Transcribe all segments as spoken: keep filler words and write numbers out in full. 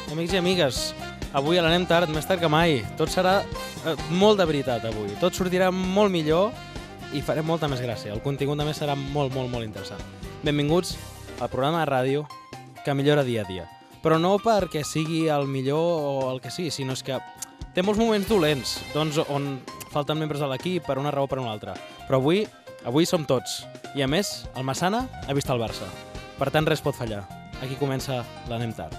amics i amigues. Avui a l'Anem Tard, més tard que mai. Tot serà eh, molt de veritat avui. Tot sortirà molt millor i farem molta més gràcia. El contingut també serà molt, molt, molt interessant. Benvinguts al programa de ràdio que millora dia a dia. Però no perquè sigui el millor o el que sigui, sinó és que té molts moments dolents, doncs on falten membres de l'equip per una raó o per una altra. Però avui, avui som tots. I a més, el Massana ha vist el Barça. Per tant, res pot fallar. Aquí comença l'Anem Tard.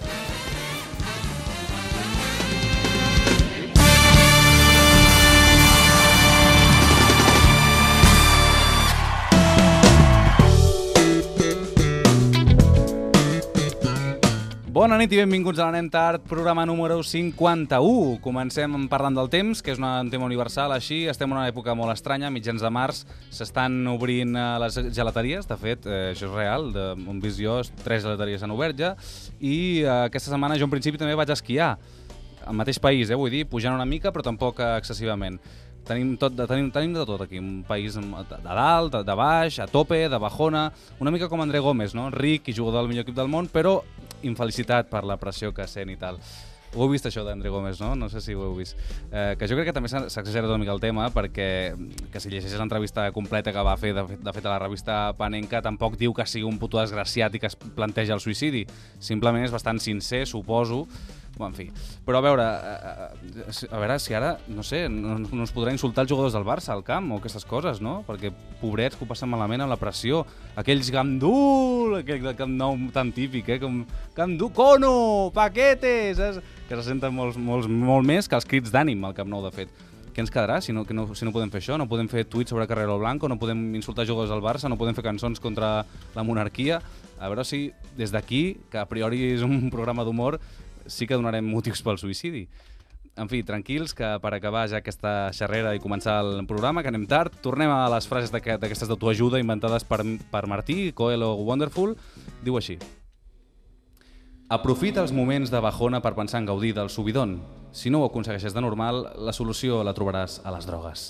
Bona nit i benvinguts a l'Anem Tard, programa número cinquanta-u. Comencem parlant del temps, que és un tema universal, així. Estem en una època molt estranya, mitjans de març, s'estan obrint les gelateries, de fet, eh, això és real, de, on vist jo, tres gelateries s'han obert ja, i eh, aquesta setmana jo en principi també vaig esquiar, al mateix país, eh, vull dir, pujant una mica, però tampoc excessivament. Tenim, tot, tenim, tenim de tot aquí, un país de dalt, de, de baix, a tope, de bajona, una mica com André Gómez, no? Ric i jugador del millor equip del món, però infelicitat per la pressió que sent i tal. Ho heu vist això d'André Gómez, no? No sé si ho heu vist. Eh, que jo crec que també s'ha exagerat una mica el tema, perquè que si llegeixes l'entrevista completa que va fer, de fet, de fet a la revista Panenka, tampoc diu que sigui un puto desgraciat i que es planteja el suïcidi. Simplement és bastant sincer, suposo. Bon, en fi. Però a veure, a, a veure si ara, no sé, no, no es podrà insultar els jugadors del Barça al camp o aquestes coses, no? Perquè pobrets que ho passen malament amb la pressió. Aquells Gandul, aquell de Camp Nou tan típic, eh? Com Gandul, Cono, Paquetes, eh? Que se senten molts, molts, molt més que els crits d'ànim al Camp Nou, de fet. Què ens quedarà si no, que no, si no podem fer això? No podem fer tuits sobre Carrero Blanco, no podem insultar jugadors del Barça, no podem fer cançons contra la monarquia. A veure si des d'aquí, que a priori és un programa d'humor, sí que donarem motius pel suïcidi. En fi, tranquils, que per acabar ja aquesta xerrera i començar el programa, que anem tard, tornem a les frases d'aquestes d'autoajuda inventades per, per Martí, Coelho Wonderful. Diu així: aprofita els moments de bajona per pensar en gaudir del subidon. Si no ho aconsegueixes de normal, la solució la trobaràs a les drogues.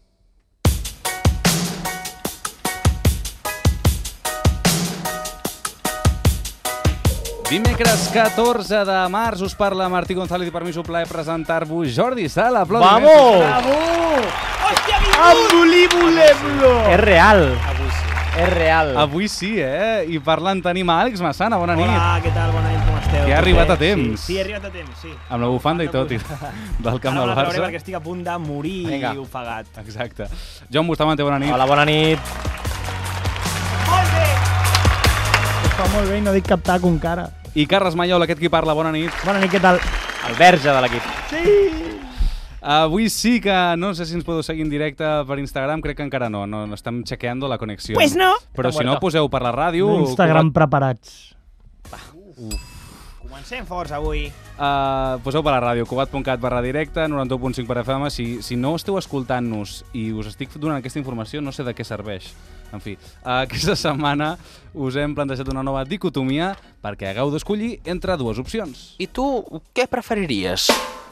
Dimecres catorze de març us parla Martí González i per mi és un plaer presentar-vos Jordi Sala. Aplaudiments. Vamos! Bravo! Hòstia, Unbelievable! És real. Avui sí. És real. Avui sí, eh? I parlant tenim a Àlex Massana. Bona nit. Hola, què tal? Bona nit, com esteu? Que ha arribat a temps. Sí, sí, he arribat a temps, sí. Amb la bufanda i tot, i del camp Ara del la trauré Barça. perquè estic a punt de morir Vinga. i ofegat. Exacte. Joan Bustamante, bona nit. Hola, bona nit. Molt bé! Es fa molt bé i no dic cap taco encara. I Carles Mallol, aquest qui parla, bona nit. Bona nit, què tal? El verge de l'equip. Sí! Avui sí que no sé si ens podeu seguir en directe per Instagram, crec que encara no, no, no estem chequeando la connexió. Pues no! Però Està si no, muerto. poseu per la ràdio. No Instagram preparats. Comencem forts avui. Uh, poseu per la ràdio, cugat punt cat barra directe, noranta u punt cinc per F M. Si, si no esteu escoltant-nos i us estic donant aquesta informació, no sé de què serveix. En fi, uh, aquesta setmana us hem plantejat una nova dicotomia perquè hagueu d'escollir entre dues opcions. I tu, què preferiries?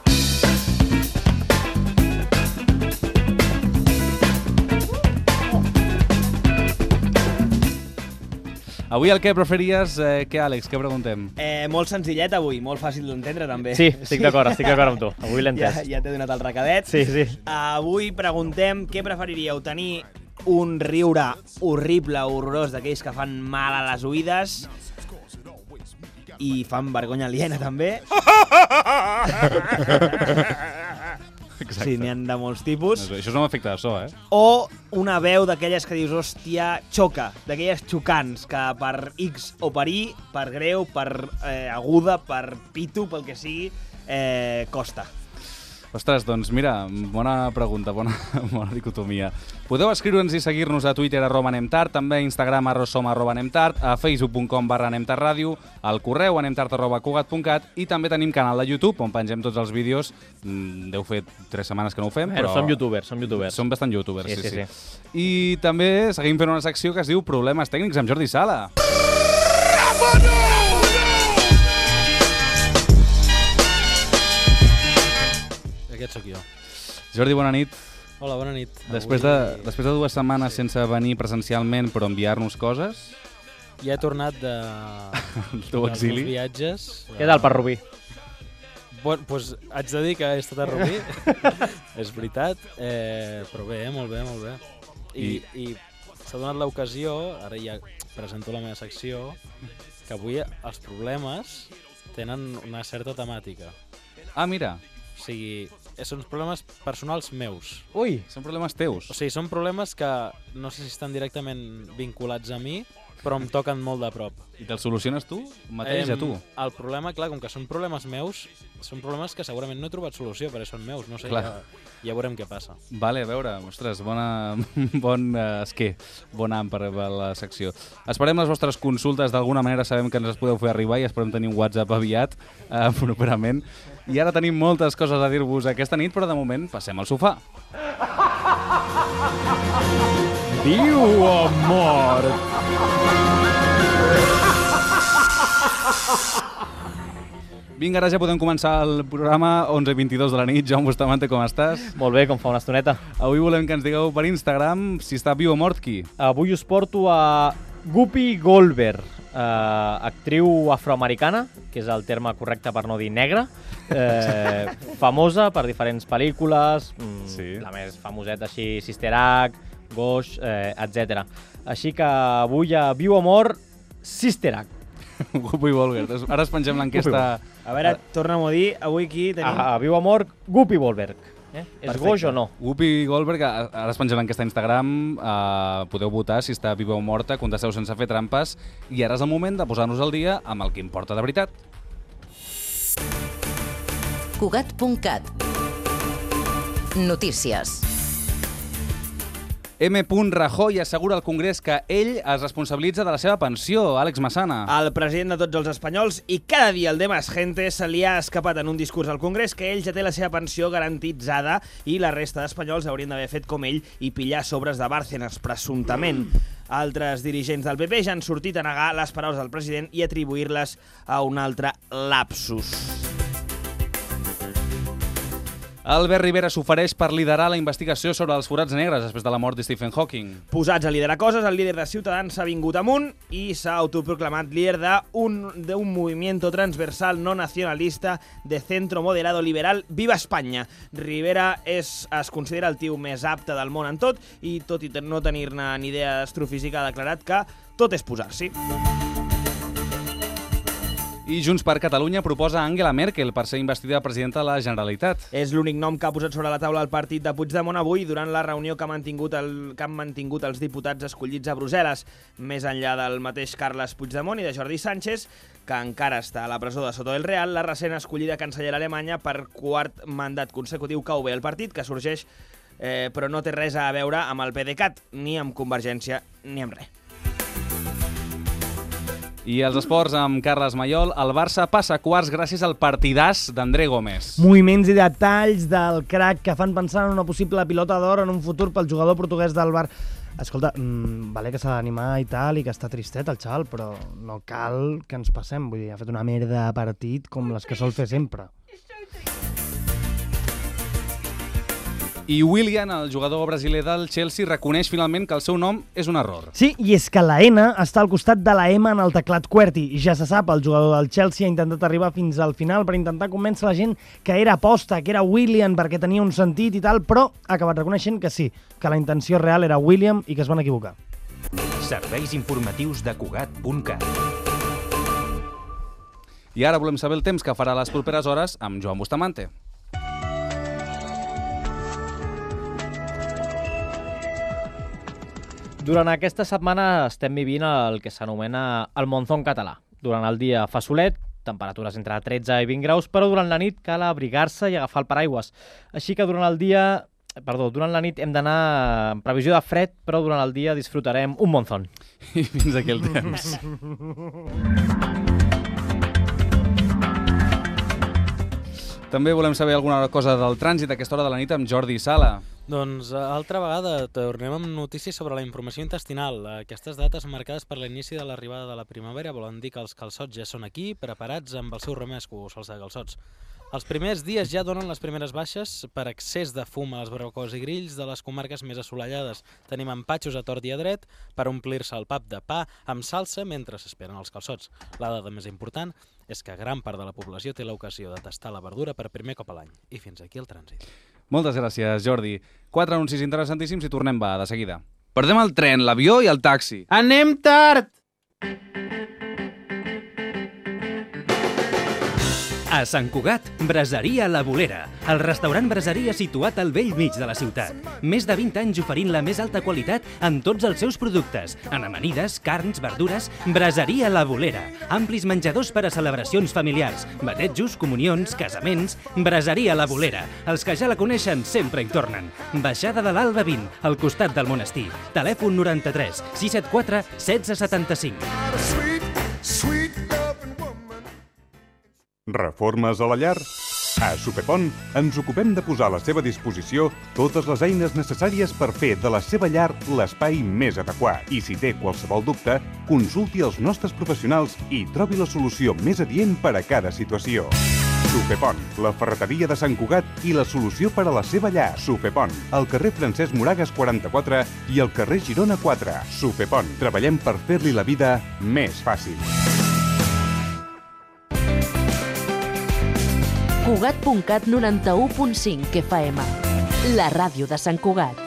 Avui el que preferies, eh, què, Àlex, què preguntem? Eh, molt senzillet avui, molt fàcil d'entendre també. Sí, estic d'acord, estic d'acord amb tu. Avui l'he Ja, entès. ja t'he donat el recadet. Sí, sí. Avui preguntem què preferiríeu, tenir un riure horrible, horrorós, d'aquells que fan mal a les oïdes i fan vergonya aliena també. Exacte. Sí, n'hi ha de molts tipus. Això és un efecte de so, eh? O una veu d'aquelles que dius, hòstia, xoca, d'aquelles xocants que per X o per Y, per greu, per eh, aguda, per pitu, pel que sigui, eh, costa. Ostres, doncs mira, bona pregunta, bona, bona dicotomia. Podeu escriure'ns i seguir-nos a Twitter arroba anemtard, també a Instagram arroba som arroba anemtard, a facebook punt com barra anemtardradio, al correu anemtard arroba cugat punt cat i també tenim canal de YouTube on pengem tots els vídeos. Mm, deu fer tres setmanes que no ho fem, Però però... som youtubers, som youtubers. Som bastant youtubers, Sí, sí, sí, sí. I també seguim fent una secció que es diu Problemes tècnics amb Jordi Sala. Aquest sóc jo. Jordi, bona nit. Hola, bona nit. Després de, després de dues setmanes sense venir presencialment però enviar-nos coses, Ja he tornat de... el teu dels exili. meus viatges. Què tal per Rubí? Bueno, doncs haig de dir que he estat a Rubí, és veritat, eh, però bé, molt bé, molt bé. I, i s'ha donat l'ocasió, ara ja presento la meva secció, que avui els problemes tenen una certa temàtica. Ah, mira. O sigui, són problemes personals meus. Ui, són problemes teus. O sigui, són problemes que no sé si estan directament vinculats a mi, però em toquen molt de prop. I te'ls soluciones tu? Mateix a tu? El problema, clar, com que són problemes meus, són problemes que segurament no he trobat solució, perquè són meus, no sé, ja, ja veurem què passa. Vale, a veure, ostres, bona, bon uh, esquer, bon am per, per la secció. Esperem les vostres consultes, d'alguna manera sabem que ens les podeu fer arribar i esperem tenir un WhatsApp aviat, uh, properament. I ara tenim moltes coses a dir-vos aquesta nit, però de moment passem al sofà. Viu o mort! Vinga, ara ja podem començar el programa onze i vint-i-dos de la nit. Joan Bustamante, com estàs? Molt bé, com fa una estoneta. Avui volem que ens digueu per Instagram si està viu o mort qui. Avui us porto a Whoopi Goldberg, eh, actriu afroamericana, que és el terme correcte per no dir negra, eh, famosa per diferents pel·lícules, mm, Sí. la més famoseta així, Sister Act, Ghost, eh, etcètera. Així que avui a Viu o mort, Sister Act. Whoopi Goldberg. Ara es pengem l'enquesta. A veure, torna-m'ho a dir, avui aquí tenim... A, a Viu o mort, Whoopi Goldberg. Eh? És Ghost o no? Whoopi Goldberg, ara es pengem l'enquesta a Instagram, uh, podeu votar si està viva o morta, contesteu sense fer trampes, i ara és el moment de posar-nos al dia amb el que importa de veritat. Cugat punt cat. Notícies. M. Rajoy assegura al Congrés que ell es responsabilitza de la seva pensió. Àlex Massana. El president de tots els espanyols i cada dia el de més gente se li ha escapat en un discurs al Congrés que ell ja té la seva pensió garantitzada i la resta d'espanyols haurien d'haver fet com ell i pillar sobres de Bárcenas, presumptament. Altres dirigents del P P ja han sortit a negar les paraules del president i atribuir-les a un altre lapsus. Albert Rivera s'ofereix per liderar la investigació sobre els forats negres després de la mort de Stephen Hawking. Posats a liderar coses, el líder de Ciutadans s'ha vingut amunt i s'ha autoproclamat líder d'un d'un movimiento transversal no nacionalista de centro moderado liberal Viva Espanya. Rivera és, es considera el tio més apte del món en tot i, tot i no tenir-ne ni idea d'astrofísica, ha declarat que tot és posar-s'hi. I Junts per Catalunya proposa Angela Merkel per ser investida presidenta de la Generalitat. És l'únic nom que ha posat sobre la taula el partit de Puigdemont avui durant la reunió que, ha mantingut el, que han mantingut els diputats escollits a Brussel·les. Més enllà del mateix Carles Puigdemont i de Jordi Sánchez, que encara està a la presó de Soto del Real, la recent escollida cancellera alemanya per quart mandat consecutiu cau bé el partit, que sorgeix eh, però no té res a veure amb el PDeCAT, ni amb Convergència, ni amb res. I els esports amb Carles Mayol. El Barça passa a quarts gràcies al partidàs d'André Gómez. Moviments i detalls del crack que fan pensar en una possible pilota d'or en un futur pel jugador portuguès del Bar. Escolta, mmm, vale que s'ha d'animar i tal, i que està tristet el xaval, però no cal que ens passem. Vull dir, ha fet una merda de partit com les que sol fer sempre. I Willian, el jugador brasiler del Chelsea, reconeix finalment que el seu nom és un error. Sí, i és que la N està al costat de la M en el teclat QWERTY. Ja se sap, el jugador del Chelsea ha intentat arribar fins al final per intentar convèncer la gent que era aposta, que era William, perquè tenia un sentit i tal, però ha acabat reconeixent que sí, que la intenció real era William i que es van equivocar. Serveis informatius de Cugat punt cat. I ara volem saber el temps que farà les properes hores amb Joan Bustamante. Durant aquesta setmana estem vivint el que s'anomena el monzón català. Durant el dia fa solet, temperatures entre tretze i vint graus, però durant la nit cal abrigar-se i agafar el paraigües. Així que durant el dia, perdó, durant la nit hem d'anar en previsió de fred, però durant el dia disfrutarem un monzón. I fins aquí el temps. També volem saber alguna cosa del trànsit a aquesta hora de la nit amb Jordi Sala. Doncs altra vegada tornem amb notícies sobre la informació intestinal. Aquestes dates marcades per l'inici de l'arribada de la primavera volen dir que els calçots ja són aquí, preparats amb el seu romesco, sols de calçots. Els primers dies ja donen les primeres baixes per excés de fum a les barbacoes i grills de les comarques més assolellades. Tenim empatxos a tort i a dret per omplir-se el pap de pa amb salsa mentre s'esperen els calçots. La dada més important és que gran part de la població té l'ocasió de tastar la verdura per primer cop a l'any. I fins aquí el trànsit. Moltes gràcies, Jordi. Quatre anuncis interessantíssims i tornem, va, de seguida. Perdem el tren, l'avió i el taxi. Anem tard! A Sant Cugat, Braseria La Bolera, el restaurant braseria situat al vell mig de la ciutat. Més de vint anys oferint la més alta qualitat en tots els seus productes. En amanides, carns, verdures, Braseria La Bolera. Amplis menjadors per a celebracions familiars, batejos, comunions, casaments. Braseria La Bolera. Els que ja la coneixen sempre hi tornen. Baixada de l'Alba vint, al costat del monestir. Telèfon noranta-tres sis set quatre setze setanta-cinc. Reformes a la llar? A Supepont ens ocupem de posar a la seva disposició totes les eines necessàries per fer de la seva llar l'espai més adequat. I si té qualsevol dubte, consulti els nostres professionals i trobi la solució més adient per a cada situació. Supepont, la ferreteria de Sant Cugat i la solució per a la seva llar. Supepont, al carrer Francesc Moragas quaranta-quatre i al carrer Girona quatre. Supepont, treballem per fer-li la vida més fàcil. Cugat punt cat noranta-u punt cinc F M. La ràdio de Sant Cugat.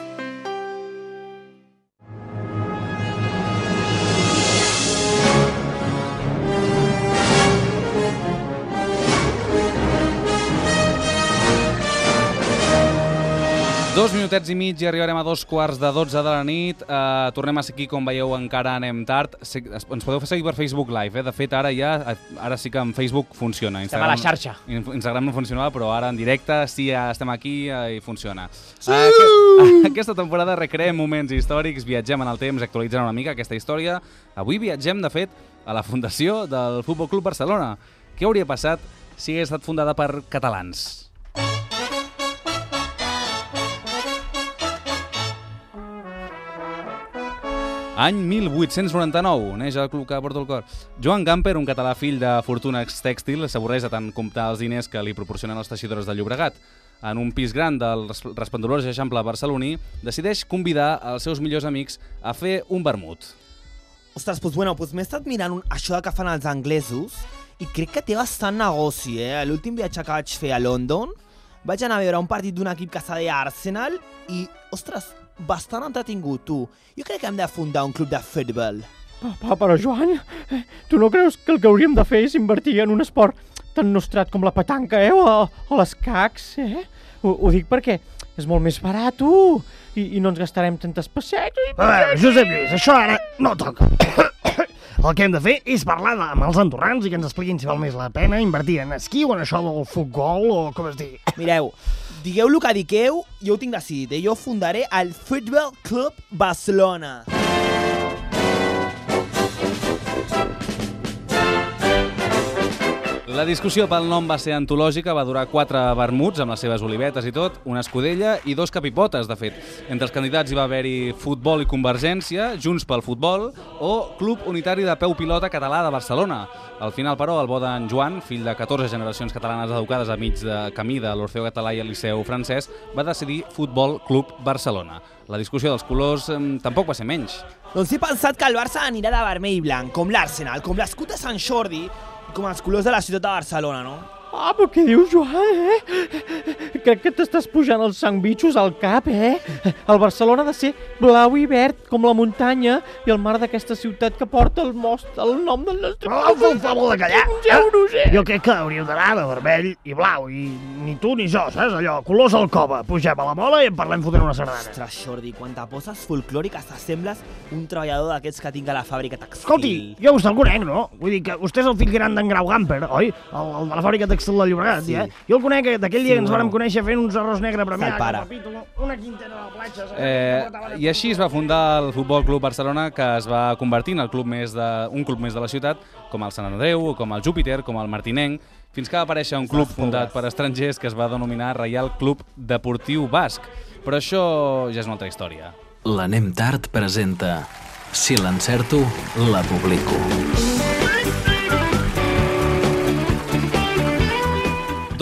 Dos minutets i mig i arribarem a dos quarts de dotze de la nit. Uh, tornem a ser aquí, com veieu, encara anem tard. Se, ens podeu seguir per Facebook Live, eh? De fet, ara ja ara sí que en Facebook funciona. Estem a la xarxa. Instagram no funcionava, però ara en directe sí, ja estem aquí uh, i funciona. Sí! Uh, aquest, aquesta temporada recreem moments històrics, viatgem en el temps, actualitzant una mica aquesta història. Avui viatgem, de fet, a la fundació del Futbol Club Barcelona. Què hauria passat si hagués estat fundada per catalans? Any mil vuit-cents noranta-nou, neix el club que porta el cor. Joan Gamper, un català fill de fortuna tèxtil, s'avorreix de tant comptar els diners que li proporcionen les teixidores de Llobregat. En un pis gran del resplendorós eixample barceloní, decideix convidar els seus millors amics a fer un vermut. Ostres, doncs bueno, doncs m'he estat mirant un, això que fan els anglesos i crec que té bastant negoci, eh? L'últim viatge que vaig fer a London vaig anar a veure un partit d'un equip que s'ha de Arsenal i, ostres, bastant entretingut, tu. Jo crec que hem de fundar un club de futbol. Papa, però Joan, tu no creus que el que hauríem de fer és invertir en un esport tan nostrat com la petanca, eh? O, o les cacs, eh? Ho, ho dic perquè és molt més barat, tu. I, i no ens gastarem tantes pessetes. A veure, Josep Lluís, això ara no toca. El que hem de fer és parlar amb els andorrans i que ens expliquin si val més la pena invertir en esquí o en això del futbol o com es digui. Mireu, digueu el que digueu, jo ho tinc decidit, eh? Jo fundaré el Futbol Club Barcelona. La discussió pel nom va ser antològica, va durar quatre vermuts amb les seves olivetes i tot, una escudella i dos capipotes, de fet. Entre els candidats hi va haver-hi Futbol i Convergència, Junts pel Futbol o Club Unitari de Peu Pilota Català de Barcelona. Al final, però, el bo d'en Joan, fill de catorze generacions catalanes educades a mig de camí de l'Orfeo Català i el Liceu francès, va decidir Futbol Club Barcelona. La discussió dels colors eh, tampoc va ser menys. Doncs he pensat que el Barça anirà de vermell i blanc, com l'Arsenal, com l'escut de Sant Jordi, com els colors de la ciutat de Barcelona, no? Ah, però què dius, Joan, eh? Crec que t'estàs pujant els sangbitxos al cap, eh? El Barcelona ha de ser blau i verd, com la muntanya, i el mar d'aquesta ciutat que porta el, most, el nom del nostre... Oh, feu un favor de callar! Euros, eh? Jo crec que hauríeu d'anar de vermell i blau, i ni tu ni jo, saps? Allò, colors al cova. Pugem a la mola i en parlem fotent una sardana. Ostres, Jordi, quan te poses folclòric t'assembles un treballador d'aquests que tinc a la fàbrica textil. Escolti, jo vostè el conec, no? Vull dir que vostè és el fill gran d'en Grau Gamper, oi? El, el de la fàbrica textil de Llobregat, sí. Ja? Jo el conec d'aquell dia sí, que ens vam conèixer fent uns arròs negre premiat, capítol, una quintena de platges... Eh, I així es va fundar el Futbol Club Barcelona, que es va convertir en el club més de, un club més de la ciutat, com el Sant Andreu, com el Júpiter, com el Martinenc, fins que va aparèixer un club fundat per estrangers que es va denominar Reial Club Deportiu Basc. Però això ja és una altra història. L'Anem Tard presenta Si l'encerto, la publico.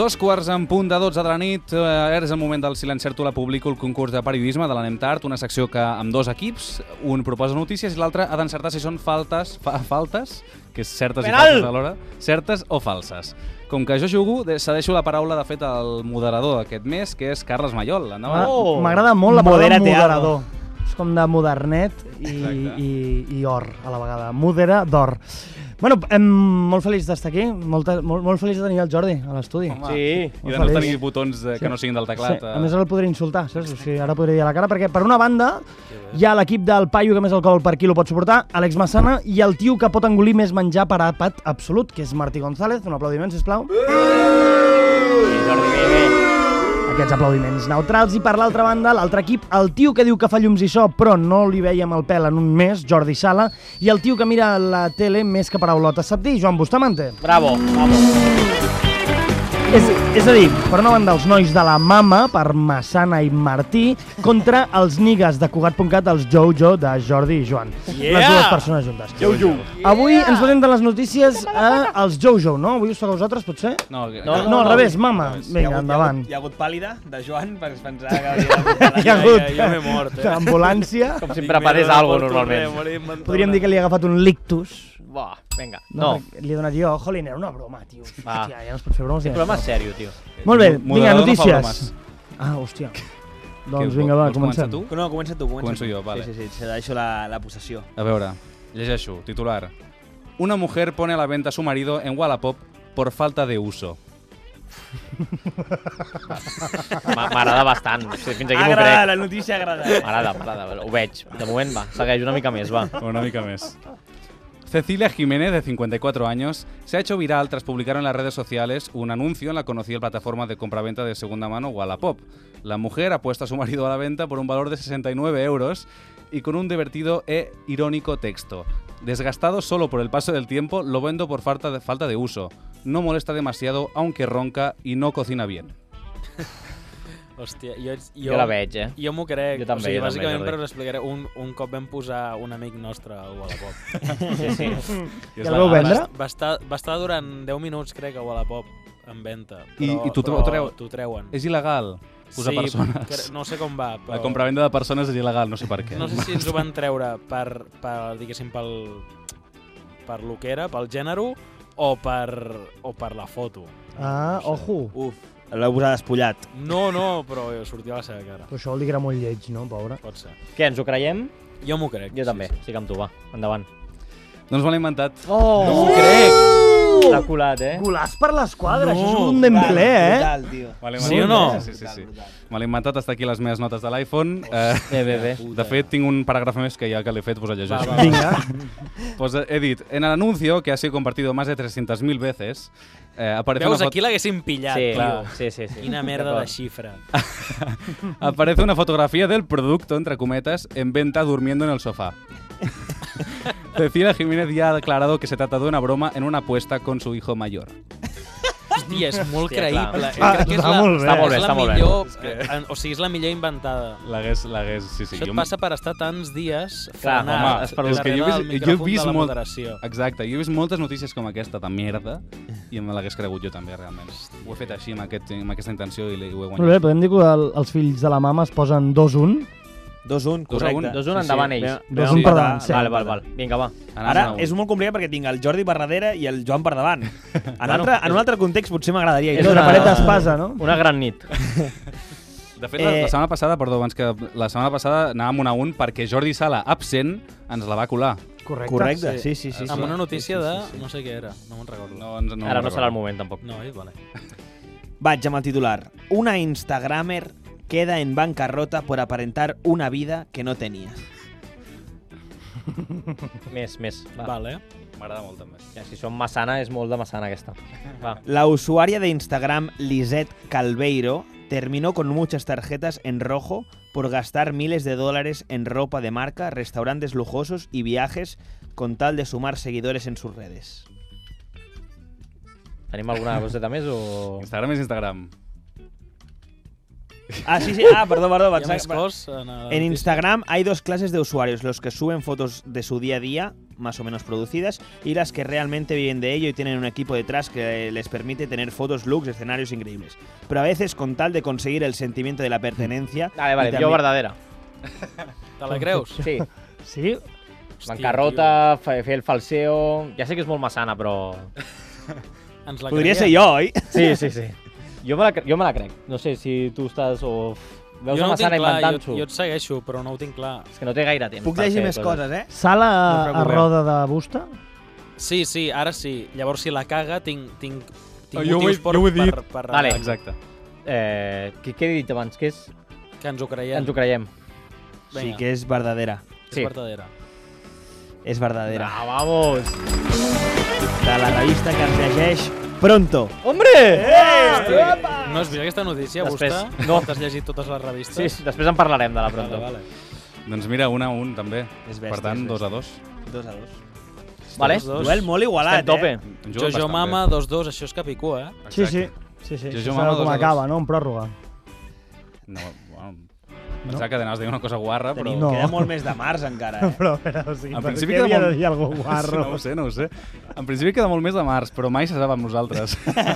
Dos quarts en punt de dotze de la nit. Ara és el moment del Silencerto la publico, el concurs de periodisme de l'Anem Tard, una secció que amb dos equips, un proposa notícies i l'altre ha d'encertar si són faltes, fa, faltes, que és certes Penal! I falses alhora, certes o falses. Com que jo jugo, cedeixo la paraula, de fet, al moderador d'aquest mes, que és Carles Maiol. Endavant. Oh! M'agrada molt la paraula moderador. És com de modernet i, i, i or, a la vegada. Modera d'or. Bueno, em, molt feliç d'estar aquí, molt, molt, molt feliç de tenir el Jordi a l'estudi. Sí. I de no tenir botons de, que sí. no siguin del teclat. Sí. A més, ara el podré insultar, saps? O sigui, ara podré dir a la cara, perquè per una banda hi ha l'equip del paio que més alcohol per quilo pot suportar, Àlex Massana, i el tio que pot engolir més menjar per àpat absolut, que és Martí González. Un aplaudiment, sisplau. Sí, Jordi, bé, bé. Aquests aplaudiments neutrals. I per l'altra banda, l'altre equip, el tio que diu que fa llums i so, però no li veiem el pèl en un mes, Jordi Sala, i el tio que mira la tele més que paraulotes. Sap dir, Joan Bustamante? Bravo, bravo. És, és a dir, per una banda els nois de la Mama, per Massana i Martí, contra els nigues de Cugat punt cat, els Jojo de Jordi i Joan. Yeah! Les dues persones juntes. Jojo. Avui yeah! ens presenten les notícies a els Jojo, no? Avui us toca a vosaltres, potser? No, no, no, no al revés, Mama. Vinga, endavant. Hi ha hagut pàl·lida de Joan, perquè es pensava que havia de... Hi ha hagut jo m'he mort, eh? ambulància. Com si preparés alguna cosa, normalment. Podríem dir que li ha agafat un lictus. Va, vinga. No. no. Li he donat jo, jolín, era una broma, tio. Va. Hòstia, ja no es pot fer bromes. El problema és sèrio, tio. Molt bé, vinga, notícies. No ah, hòstia. Doncs vinga, va, comencem. Tu? No, comença tu. Comença Començo tu. jo, vale. Sí, sí, sí, se deixo la, la possessió. A veure, llegeixo, titular. Una mujer pone a la venta a su marido en Wallapop por falta de uso. M'agrada bastant. O sigui, fins aquí m'ho agrada, crec. la notícia agrada. M'agrada, m'agrada. Ho veig. De moment, va, segueix una mica més, va. Una mica més. Cecilia Jiménez, de cincuenta y cuatro años, se ha hecho viral tras publicar en las redes sociales un anuncio en la conocida plataforma de compraventa de segunda mano Wallapop. La mujer ha puesto a su marido a la venta por un valor de sesenta y nueve euros y con un divertido e irónico texto. Desgastado solo por el paso del tiempo, lo vendo por falta de, falta de uso. No molesta demasiado, aunque ronca y no cocina bien. Hòstia, jo, jo, jo la veig, eh? Jo m'ho crec. Jo també, o sigui, jo bàsicament, també, per us explicaré, un, un cop vam posar un amic nostre al Wallapop. Sí, sí. I el vau vendre? Va, va, estar, va estar durant deu minuts, crec, a Wallapop, en venda. I, però, i t'ho treu, treuen. És il·legal posar sí, persones. Que, no sé com va, però... La compravenda de persones és il·legal, no sé per què. No sé si ens ho van treure per, per diguéssim, pel, per lo que era, pel gènere, o per, o per la foto. Ah, no sé. ojo. Uf. L'heu posat despullat. No, no, però sortia a la seva cara. Però això vol dir que era molt lleig, no, pobre? Pot ser. Què, ens ho creiem? Jo m'ho crec. Jo també, sí, sí. estic amb tu, va, endavant. Doncs me l'he inventat. Oh! No m'ho crec! L'ha colat, eh? Colàs per l'esquadra, No, això és un d'emplé, eh? Brutal, tio. Sí o no? Sí, sí, sí. Me l'he inventat, està aquí les meves notes de l'iPhone. Eh, bé, bé, bé. De fet, tinc un paràgraf més que ja que l'he fet, pues el llegeixo. Vinga. Pues he dit, en el anuncio, que ha sido compartido más de trescientas mil veces, eh, aparece Veus, una aquí l'haguéssim pillat, Sí, tio. sí, sí, sí. Quina merda de xifra. aparece una fotografía del producto, entre cometas, en venta durmiendo en el sofá. Cecilia Jiménez ya ha declarado que se trata de una broma en una apuesta con su hijo mayor. Hòstia, és molt Hòstia, creïble. Ah, Crec que és està la, molt bé. Està molt bé, és la està molt bé. millor, eh, o sigui, és la millor inventada. L'hagués, l'hagués, sí, sí. Això et jo- passa per estar tants dies Clar, frenat home, és per és que jo he darrere vist- del jo he micròfon vist de la molt- moderació. Exacte, jo he vist moltes notícies com aquesta, de merda, i me l'hagués cregut jo també, realment. Ho he fet així, amb, aquest, amb aquesta intenció, i ho he guanyat. Molt bé, podem dir que el, els fills de la mama es posen dos un. dos un, Dos a un. correcte. Dos un endavant ells. Dos un per davant, sí. Vale, vale, vale. Vinga, va. Ara és molt complicat perquè tinc el Jordi per darrere i el Joan per davant. En, altre, en un altre context potser m'agradaria. És una paret d'espasa, no? Una gran nit. De fet, la, Eh, la setmana passada, perdó, abans que la setmana passada anàvem un a un perquè Jordi Sala, absent, ens la va colar. Correcte. Correcte, sí, sí, sí. sí. Amb una notícia Sí, de... sí, sí. no sé què era, no me'n recordo. No, ens, no Ara me'n no serà el recordo. moment, tampoc. No, eh? Vale. Vaig amb el titular. Una Instagramer queda en bancarrota por aparentar una vida que no tenía. Més, més. Va. Vale. M'agrada molt, també. Ja, si som Massana, és molt de Massana, aquesta. Va. La usuaria de Instagram Lisette Calveiro terminó con muchas tarjetas en rojo por gastar miles de dólares en ropa de marca, restaurantes lujosos y viajes con tal de sumar seguidores en sus redes. Tenim alguna coseta més o...? Instagram és Instagram. Ah, sí, sí. Ah, perdón, perdón. Hi ha pensaba- més cos en, la En notícia? Instagram hay dos clases de usuarios, los que suben fotos de su día a día más o menos producidas, y las que realmente viven de ello y tienen un equipo detrás que les permite tener fotos, looks, escenarios increíbles. Pero a veces con tal de conseguir el sentimiento de la pertenencia... Vale, vale, también... jo verdadera. Te la creus? Sí. Sí? Bancarrota, fer el falseo... Ja sé que és molt massana, però... Ens la Podria creiem. ser jo, oi? Sí, sí, sí. Jo me la, jo me la crec. No sé si tu estàs o... Veus jo la no ho tinc massana clar, inventant-s'ho. jo, jo et segueixo, però no ho tinc clar. És que no té gaire temps. Puc per llegir fer més coses, eh? Sala No us a preocupeu. roda de busta? Sí, sí, ara sí. Llavors, si la caga, tinc, tinc, tinc Oh, jo ho he- motius per, jo ho he dit. per, per, per Vale. Exacte. Eh, què, què he dit abans? Que és... que ens ho creiem. Ens ho creiem. Sí, Vinga, que és verdadera. és sí. verdadera. És verdadera. Ah, vamos! De la revista que ens llegeix Pronto. Hombre! Eh! No has vist aquesta notícia, Després, Busta? no. No. T'has llegit totes les revistes? Sí, després en parlarem de la Pronto. Vale, vale. Doncs mira, un a un, també. És bèstia, Per tant, és dos a bèstia. dos. Dos a dos. Vale? Dos, dos. Duel molt igualat, Estem tope. eh? Un Jo, jo, bastant mama, bé. dos, dos, això és capicua, eh? Sí, sí. Exacte. Sí, sí. Jo, Això jo, serà mama, com dos a acaba, dos. no? En pròrroga. No, bueno, pensava que anaves a dir una cosa guarra, però... Tenim, No. Queda molt més de març, encara, eh? Però, però, o sigui, En per principi què queda havia molt- de dir algú guarro? No ho sé, no ho sé. En principi queda molt més de març, però mai se sap amb nosaltres.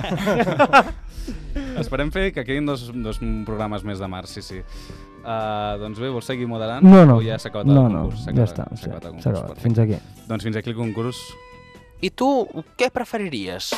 Esperem fer que quedin dos, dos programes més de març, sí, sí. Uh, doncs bé, vols seguir moderant? No, no. O ja s'ha acabat No, el no, concurs? S'ha ja acabat- està. s'ha sí, acabat el s'ha concurs, acabat. perfecte. Fins aquí. Doncs fins aquí el concurs. I tu, què preferiries?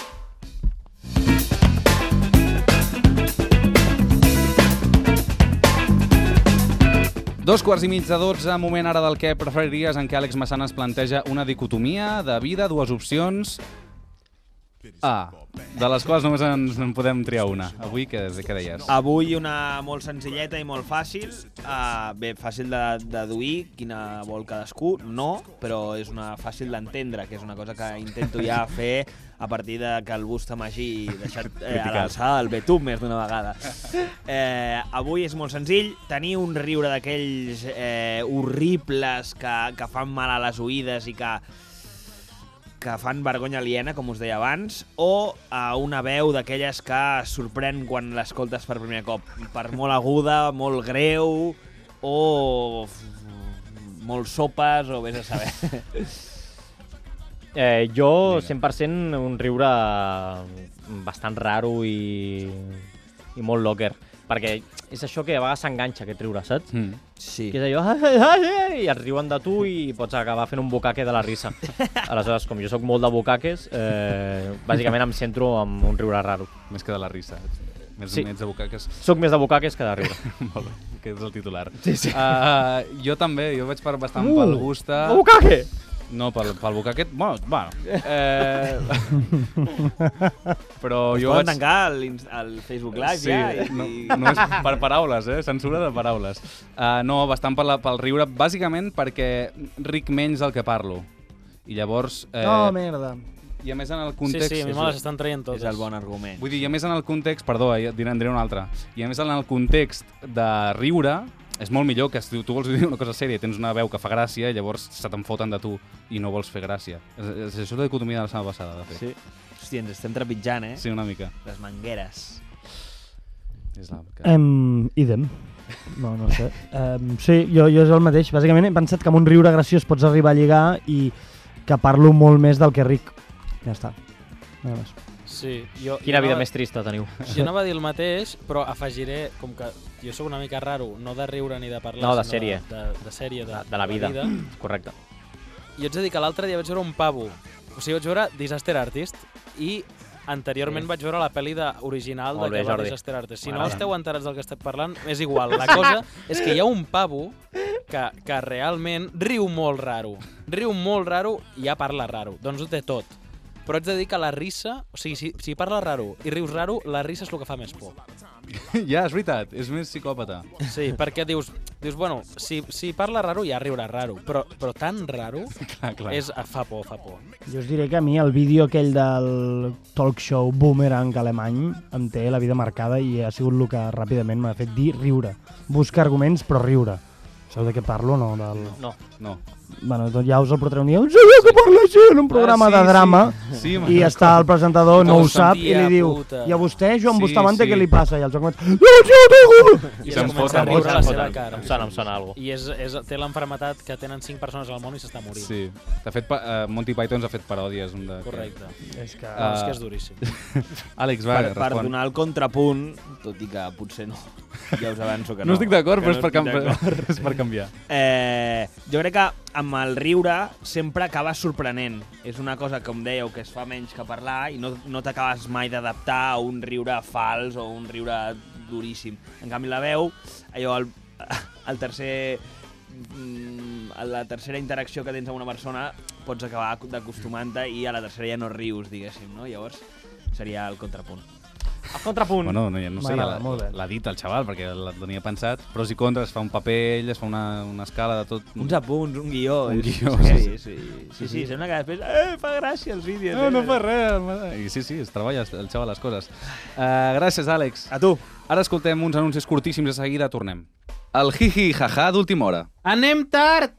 Dos quarts i mig de dotze, moment ara del què preferiries, en què Àlex Massana es planteja una dicotomia de vida, dues opcions. A, de les quals només ens en podem triar una. Avui, què, què deies? Avui una molt senzilleta i molt fàcil. Uh, bé, fàcil de deduir quina vol cadascú, no, però és una fàcil d'entendre, que és una cosa que intento ja fer a partir de que el Busta m'hagi deixat eh, a l'alçada del Betú més d'una vegada. Eh, avui és molt senzill, tenir un riure d'aquells eh, horribles que, que fan mal a les oïdes i que que fan vergonya aliena, com us deia abans, o a una veu d'aquelles que sorprèn quan l'escoltes per primer cop. Per molt aguda, molt greu, o molt sopes, o vés a saber. Eh, jo, cent per cent, un riure bastant raro i, i molt locker. Perquè és això que a vegades s'enganxa, aquest riure, saps? Mm. Sí. Que és allò, ai, ai, ai, i et riuen de tu i pots acabar fent un bucaque de la risa. Aleshores, com jo sóc molt de bucaques, eh, bàsicament em centro en un riure raro. Més que de la risa. Més, Sí. més de bucaques. Soc més de bucaques que de riure. Molt bé, aquest és el titular. Sí, sí. Uh, jo també, jo vaig per bastant Uh, pel Busta. Un bucaque! No, pel, pel bucaquet, bueno, bueno. Eh, però Es jo poden vaig... tancar el, ins- el Facebook Live Sí, ja. I... no, no és per paraules, eh? Censura de paraules. Uh, no, bastant per la, pel riure, bàsicament perquè ric menys del que parlo. I llavors... Eh, Oh, merda. I a més en el Sí, context... sí, a mi me les estan traient totes. És el bon argument. Vull dir, i a més en el context... Perdó, eh, diré, diré un altre. I a més en el context de riure, és molt millor que si tu vols dir una cosa sèria i tens una veu que fa gràcia, llavors se te'n foten de tu i no vols fer gràcia. És, és això la dicotomia de la setmana passada, de fet. Sí. Hòstia, ens estem trepitjant, eh? Sí, una mica. Les mangueres. És la... Um, idem. No, no sé. Um, sí, jo, jo és el mateix. Bàsicament he pensat que amb un riure graciós pots arribar a lligar i que parlo molt més del que ric. Ja està. No més. Sí, jo, Quina jo vida anava- més trista teniu. Jo anava a dir el mateix, però afegiré, com que jo sóc una mica raro, no de riure ni de parlar, No, de sinó sèrie. De, de, de sèrie, de, De, de la vida. Correcte. I haig de dir que l'altre dia vaig veure un pavo. O sigui, vaig veure Disaster Artist i anteriorment Sí. vaig veure la pel·li de, original Molt de bé, que va Jordi. Disaster Artist. Si no M'agrada. esteu enterats del que estem parlant, és igual. La cosa és que hi ha un pavo que, que realment riu molt raro. Riu molt raro i ja parla raro. Doncs ho té tot. Però haig de dir que la risa... O sigui, si, si parla raro i rius raro, la risa és el que fa més por. Ja, és veritat, és més psicòpata. Sí, perquè dius, dius bueno, si, si parla raro ja riurà raro, però, però tan raro Clar, clar. és, fa por, fa por. Jo us diré que a mi el vídeo aquell del talk show Boomerang alemany em té la vida marcada i ha sigut el que ràpidament m'ha fet dir riure. Busca arguments, però riure. Sabeu de què parlo, no? Del... No. No. Bueno, doncs ja us el portaré un dia. Un senyor que parla així en un programa Ah, sí, de drama sí. Sí, i està el presentador, no ho sap, i li diu puta. i a vostè, Joan Sí, Bustamante, sí. què li passa? I el Joan comença... No, sí, tengo... I I se'n se'n fot fot a a riure a la Em seva sona, cara. em sona, em sona alguna cosa. I és, és, té l'enfermetat que tenen cinc persones al món i s'està morint. Sí. De fet, pa- uh, Monty Python ha fet paròdies. Un de... Correcte. És que... No, és que és duríssim. Àlex, va, Per, per respon. donar el contrapunt, tot i que potser no, ja us avanço que no. No estic d'acord, que però és per, estic cam... d'acord. és per canviar. Eh, jo crec que amb el riure sempre acaba sorprenent. És una cosa, com dèieu, que es fa menys que parlar i no, no t'acabes mai d'adaptar a un riure fals o un riure duríssim. En canvi, la veu, allò, el, el tercer... mm, a la tercera interacció que tens amb una persona pots acabar d'acostumant-te i a la tercera ja no rius, diguéssim, no? Llavors seria el contrapunt. El contrapunt. Bueno, no, ja no sé, ja M'agrada, molt bé. l'ha dit el xaval, perquè la tenia pensat. Pros i contres, es fa un paper, ell es fa una, una escala de tot. Uns apunts, un guió. Un és- guió, Sí, sí, sí, sí, sí, sí, sembla que després eh, fa gràcia els vídeos. No, eh? no fa res. I sí, sí, es treballa el xaval les coses. Uh, gràcies, Àlex. A tu. Ara escoltem uns anuncis curtíssims, de seguida tornem. El hi-hi ha-ha d'última hora. Anem tard!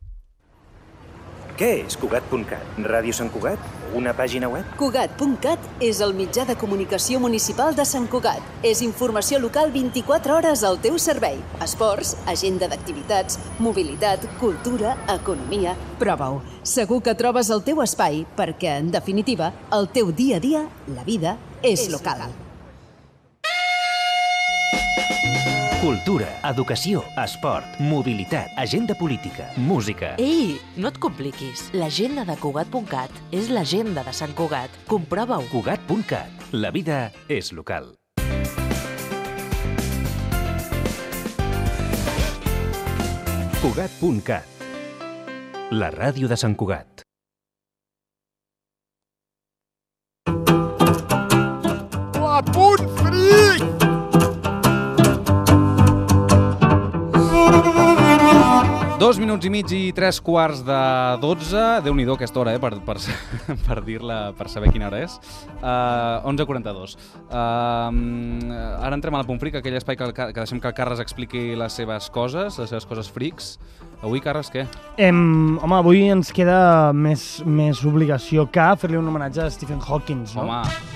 Què és Cugat punt cat? Ràdio Sant Cugat? Una pàgina web? Cugat punt cat és el mitjà de comunicació municipal de Sant Cugat. És informació local vint-i-quatre hores al teu servei. Esports, agenda d'activitats, mobilitat, cultura, economia... Prova-ho. Segur que trobes el teu espai perquè, en definitiva, el teu dia a dia, la vida, és local. Cultura, educació, esport, mobilitat, agenda política, música... Ei, no et compliquis. L'agenda de Cugat punt cat és l'agenda de Sant Cugat. Comprova-ho. Cugat punt cat. La vida és local. Cugat punt cat. La ràdio de Sant Cugat. La punt fric! Dos minuts i mig i tres quarts de dotze. Déu-n'hi-do aquesta hora, eh, per, per, per dir-la, per saber quina hora és. Uh, onze quaranta-dos. Uh, ara entrem a la Punt Fric, aquell espai que, que deixem que el Carles expliqui les seves coses, les seves coses frics. Avui, Carles, què? Em, home, avui ens queda més, més obligació que fer-li un homenatge a Stephen Hawking, no? Home.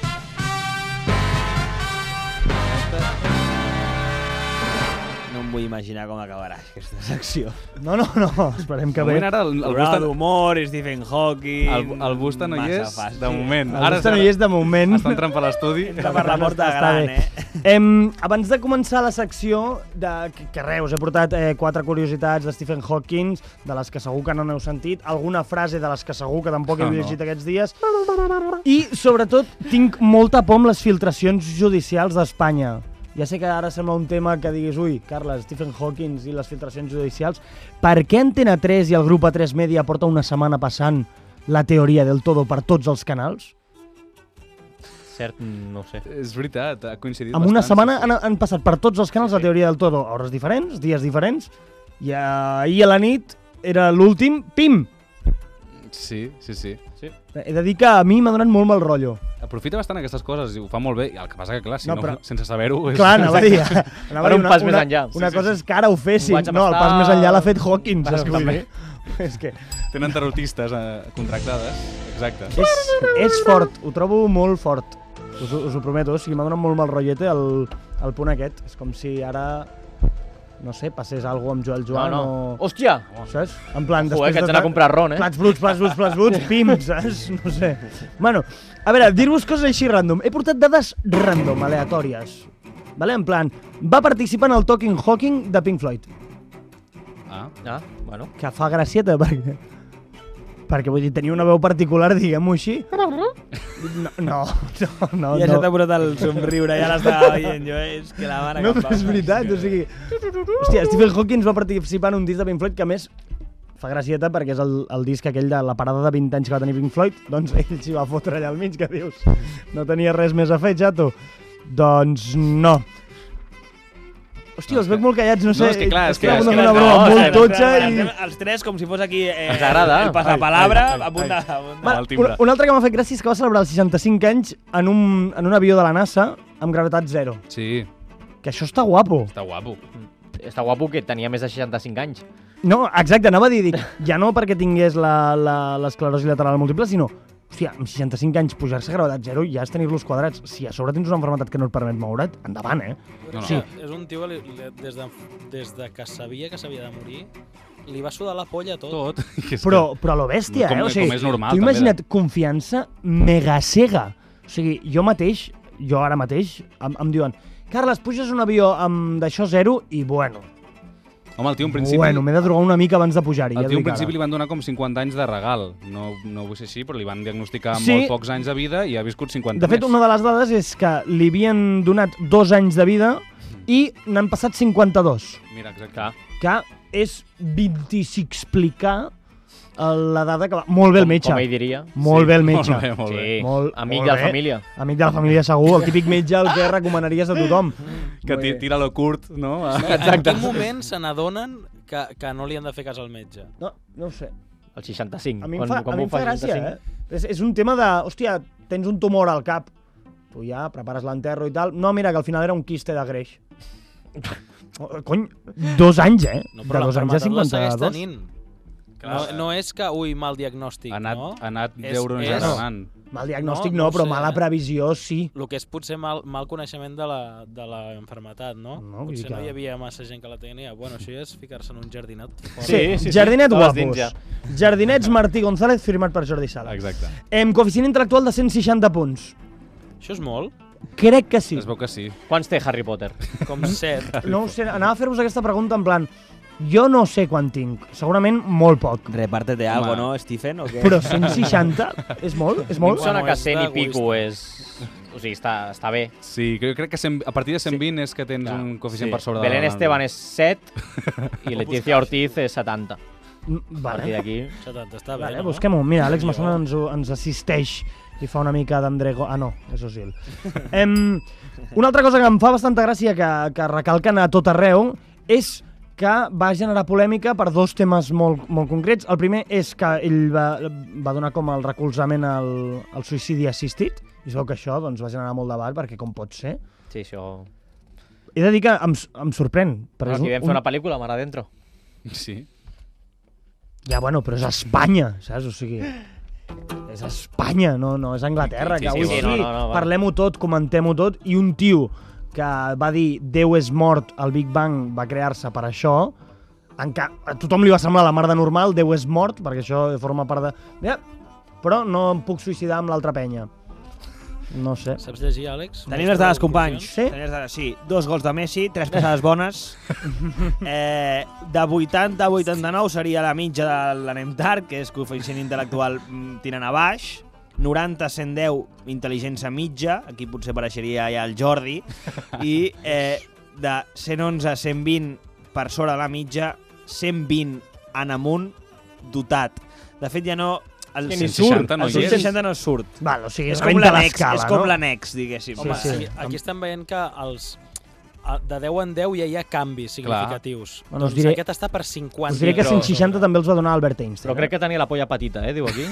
No em vull imaginar com acabarà aquesta secció. No, no, no, esperem que De bé. moment ara el, el Programa Busta... d'humor, Stephen Hawking... El, el Busta no hi massa és, fàcil. de moment. El Busta no hi és de moment. Està entrant per l'estudi. Entra per la porta Està gran, bé. eh? Em, abans de començar la secció, de, que, que res, us he portat eh, quatre curiositats de Stephen Hawking, de les que segur que no n'heu sentit, alguna frase de les que segur que tampoc heu No, no. llegit aquests dies, i sobretot tinc molta por amb les filtracions judicials d'Espanya. Ja sé que ara sembla un tema que diguis, ui, Carles, Stephen Hawking i les filtracions judicials. Per què Antena tres i el grup A tres Media porta una setmana passant la teoria del todo per tots els canals? Cert, no ho sé. És veritat, ha coincidit En una bastant, setmana sí, sí. han, han passat per tots els canals la teoria del todo, hores diferents, dies diferents, i ahir a la nit era l'últim, pim! Sí, sí, sí. sí. He de dir que a mi m'ha donat molt mal rotllo. Aprofita bastant aquestes coses i ho fa molt bé. I el que passa que, clar, si No, no, però- sense saber-ho... És... Clar, anava a dir, anava a Per dir un una, pas més una, enllà. una Sí, sí, cosa sí. és que ara ho fessin, WhatsApp no, el està- pas més enllà l'ha fet Hawking, saps què vull També. dir? És que Tenen tarotistes eh, contractades. Exacte. és, és fort, ho trobo molt fort. Us, ho- us ho prometo, o sigui, m'ha donat molt mal rotllete el, el punt aquest. És com si ara, no sé, passés alguna cosa amb Joel Joan No, no. o... Hòstia! Saps? En plan, Joder, que de ets anar a comprar ron, eh? Plats bruts, plats bruts, plats bruts, pim, saps? No sé. Bueno, a veure, dir-vos coses així random. He portat dades random, aleatòries. Vale? En plan, va participar en el Talking Hawking de Pink Floyd. Ah. Ah, bueno. Que fa gracieta, perquè... Perquè, vull dir, tenia una veu particular, diguem-ho així. No, no, no. no Ja no. se t'ha posat el somriure, ja l'estava veient jo, és que la mare No, que em però és va. veritat, o sigui... Hòstia, Stephen Hawking va participar en un disc de Pink Floyd que, a més, fa gracieta perquè és el, el disc aquell de la parada de vint anys que va tenir Pink Floyd, doncs ell s'hi va fotre allà al mig, que dius, no tenia res més a fer, xato. Doncs no. Hòstia, No, els és veig que- molt callats, no sé. No, és que clar, és que- Estava és donant que una no, broma és molt que- totxa i... Estem els tres com si fos aquí eh, Ens agrada. el passapalabra Ai, ai, ai, a punt de... ai. a punt de- Va, el timbre. una, una altra que m'ha fet gràcia és que va celebrar els seixanta-cinc anys en un, en un avió de la NASA amb gravetat zero. Sí, Que això està guapo. està guapo. està guapo que tenia més de seixanta-cinc anys. No, exacte, anava a dir, dic, ja no perquè tingués la- la- l'esclerosi lateral múltiple, sinó, hòstia, amb seixanta-cinc anys pujar-se a gravetat zero ja és tenir-los quadrats. Si a sobre tens una malaltia que no et permet moure't, endavant, eh? No, no. Sí. És un tio que li, li, des, de, des de que sabia que s'havia de morir, li va sudar la polla tot. Tot. Però, però a lo bèstia, com, eh? O sigui, com és normal, tu també, imagina't confiança mega cega. O sigui, jo mateix, jo ara mateix, em, em diuen Carles, puges un avió amb d'això zero i bueno... Home, el tio en principi... Bueno, m'he de drogar una mica abans de pujar-hi. El ja tio en dic ara. principi li van donar com cinquanta anys de regal. No, no vull ser així, però li van diagnosticar Sí. molt pocs anys de vida i ha viscut cinquanta De fet, més. una de les dades és que li havien donat dos anys de vida i n'han passat cinquanta-dos. Mira, exacte. Que és vint-i-sixplicar la dada que va... Molt bé el Com- metge. com ell diria. Molt Sí, bé el metge. molt bé, molt bé. Sí, Molt, amic molt de la bé. família. Amic de la família segur, el típic metge el que recomanaries a tothom. Que ti- tira-lo curt, no? En quin moment se n'adonen que, que no li han de fer cas al metge? No, no ho sé. El seixanta-cinc. A mi em fa, a mi em fa gràcia, eh? És, és un tema de, hòstia, tens un tumor al cap, tu ja prepares l'enterro i tal. No, mira, que al final era un quiste de greix. Oh, cony, dos anys, eh? No, de però dos anys a l'enfermetat la segueix cinquanta-dos. tenint. No, no és que, ui, mal diagnòstic, Ha anat, no? ha anat És- d'euro en és- generant. Mal diagnòstic no, però ho sé, mala eh? previsió sí. El que és potser mal, mal coneixement de la, de la enfermetat, no? No, vull dir potser no que- hi havia massa gent que la tenia. Bueno, això és ficar-se en un jardinet. fora. Sí, sí, sí, jardinet guapos. Jardinets Martí González, firmat per Jordi Sala. Exacte. Amb coeficient intel·lectual de cent seixanta punts. Això és molt? Crec que sí. Es veu que sí. Quants té Harry Potter? Com set. No ho sé, anava a fer-vos aquesta pregunta en plan, jo no sé quan tinc, segurament molt poc. Repártete algo, ¿no, Stephen? ¿o qué? Però cent seixanta és molt? És molt? Em sona que cent i pico és... O sigui, està, està bé. Sí, jo crec que cent, a partir de cent vint és que tens Clar, un coeficient sí. per sobre de Belén la... Esteban és set i Leticia Ortiz és setanta. A Vale. partir d'aquí... setanta, està bé, Vale, no? busquem-ho. Mira, Àlex Massona ens, ho- ens assisteix i fa una mica d'Andrego... Ah, no, és Osil. em, una altra cosa que em fa bastanta gràcia que, que recalquen a tot arreu és que va generar polèmica per dos temes molt, molt concrets. El primer és que ell va, va donar com el recolzament al, al suïcidi assistit, i es veu que això doncs, va generar molt debat, perquè com pot ser? Sí, això... He de dir que em, em sorprèn. Però és aquí un- vam fer una pel·lícula, Mar Adentro. Sí. Ja, bueno, però és Espanya, saps? O sigui, és Espanya, no, no és Anglaterra, Sí, que sí, avui sí, sí, no, no, no, va. parlem-ho tot, comentem-ho tot, i un tio que va dir Déu és mort, el Big Bang va crear-se per això, enca a tothom li va semblar la mar de normal, Déu és mort, perquè això forma part de... Ja, però no em puc suïcidar amb l'altra penya. No sé. Saps llegir, Àlex? Tenim les dades, companys. Sí? Tenim les dades, sí. Dos gols de Messi, tres passades bones. eh, de vuitanta a vuitanta-nou seria la mitja de l'Anem Tard, que és coeficient intel·lectual mm, tirant a baix. noranta a cent deu, intel·ligència mitja. Aquí potser apareixeria ja el Jordi. I eh, de cent onze a cent vint per sobre de la mitja, cent vint en amunt, dotat. De fet, ja no... El cent seixanta no el hi és. cent seixanta no surt. Val, o sigui, és és com rebenta l'annex, l'escala, és com no? l'annex, diguéssim. Home, Sí, sí, sí. aquí estem veient que els a- de deu en deu ja hi ha canvis significatius. Bueno, us doncs diré- aquest està per cinquanta. Us diré que cent seixanta també els va donar Albert Einstein. Però crec que tenia la polla petita, eh, diu aquí.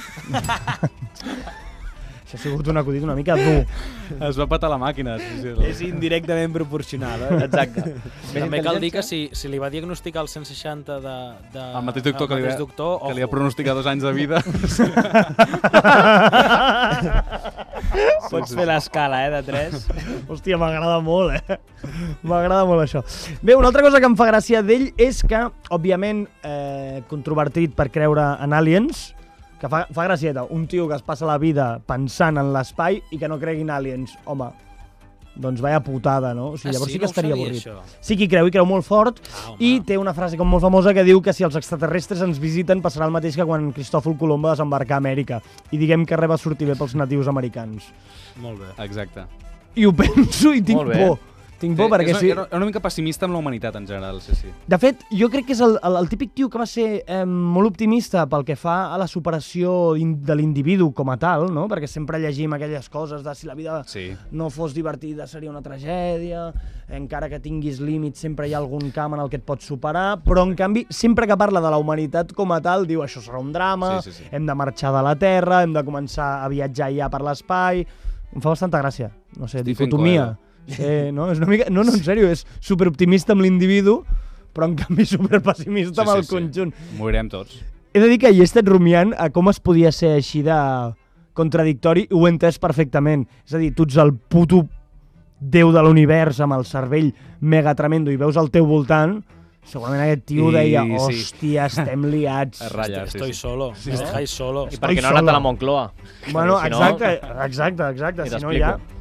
Això ha sigut un acudit una mica dur. Es va patar la màquina. Sí, sí, És indirectament proporcional, eh? Exacte. També cal dir que si, si li va diagnosticar el cent seixanta de, de, El mateix doctor, el que, li, mateix doctor, que li ha ojo. pronosticat dos anys de vida. Pots fer l'escala, eh, de tres. Hòstia, m'agrada molt, eh? M'agrada molt això. Bé, una altra cosa que em fa gràcia d'ell és que, òbviament, eh, controvertit per creure en aliens, que fa, fa gracieta, un tio que es passa la vida pensant en l'espai i que no cregui en aliens. Home, doncs vaya putada, no? O sigui, Ah, llavors sí? sí que No ho estaria sabia, avorrit. això. Sí que hi creu, hi creu molt fort, Ah, home. i té una frase com molt famosa que diu que si els extraterrestres ens visiten passarà el mateix que quan Cristòfol Colom va desembarcar a Amèrica. I diguem que res va sortir bé pels natius americans. Molt bé. Exacte. I ho penso i tinc Molt bé. por. Tinc por perquè és, sí. Era una mica pessimista amb la humanitat, en general, sí, sí. De fet, jo crec que és el, el, el típic tio que va ser eh, molt optimista pel que fa a la superació in, de l'individu com a tal, no? Perquè sempre llegim aquelles coses de si la vida Sí. no fos divertida seria una tragèdia, encara que tinguis límits sempre hi ha algun camp en el que et pots superar, però en canvi sempre que parla de la humanitat com a tal diu això serà un drama, Sí, sí, sí. hem de marxar de la Terra, hem de començar a viatjar ja per l'espai. Em fa bastanta gràcia, no sé, Stephen dicotomia. Coelho. Sí, no, és una mica... No, no, en sèrio, és superoptimista amb l'individu, però en canvi superpessimista amb el conjunt. Morirem tots. He de dir que hi he estat rumiant a com es podia ser així de contradictori i ho he entès perfectament. És a dir, tu ets el puto déu de l'univers amb el cervell mega tremendo i veus al teu voltant, segurament aquest tio I, deia, sí. hòstia, estem liats. Ratlla, sí, Estoy sí. solo, Sí, sí, sí. estáis solo. I perquè no ha anat a la Moncloa. Bueno, Si no- exacte, exacte, exacte. Ni Si no t'explico. ja...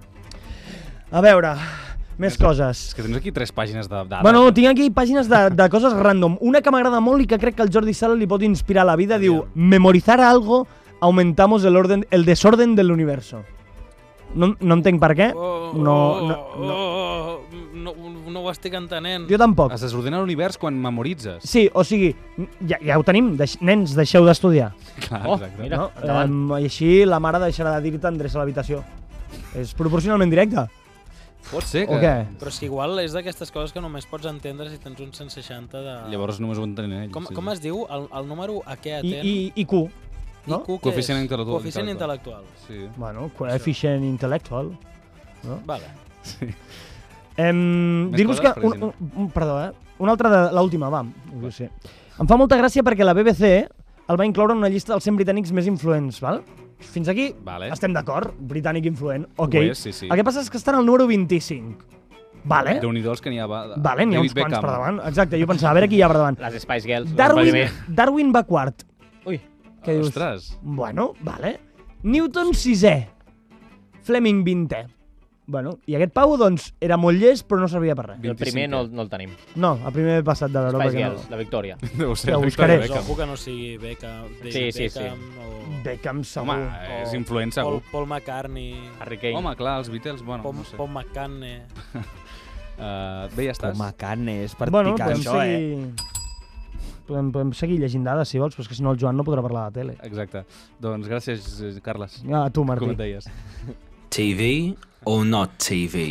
A veure, més coses. És que tens aquí tres pàgines de dades. Bueno, tinc aquí pàgines de, de coses random. Una que m'agrada molt i que crec que el Jordi Sala li pot inspirar a la vida, diu, memorizar algo, aumentamos el, orden, el desorden del universo. No, no entenc per què. Oh, No, no, oh, no. oh, no, no ho estic entenent. Jo tampoc. Es desordena l'univers quan memoritzes. Sí, o sigui, ja, ja ho tenim. Deix, nens, deixeu d'estudiar. Clar, Oh, exacte. mira, No? endavant. Um, I així la mare deixarà de dir-te endreça a l'habitació. És proporcionalment directe. Pot ser que... O què? Però és que igual és d'aquestes coses que només pots entendre si tens un cent seixanta de... Llavors només ho entenen ells. Com, sí. com es diu el, el número a què I, atén? i, i Q. No? I Q què Coeficient és? intel·lectual. Coeficient intel·lectual. Sí. Bueno, coeficient intel·lectual. No? Vale. Sí. Em, Més Dir-vos que... coses, Un, un, un, perdó, eh? Una altra de l'última, va. No sé. Em fa molta gràcia perquè la B B C el va incloure en una llista dels cent britànics més influents, val? Fins aquí Vale. estem d'acord, britànic influent, ok. Ho és, sí, sí. El que passa és que estan al número vint-i-cinc. Vale? Déu-n'hi-do els que n'hi ha... Va... Vale, n'hi ha uns David quants Beckham. per davant. Exacte, jo pensava, a veure qui hi ha per davant. Les Spice Girls. Darwin, les Darwin va quart. Ui. Què dius? Ostres. Bueno, vale. Newton sisè. Fleming vintè. Bueno, i aquest Pau, doncs, era molt llest, però no servia per res. El primer no, no el tenim. No, el primer he passat de veure Spice perquè Girls, no. la Victòria. Deu ser Ja ho Victoria buscaré. Beckham. Segur que no sigui Beckham, David Sí, sí, sí. Beckham o... Beckham segur. Home, és o influent Paul, segur. Paul McCartney, Harry Kane. Home, clar, els Beatles, bueno, Paul, no sé. Paul McCartney... Uh, bé, ja estàs. Home, carne, és per Bueno, picar podem això, eh? seguir... Podem, podem seguir llegint dades, si vols, però és que si no el Joan no podrà parlar a la tele. Exacte. Doncs gràcies, Carles. Ah, tu, Martí. Com et deies? T V or not T V?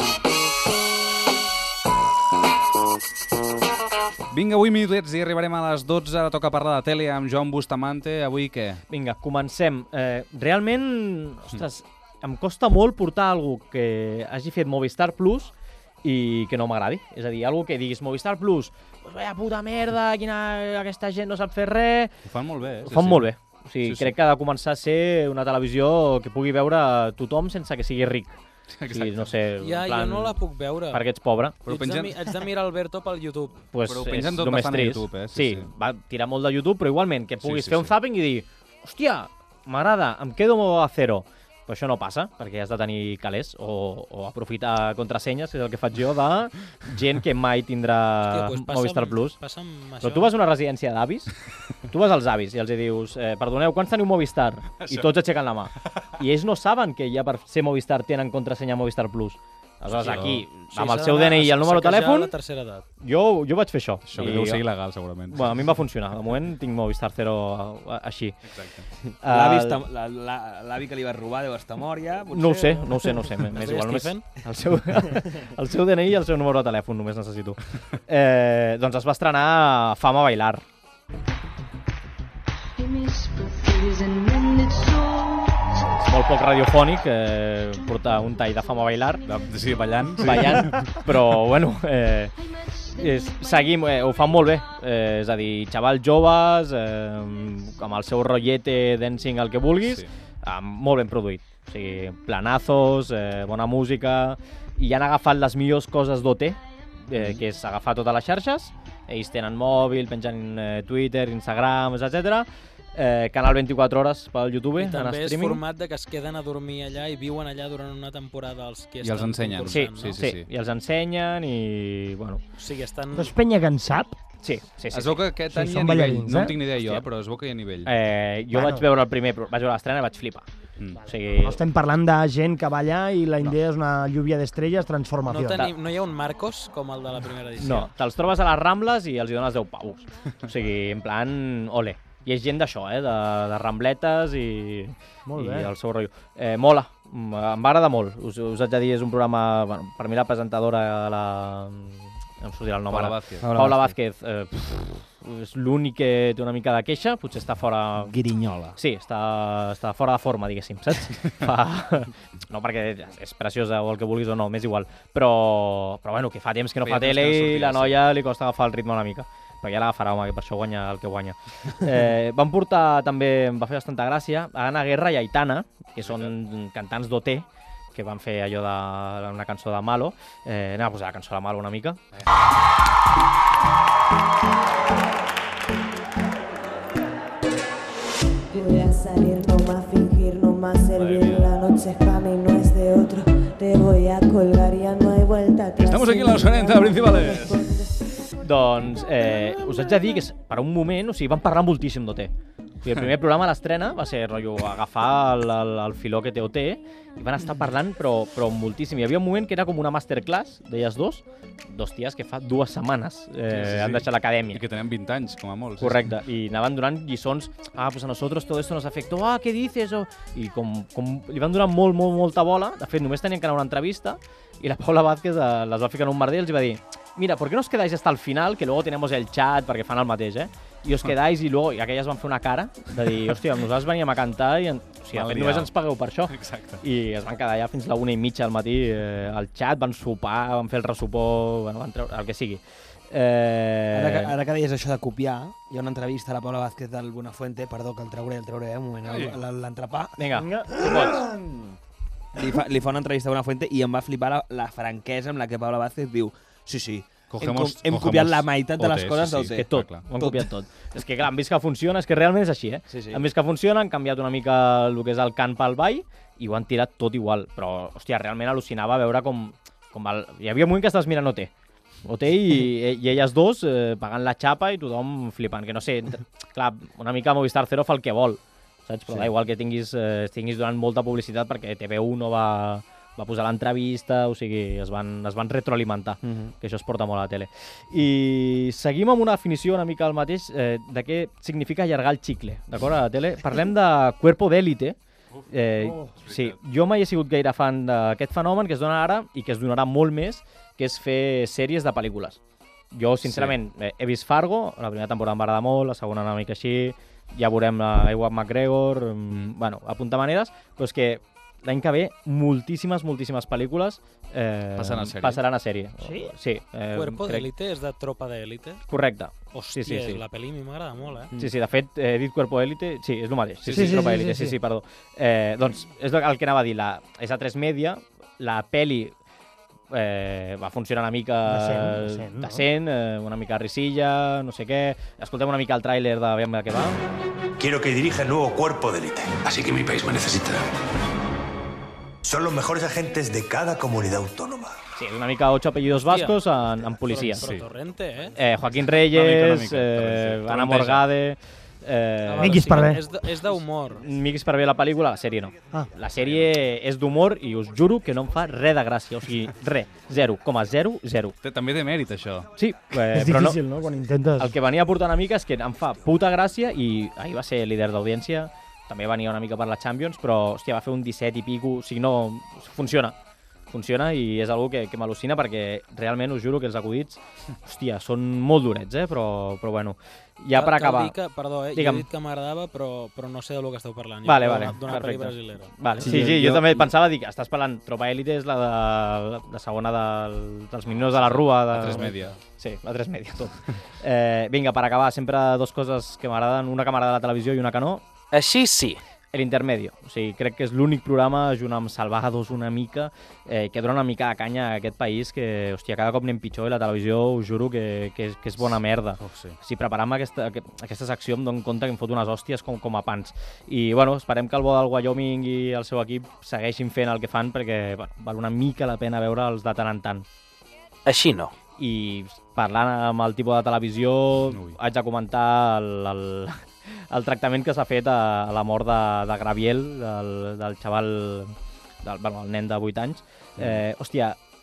Vinga, avui minutets i arribarem a les dotze. Ara toca parlar de tele amb Joan Bustamante. Avui què? Vinga, comencem. Eh, realment, ostres, em costa molt portar alguna que hagi fet Movistar Plus i que no m'agradi. És a dir, alguna que diguis Movistar Plus, pues vaya puta merda, quina, aquesta gent no sap fer res. Ho fan molt bé, eh? Ho fan molt bé. O sigui, Sí, sí. crec que ha de començar a ser una televisió que pugui veure tothom sense que sigui ric. O sigui, no sé, Ja, en plan, jo no la puc veure. perquè ets pobre. Però haig, de, mi- haig de mirar Alberto pel YouTube. Pues Però ho és pengen tot el més bastant a trist. YouTube, eh? Sí, Sí, sí. va tirar molt de YouTube, però igualment, que puguis sí, fer un sí. zapping i dir hòstia, m'agrada, em quedo a zero. Però això no passa, perquè has de tenir calés o, o aprofitar contrasenyes, que és el que faig jo, de gent que mai tindrà Hòstia, doncs passa'm- Movistar Plus. passa'm Però això. tu vas a una residència d'avis, tu vas als avis i els hi dius eh, perdoneu, quants teniu Movistar? I Això. tots aixequen la mà. I ells no saben que ja per ser Movistar tenen contrasenya Movistar Plus. Aleshores, Hòstia. aquí, Sí, amb el s'ha seu D d'anar N I i el a número de saquejar telèfon, la tercera edat. jo, jo vaig fer això. Això que deu ser il·legal, segurament. Bueno, a mi em va funcionar. De moment tinc Movistar Zero a- a- així. Exacte. L'avi Uh, està- la- la- l'avi que li vas robar deu estar mort ja, potser? no ho sé, no ho sé, no ho sé. M'és Es igual, deia només Stephen? el seu, el seu D N I i el seu número de telèfon només necessito. Eh, doncs es va estrenar Fama Bailar. És molt poc radiofònic eh, portar un tall de Fama Bailar. De, sí, ballant. Sí. Ballant, però bueno, eh, és, seguim, eh, ho fan molt bé. Eh, és a dir, xavals joves, eh, amb el seu rotllete dancing el que vulguis, Sí. eh, molt ben produït. O sigui, planazos, eh, bona música, i han agafat les millors coses d'O T, eh, que és agafar totes les xarxes. Ells tenen mòbil, pengen eh, Twitter, Instagram, etcètera. Eh, canal vint-i-quatre hores pel YouTube, I en també és streaming. format de que es queden a dormir allà i viuen allà durant una temporada els que I els estan ensenyen. concursant, Sí, no? sí, sí, sí, i els ensenyen i, bueno... O sigui, estan... Però és penya que en sap? Sí, sí, sí. Es veu que aquest Sí, any hi ha són nivell. ballarins, No eh? en tinc ni idea jo, Hòstia. però es veu que hi ha nivell. Eh, jo Bueno. vaig veure el primer, vaig veure l'estrena i vaig flipar. Mm. O sigui, No estem parlant de gent que va allà i la idea és una lluvia d'estrelles, No, transformació. tenim, no hi ha un Marcos com el de la primera edició? no, te'ls trobes a les Rambles i els hi dones deu paus. O sigui, en plan, ole. I és gent d'això, eh, de, de rambletes i, Molt i bé. el seu rotllo. Eh, mola, em va agradar molt. Us, us haig de dir, és un programa... Bueno, per mi la presentadora, la em sortirà el nom Paula ara. Vázquez. Paula Vázquez. Eh, pff, és l'únic que té una mica de queixa, potser està fora... Guirinyola. Sí, està, està fora de forma, diguéssim, saps? Fa... No perquè és preciosa o el que vulguis o no, m'és igual. Però, però bueno, que fa temps que no Feia fa temps tele que no i sortia, la sí. noia li costa agafar el ritme una mica. Però ja l'agafarà, home, que per això guanya el que guanya. Eh, van portar també, em va fer bastanta gràcia, a Ana Guerra i Aitana, que són cantants d'O T, que van fer allò d'una cançó de Malo. Eh, anem a posar la cançó de Malo una mica. Voy a salir, no más fingir, no más servir. La noche es para mí, no es de otro. Te voy a colgar, ya no hay vuelta atrás. Estamos aquí en los cuarenta principales. Doncs eh, us haig de dir que és, per un moment, o sigui, van parlar moltíssim d'O T. O sigui, el primer programa a l'estrena va ser rotllo, agafar el, el, el filó que té O T i van estar parlant, però, però moltíssim. Hi havia un moment que era com una masterclass d'elles dos, dos ties que fa dues setmanes eh, Sí, sí, sí. han deixat l'acadèmia. I que tenen vint anys, com a molt. Correcte, i anaven donant lliçons, ah, pues a nosotros todo esto nos afectó, ah, ¿qué dices? O... I com, com li van donar molt, molt, molta bola, de fet, només tenien que anar a una entrevista, i la Paula Vázquez eh, les va ficar en un merder i els va dir, mira, ¿por qué no os quedáis hasta el final? Que luego tenemos el chat, perquè fan el mateix, eh? I os quedáis, i luego, i aquelles van fer una cara de dir, hòstia, nosaltres veníem a cantar i, en... o sigui, de fet, només ens pagueu per això. Exacte. I es van quedar allà fins la una i mitja del matí eh, al chat, van sopar, van fer el ressopor, bueno, van treure el que sigui. Eh... Ara que, ara que deies això de copiar, hi ha una entrevista a la Paula Vázquez del Buenafuente, perdó, que el trauré, el trauré, eh, un moment, Sí. l'entrepà. Vinga, si pots. Li fa, li fa una entrevista a Buenafuente i em va flipar la, la franquesa amb la que Paula Vázquez diu sí, sí, Cogemos- hem, hem cogemos copiat la meitat de O T, les coses sí, del sí. T. Que tot, clar, ho han copiat tot. És que clar, han vist que funciona, és que realment és així, eh? Sí, sí. Han vist que funciona, han canviat una mica el que és el cant pel ball i ho han tirat tot igual. Però, hòstia, realment al·lucinava veure com... com el... Hi havia un moment que estaves mirant O T. O T i, i elles dos eh, pagant la xapa i tothom flipant. Que no sé, clar, una mica Movistar Cero fa el que vol, saps? Però Sí. da igual que tinguis, eh, tinguis donant molta publicitat perquè T V u no va... va posar l'entrevista, o sigui, es van, es van retroalimentar, Mhm. que això es porta molt a la tele. I seguim amb una definició una mica el mateix eh, de què significa allargar el xicle, d'acord, a la tele. Parlem de cuerpo d'élite. Eh, Oh, sí, jo mai he sigut gaire fan d'aquest fenomen que es dona ara i que es donarà molt més, que és fer sèries de pel·lícules. Jo, sincerament, sí. eh, he vist Fargo, la primera temporada em va agradar molt, la segona una mica així, ja veurem la Ewan McGregor, mm. bueno, apuntar maneres, però és que l'any que ve moltíssimes, moltíssimes pel·lícules eh, Passaran a sèrie. passaran a sèrie. Sí? Sí. Eh, Cuerpo crec- d'élite és de tropa d'élite? Correcte. Hòstia, sí, sí, sí. la pel·li a mi m'agrada molt, eh? Sí, sí, de fet, eh, he dit Cuerpo d'élite, sí, és el mateix. Sí, Sí, sí, sí, Tropa sí, d'élite, sí, sí, sí. sí, perdó. Eh, doncs, és el que anava a dir, la, és a tres Media, la peli eh, va funcionar una mica Decent, decent, no? decent, eh, una mica risilla, no sé què. Escoltem una mica el tràiler de veure què va. Quiero que dirija el nuevo cuerpo de élite. Así que mi país me necesita. Son los mejores agentes de cada comunidad autónoma. Sí, una mica ocho apellidos Hòstia. vascos en, en policia. Però, però Torrente, eh? Eh, Joaquín Una Reyes, mica, una mica, eh, Torrenteja. Ana Morgade... Eh, Ah, Miquis sí, per bé. És d- És d'humor. Miquis per bé la pel·lícula, la sèrie no. Ah. La sèrie és d'humor i us juro que no em fa res de gràcia. O sigui, res. zero coma zero zero. Té, també té mèrit, això. Sí, eh, És però no, difícil, no?, quan intentes... el que venia a portar una mica és que em fa puta gràcia i ahir va ser líder d'audiència, també venia una mica per la Champions, però hòstia, va fer un disset i pico, o sigui, no... Funciona. Funciona i és algo que, que m'al·lucina perquè realment us juro que els acudits, hòstia, són molt durets, eh? Però, però bueno, ja per Cal acabar... dir que, perdó, eh? Digue'm. Jo he dit que m'agradava, però, però no sé de lo que esteu parlant. Vale, Jo vale, d'una pel·li perfecte. brasilera. Vale. Sí, Sí, sí, jo- jo, també pensava, dic, estàs parlant, Tropa Élite és la de, la segona del, dels Meninos de la Rua. De... A tres Media. Sí, a tres Media, tot. eh, vinga, per acabar, sempre dues coses que m'agraden, una que m'agrada la televisió i una que no. Així sí. L'Intermedio. O sigui, crec que és l'únic programa, junt amb Salvados una mica, eh, que dona una mica de canya a aquest país, que, hòstia, cada cop anem pitjor i la televisió, us juro que, que, és, que és bona merda. Oh, sí. Si preparant-me aquesta, aquest- aquesta secció em dono compte que em fot unes hòsties com, com a pans. I, bueno, esperem que el bo del Wyoming i el seu equip segueixin fent el que fan, perquè bueno, val una mica la pena veure'ls de tant en tant. Així no. I parlant amb el tipus de televisió, Ui. haig de comentar el, el, el tractament que s'ha fet a, a la mort de, de Graviel, del, del xaval, del, bueno, el nen de vuit anys. Eh, hòstia,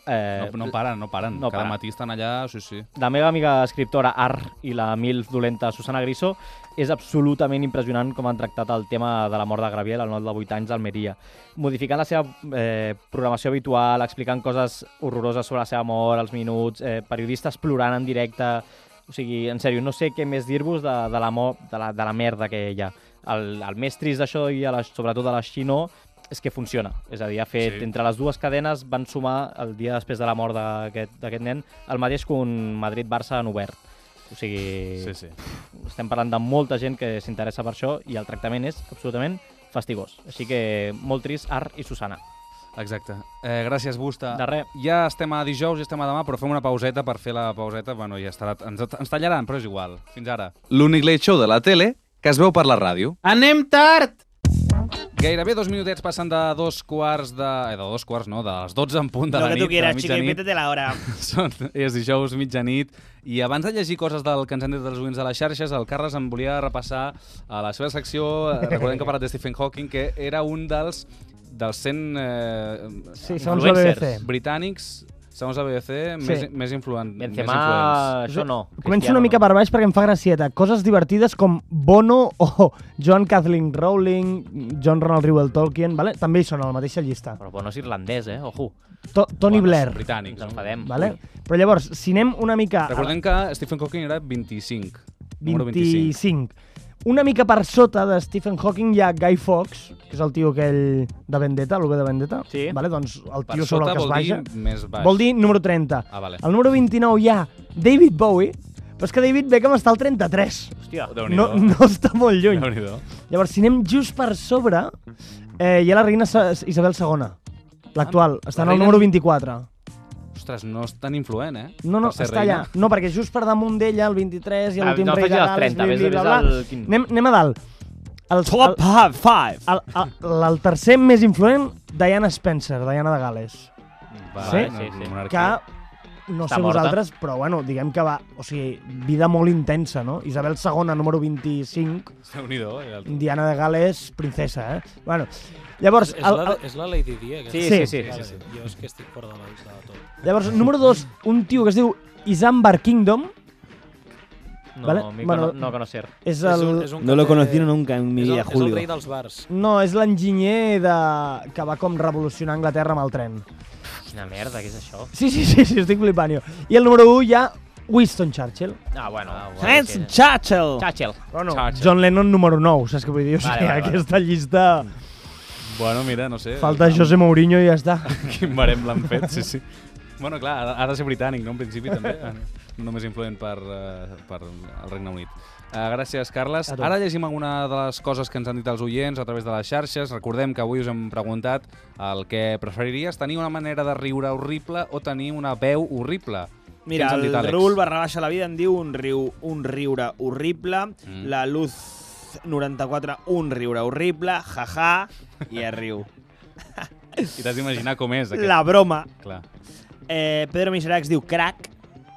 Eh, no, no paren, no paren. No Cada paren. matí estan allà, sí, sí. La meva amiga escriptora Ar i la milf dolenta Susana Griso és absolutament impressionant com han tractat el tema de la mort de Graviel, el noi de vuit anys d'Almeria. Modificant la seva eh, programació habitual, explicant coses horroroses sobre la seva mort, els minuts, eh, periodistes plorant en directe... O sigui, en sèrio, no sé què més dir-vos de, de, la mort, de, la, de la merda que hi ha. El, el més trist d'això, i a la, sobretot a la Xino, és que funciona. És a dir, ha fet, sí. Entre les dues cadenes van sumar, el dia després de la mort d'aquest nen, el mateix que un Madrid-Barça en obert. O sigui, sí, sí. Estem parlant de molta gent que s'interessa per això i el tractament és absolutament fastigós. Així que molt trist, Ar i Susana. Exacte. Eh, gràcies, Busta. De res. Ja estem a dijous, ja estem a demà, però fem una pauseta per fer la pauseta. Bueno, ja estarà... Ens, ens tallaran, però és igual. Fins ara. L'únic late show de la tele que es veu per la ràdio. Anem tard! Gairebé dos minutets passen de dos quarts de... Eh, de dos quarts, no, de les dotze en punt de Lo la que nit. tu quieras, de chico, y mitjanit. métete la hora. Són, és dijous, mitjanit. I abans de llegir coses del que ens han dit els oients de les xarxes, el Carles em volia repassar a la seva secció. Recordem que ha parlat de Stephen Hawking, que era un dels dels cent eh, sí, segons la B B C. britànics, segons la B B C, sí. més, més, influen, Benzema, més influents. això no. Començo una mica per baix perquè em fa gracieta. Coses divertides com Bono o Joan Kathleen Rowling, John Ronald Reuel Tolkien, vale? També hi són a la mateixa llista. Però Bono és irlandès, eh? Ojo. To Tony bueno, Blair. Britànics. Ens enfadem. Vale? Però llavors, si anem una mica... Recordem que Stephen Hawking era vint-i-cinc. Número vint-i-cinc. Una mica per sota de Stephen Hawking hi ha Guy Fawkes, que és el tio aquell de Vendetta, l'U V de Vendetta. Sí. Vale? Doncs el Per tio sobre el que es vol baixa. dir més baix. Vol dir número trenta. Ah, vale. Al número vint-i-nou hi ha David Bowie, però és que David Beckham està al trenta-tres. Hòstia, no, no està molt lluny. Déu-n'hi-do. Llavors, si anem just per sobre, eh, hi ha la reina Isabel segona, l'actual. Ah, està la en el reina- número vint-i-quatre. Ostres, no és tan influent, eh? No, no, Per ser està reina. allà. No, perquè just per damunt d'ella, el vint-i-tres, i Ah, l'últim no rei de facis els Gales... trenta, bli, ves- bli, ves bla, bla. al quin- Anem, anem a dalt. El, Top five. El, el, el, el tercer més influent, Diana Spencer, Diana de Gales. Va, Sí? no, Sí, sí. monarquia. Que, no Està sé morta. vosaltres, però bueno, diguem que va... O sigui, vida molt intensa, no? Isabel segona, número vint-i-cinc, Déu-n'hi-do, eh? el- Diana de Gales, princesa, eh? Bueno, llavors... És, el, la, el, és la Lady Di, aquesta? Sí, Sí. sí, sí. Vale, sí, sí. Jo és que estic fora de la vista de tot. llavors, número dos, un tio que es diu Isambar Kingdom, No, Vale, mi bueno, no, no conocer. és És el... un, és un No que lo he té- conocido nunca en mi és el, vida, És Julio. el rei dels bars. No, és l'enginyer de... que va com revolucionar Anglaterra amb el tren. Quina merda, què és això? Sí, sí, sí, sí, estic flipant jo. I el número un hi ha Winston Churchill. Ah, bueno. Ah, Hans Churchill. Churchill. Bueno, Churchill. John Lennon número nou, saps què vull dir? O sigui, Vale, vale, vale. aquesta llista... Bueno, mira, no sé. Falta José Mourinho i ja està. Quin barem l'han fet, sí, sí. Bueno, clar, ha- ha de ser britànic, no? En principi, també. Eh, Només influent per, uh, per el Regne Unit. Uh, gràcies, Carles. A tu. Ara llegim alguna de les coses que ens han dit els oients a través de les xarxes. Recordem que avui us hem preguntat el que preferiries, tenir una manera de riure horrible o tenir una veu horrible. Mira, Què ens han el dit, Àlex? Raül barra baixa la vida em diu un, riu, un riure horrible, Mm. la Luz noranta-quatre un riure horrible, jaja, i es riu. I t'has d'imaginar com és aquest. La broma. Clar. Eh, Pedro Miserax diu crack,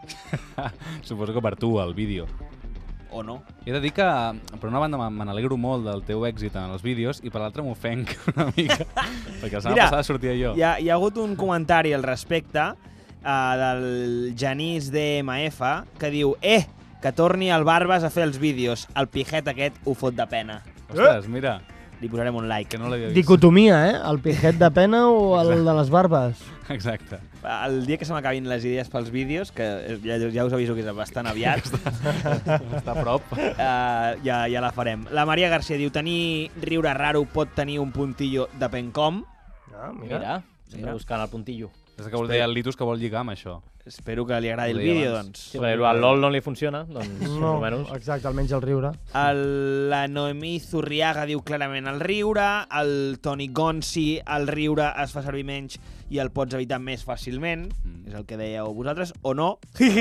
Suposo que per tu, el vídeo. o no. He de dir que, per una banda, me me n'alegro molt del teu èxit en els vídeos i per l'altra m'ofenc una mica, perquè la setmana Mira, passada sortia jo. Hi ha, hi ha hagut un comentari al respecte uh, del Genís D M F que diu eh, que torni el Barbas a fer els vídeos. El pijet aquest ho fot de pena. Ostres, mira, Li posarem un like. que no l'havia vist. Dicotomia, eh? El pijet de pena o el de les barbes? Exacte. El dia que se m'acabin les idees pels vídeos, que ja, ja us aviso que és bastant aviat, Està a prop. uh, ja, ja la farem. La Maria Garcia diu, tenir riure raro pot tenir un puntillo depèn com. Ah, Mira, sempre buscant el puntillo. És que vol dir el Litus que vol lligar amb això. Espero que li agradi Ho el deia vídeo, abans. doncs. Sí, perquè al LOL no li funciona, doncs No, almenys. exacte, almenys el riure. El, la Noemí Zurriaga diu clarament el riure, el Toni Gonsi, el riure es fa servir menys i el pots evitar més fàcilment, Mm. és el que dèieu vosaltres, o no?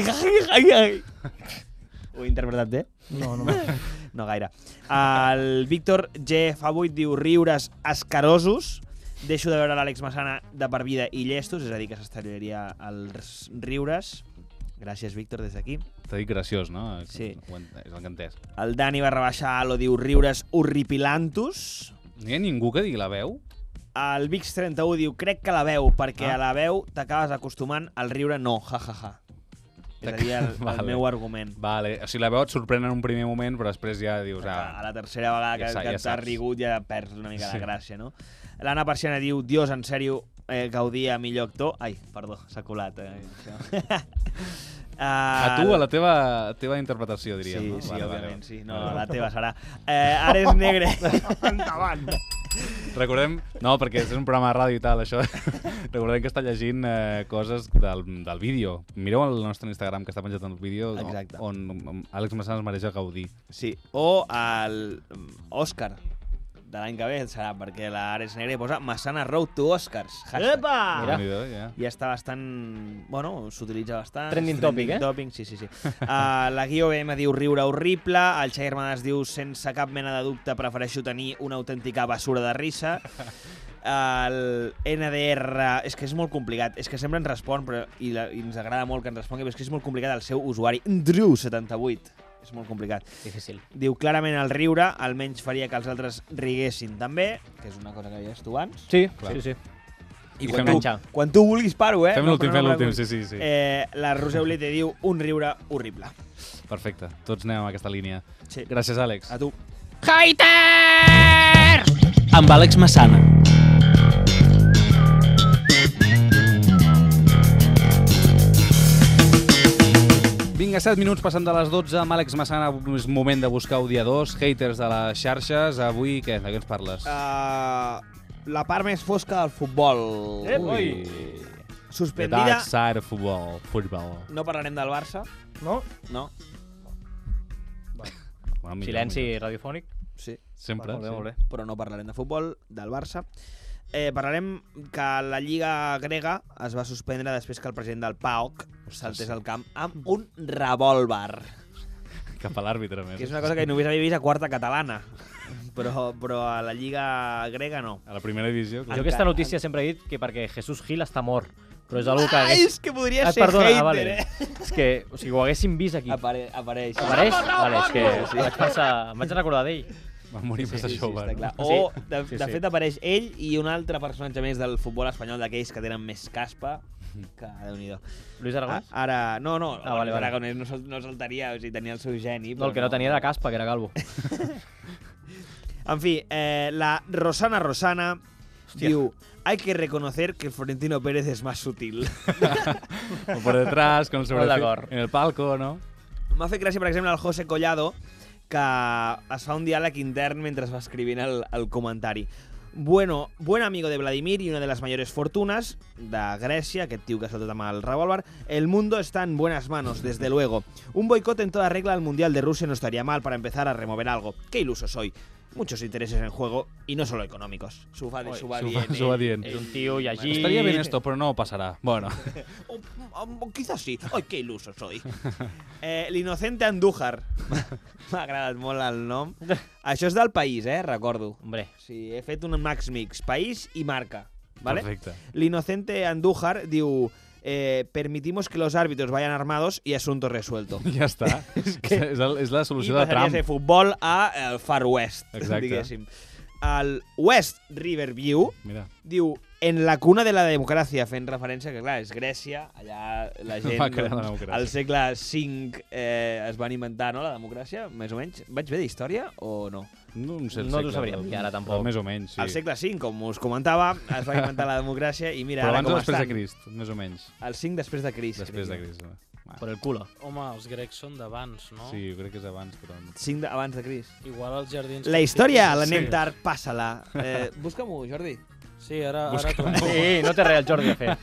Ho he interpretat bé? No, no. No gaire. El Víctor G. Fa vuit diu riures escarosos, deixo de veure l'Àlex Massana de per vida i llestos, és a dir, que s'estalviaria els riures. Gràcies, Víctor, des d'aquí. T'ha dit graciós, no? Sí. Ho ent- És el que he entès. El Dani barra baixa Alo diu riures horripilantus. No hi ha ningú que digui la veu? el Vix trenta-u diu, crec que la veu, perquè Ah. a la veu t'acabes acostumant al riure no, ja, ja, ja. És a dir, el, Vale. el meu argument. Vale, o sigui, la veu et sorprèn en un primer moment, però després ja dius... Ah, A la tercera vegada que, ja sa- que ja t'has saps. rigut ja perds una mica Sí. de gràcia, no? L'Anna Persiana diu, Dios, en sèrio, eh, gaudia millor actor... Ai, perdó, s'ha colat. Eh, això. a tu, a la teva, teva interpretació, diríem. Sí, no? sí, Vale, òbviament, vale. sí. No, no, la teva serà. Eh, Ares Negre. Endavant. Recordem... No, perquè és un programa de ràdio i tal, això. Recordem que està llegint eh, coses del, del vídeo. Mireu el nostre Instagram, que està penjat en el vídeo, Exacte. on, on Àlex Massana es mereix gaudir. Sí, o el Òscar de l'any que ve serà, perquè l'Ares Negre posa Massana Road to Oscars. Hashtag. Epa! Mira. Déu-n'hi-do, ja. I està bastant... Bueno, s'utilitza bastant. Trending topic, eh? Topic, sí, sí, sí. Uh, la Guio B M diu riure horrible, el Xavier Madas diu sense cap mena de dubte prefereixo tenir una autèntica basura de risa. El N D R... És que és molt complicat. És que sempre ens respon, però, i, la, i ens agrada molt que ens respongui, però és que és molt complicat el seu usuari. Drew setanta vuit. És molt complicat. Difícil. Diu, clarament el riure almenys faria que els altres riguessin també, que és una cosa que deies tu abans. Sí, Clar. sí, sí. I I quan fem- tu, quan tu vulguis paro, eh? Fem l'últim, però fem no l'últim, volem- sí, sí, sí. Eh, la Roser Olite diu un riure horrible. Perfecte, tots anem a aquesta línia. Sí. Gràcies, Àlex. A tu. Hater! Amb Àlex Massana. Vinga, set minuts passant de les dotze amb Àlex Massana. És moment de buscar odiadors, haters de les xarxes. Avui, què? De què ens parles? Uh, la part més fosca del futbol. Ep, ui. The Suspendida. dark side of football. Football. No parlarem del Barça. No? No. Bueno, millor, Silenci millor. radiofònic. Sí. Sempre. Molt bé, sí. molt bé. Però no parlarem de futbol, del Barça. Eh, parlarem que la Lliga grega es va suspendre després que el president del P A O K saltés al camp amb un revòlver. Cap a l'àrbitre, més. Que és una cosa que només havia vist a quarta catalana. Però, però a la Lliga grega no. A la primera divisió. Jo aquesta notícia sempre he dit que perquè Jesús Gil està mort. Però és algo que... Ah, és que podria ah, ser perdona, hater, ah, vale. eh? És que, o sigui, ho haguéssim vist aquí. Apare apareix. Apareix? Vale, és que Sí. vaig pensar, em vaig recordar d'ell. Va morir Sí, massa sí, sí, jove. està clar. no? O, Sí. de, Sí, de sí. fet, apareix ell i un altre personatge més del futbol espanyol, d'aquells que tenen més caspa, que Déu-n'hi-do. Luis Aragonès? A- Ara, no, no, Ah, vale, Luis vale. Aragonès no, sal, no saltaria, o sigui, tenia el seu geni. No, el que no tenia era caspa, que era calvo. En fi, eh, la Rosana Rosana Hòstia. Diu, hay que reconocer que Florentino Pérez es más sutil. O por detrás, con el sobre d'acord. en el palco, no? M'ha fet gràcia, per exemple, el José Collado, que es fa un diàleg intern mentre va escrivint el, el comentari. Bueno, buen amigo de Vladimir y una de las mayores fortunas de Grecia, aquest tio que salta amb el revólver, el mundo está en buenas manos, desde luego. Un boicot en toda regla al Mundial de Rusia no estaría mal para empezar a remover algo. Qué iluso soy. Muchos intereses en juego y no solo económicos. S'ho va, s'ho va S'ho dient. va- s'ho va ell. dient. És un tio llegit... Estaria bien esto, però no passarà. Bueno. O, o, o quizás sí. Ai, qué iluso soy. Eh, L'Inocente Andújar. M'ha agradat molt el nom. Això és del País, eh? Recordo. Hombre. Sí, he fet un Max Mix. País i marca. ¿Vale? Perfecte. L'Inocente Andújar diu... Eh, permitimos que los árbitros vayan armados y asunto resuelto. Ja està. és, que... és, el, és la solució I de passaria a Trump. ser futbol a el Far West, Exacte. diguéssim. El West Riverview Mira. diu en la cuna de la democràcia, fent referència que, clar, és Grècia, allà la gent... Va crear la doncs, democràcia. al segle cinc eh, es van inventar, no?, la democràcia, més o menys. Vaig bé d'història o no? No, no sé el No segle, t'ho sabríem dir ara, tampoc. Però més o menys, sí. Al segle cinc, com us comentava, es va inventar la democràcia i mira Però ara abans o com després estan. de Crist, més o menys. El cinc després de Crist. Després de crec. Crist. Va. Per el culo. Home, els grecs són d'abans, no? Sí, jo crec que és abans, però... cinc de, abans de Crist. Igual els jardins... La història, Sí. l'anem tard, passa-la. Eh, Busca-m'ho, Jordi. Sí, ara, ara Busca- tu. Sí, no té res el Jordi a fer.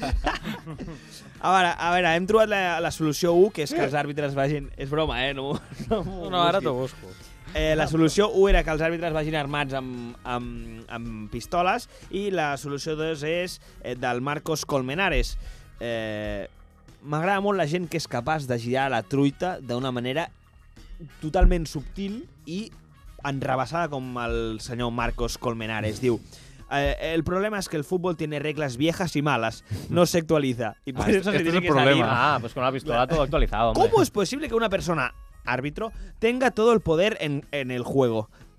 A veure, a veure, hem trobat la, la solució u, que és que els àrbitres vagin... És broma, eh? No, no, No, no, ara t'ho busco. Eh, la solució u era que els àrbitres vagin armats amb, amb, amb pistoles i la solució dos és eh, del Marcos Colmenares. Eh, M'agrada molt la gent que és capaç de girar la truita d'una manera totalment subtil i enrebaçada com el senyor Marcos Colmenares. Diu, eh, el problema es que el fútbol tiene reglas viejas y malas, no se actualiza. Y por Ah, eso este se es tiene el que problema. salir. Ah, pues con la pistola todo actualizado, hombre. ¿Cómo es posible que una persona árbitro tenga todo el poder en, en el juego?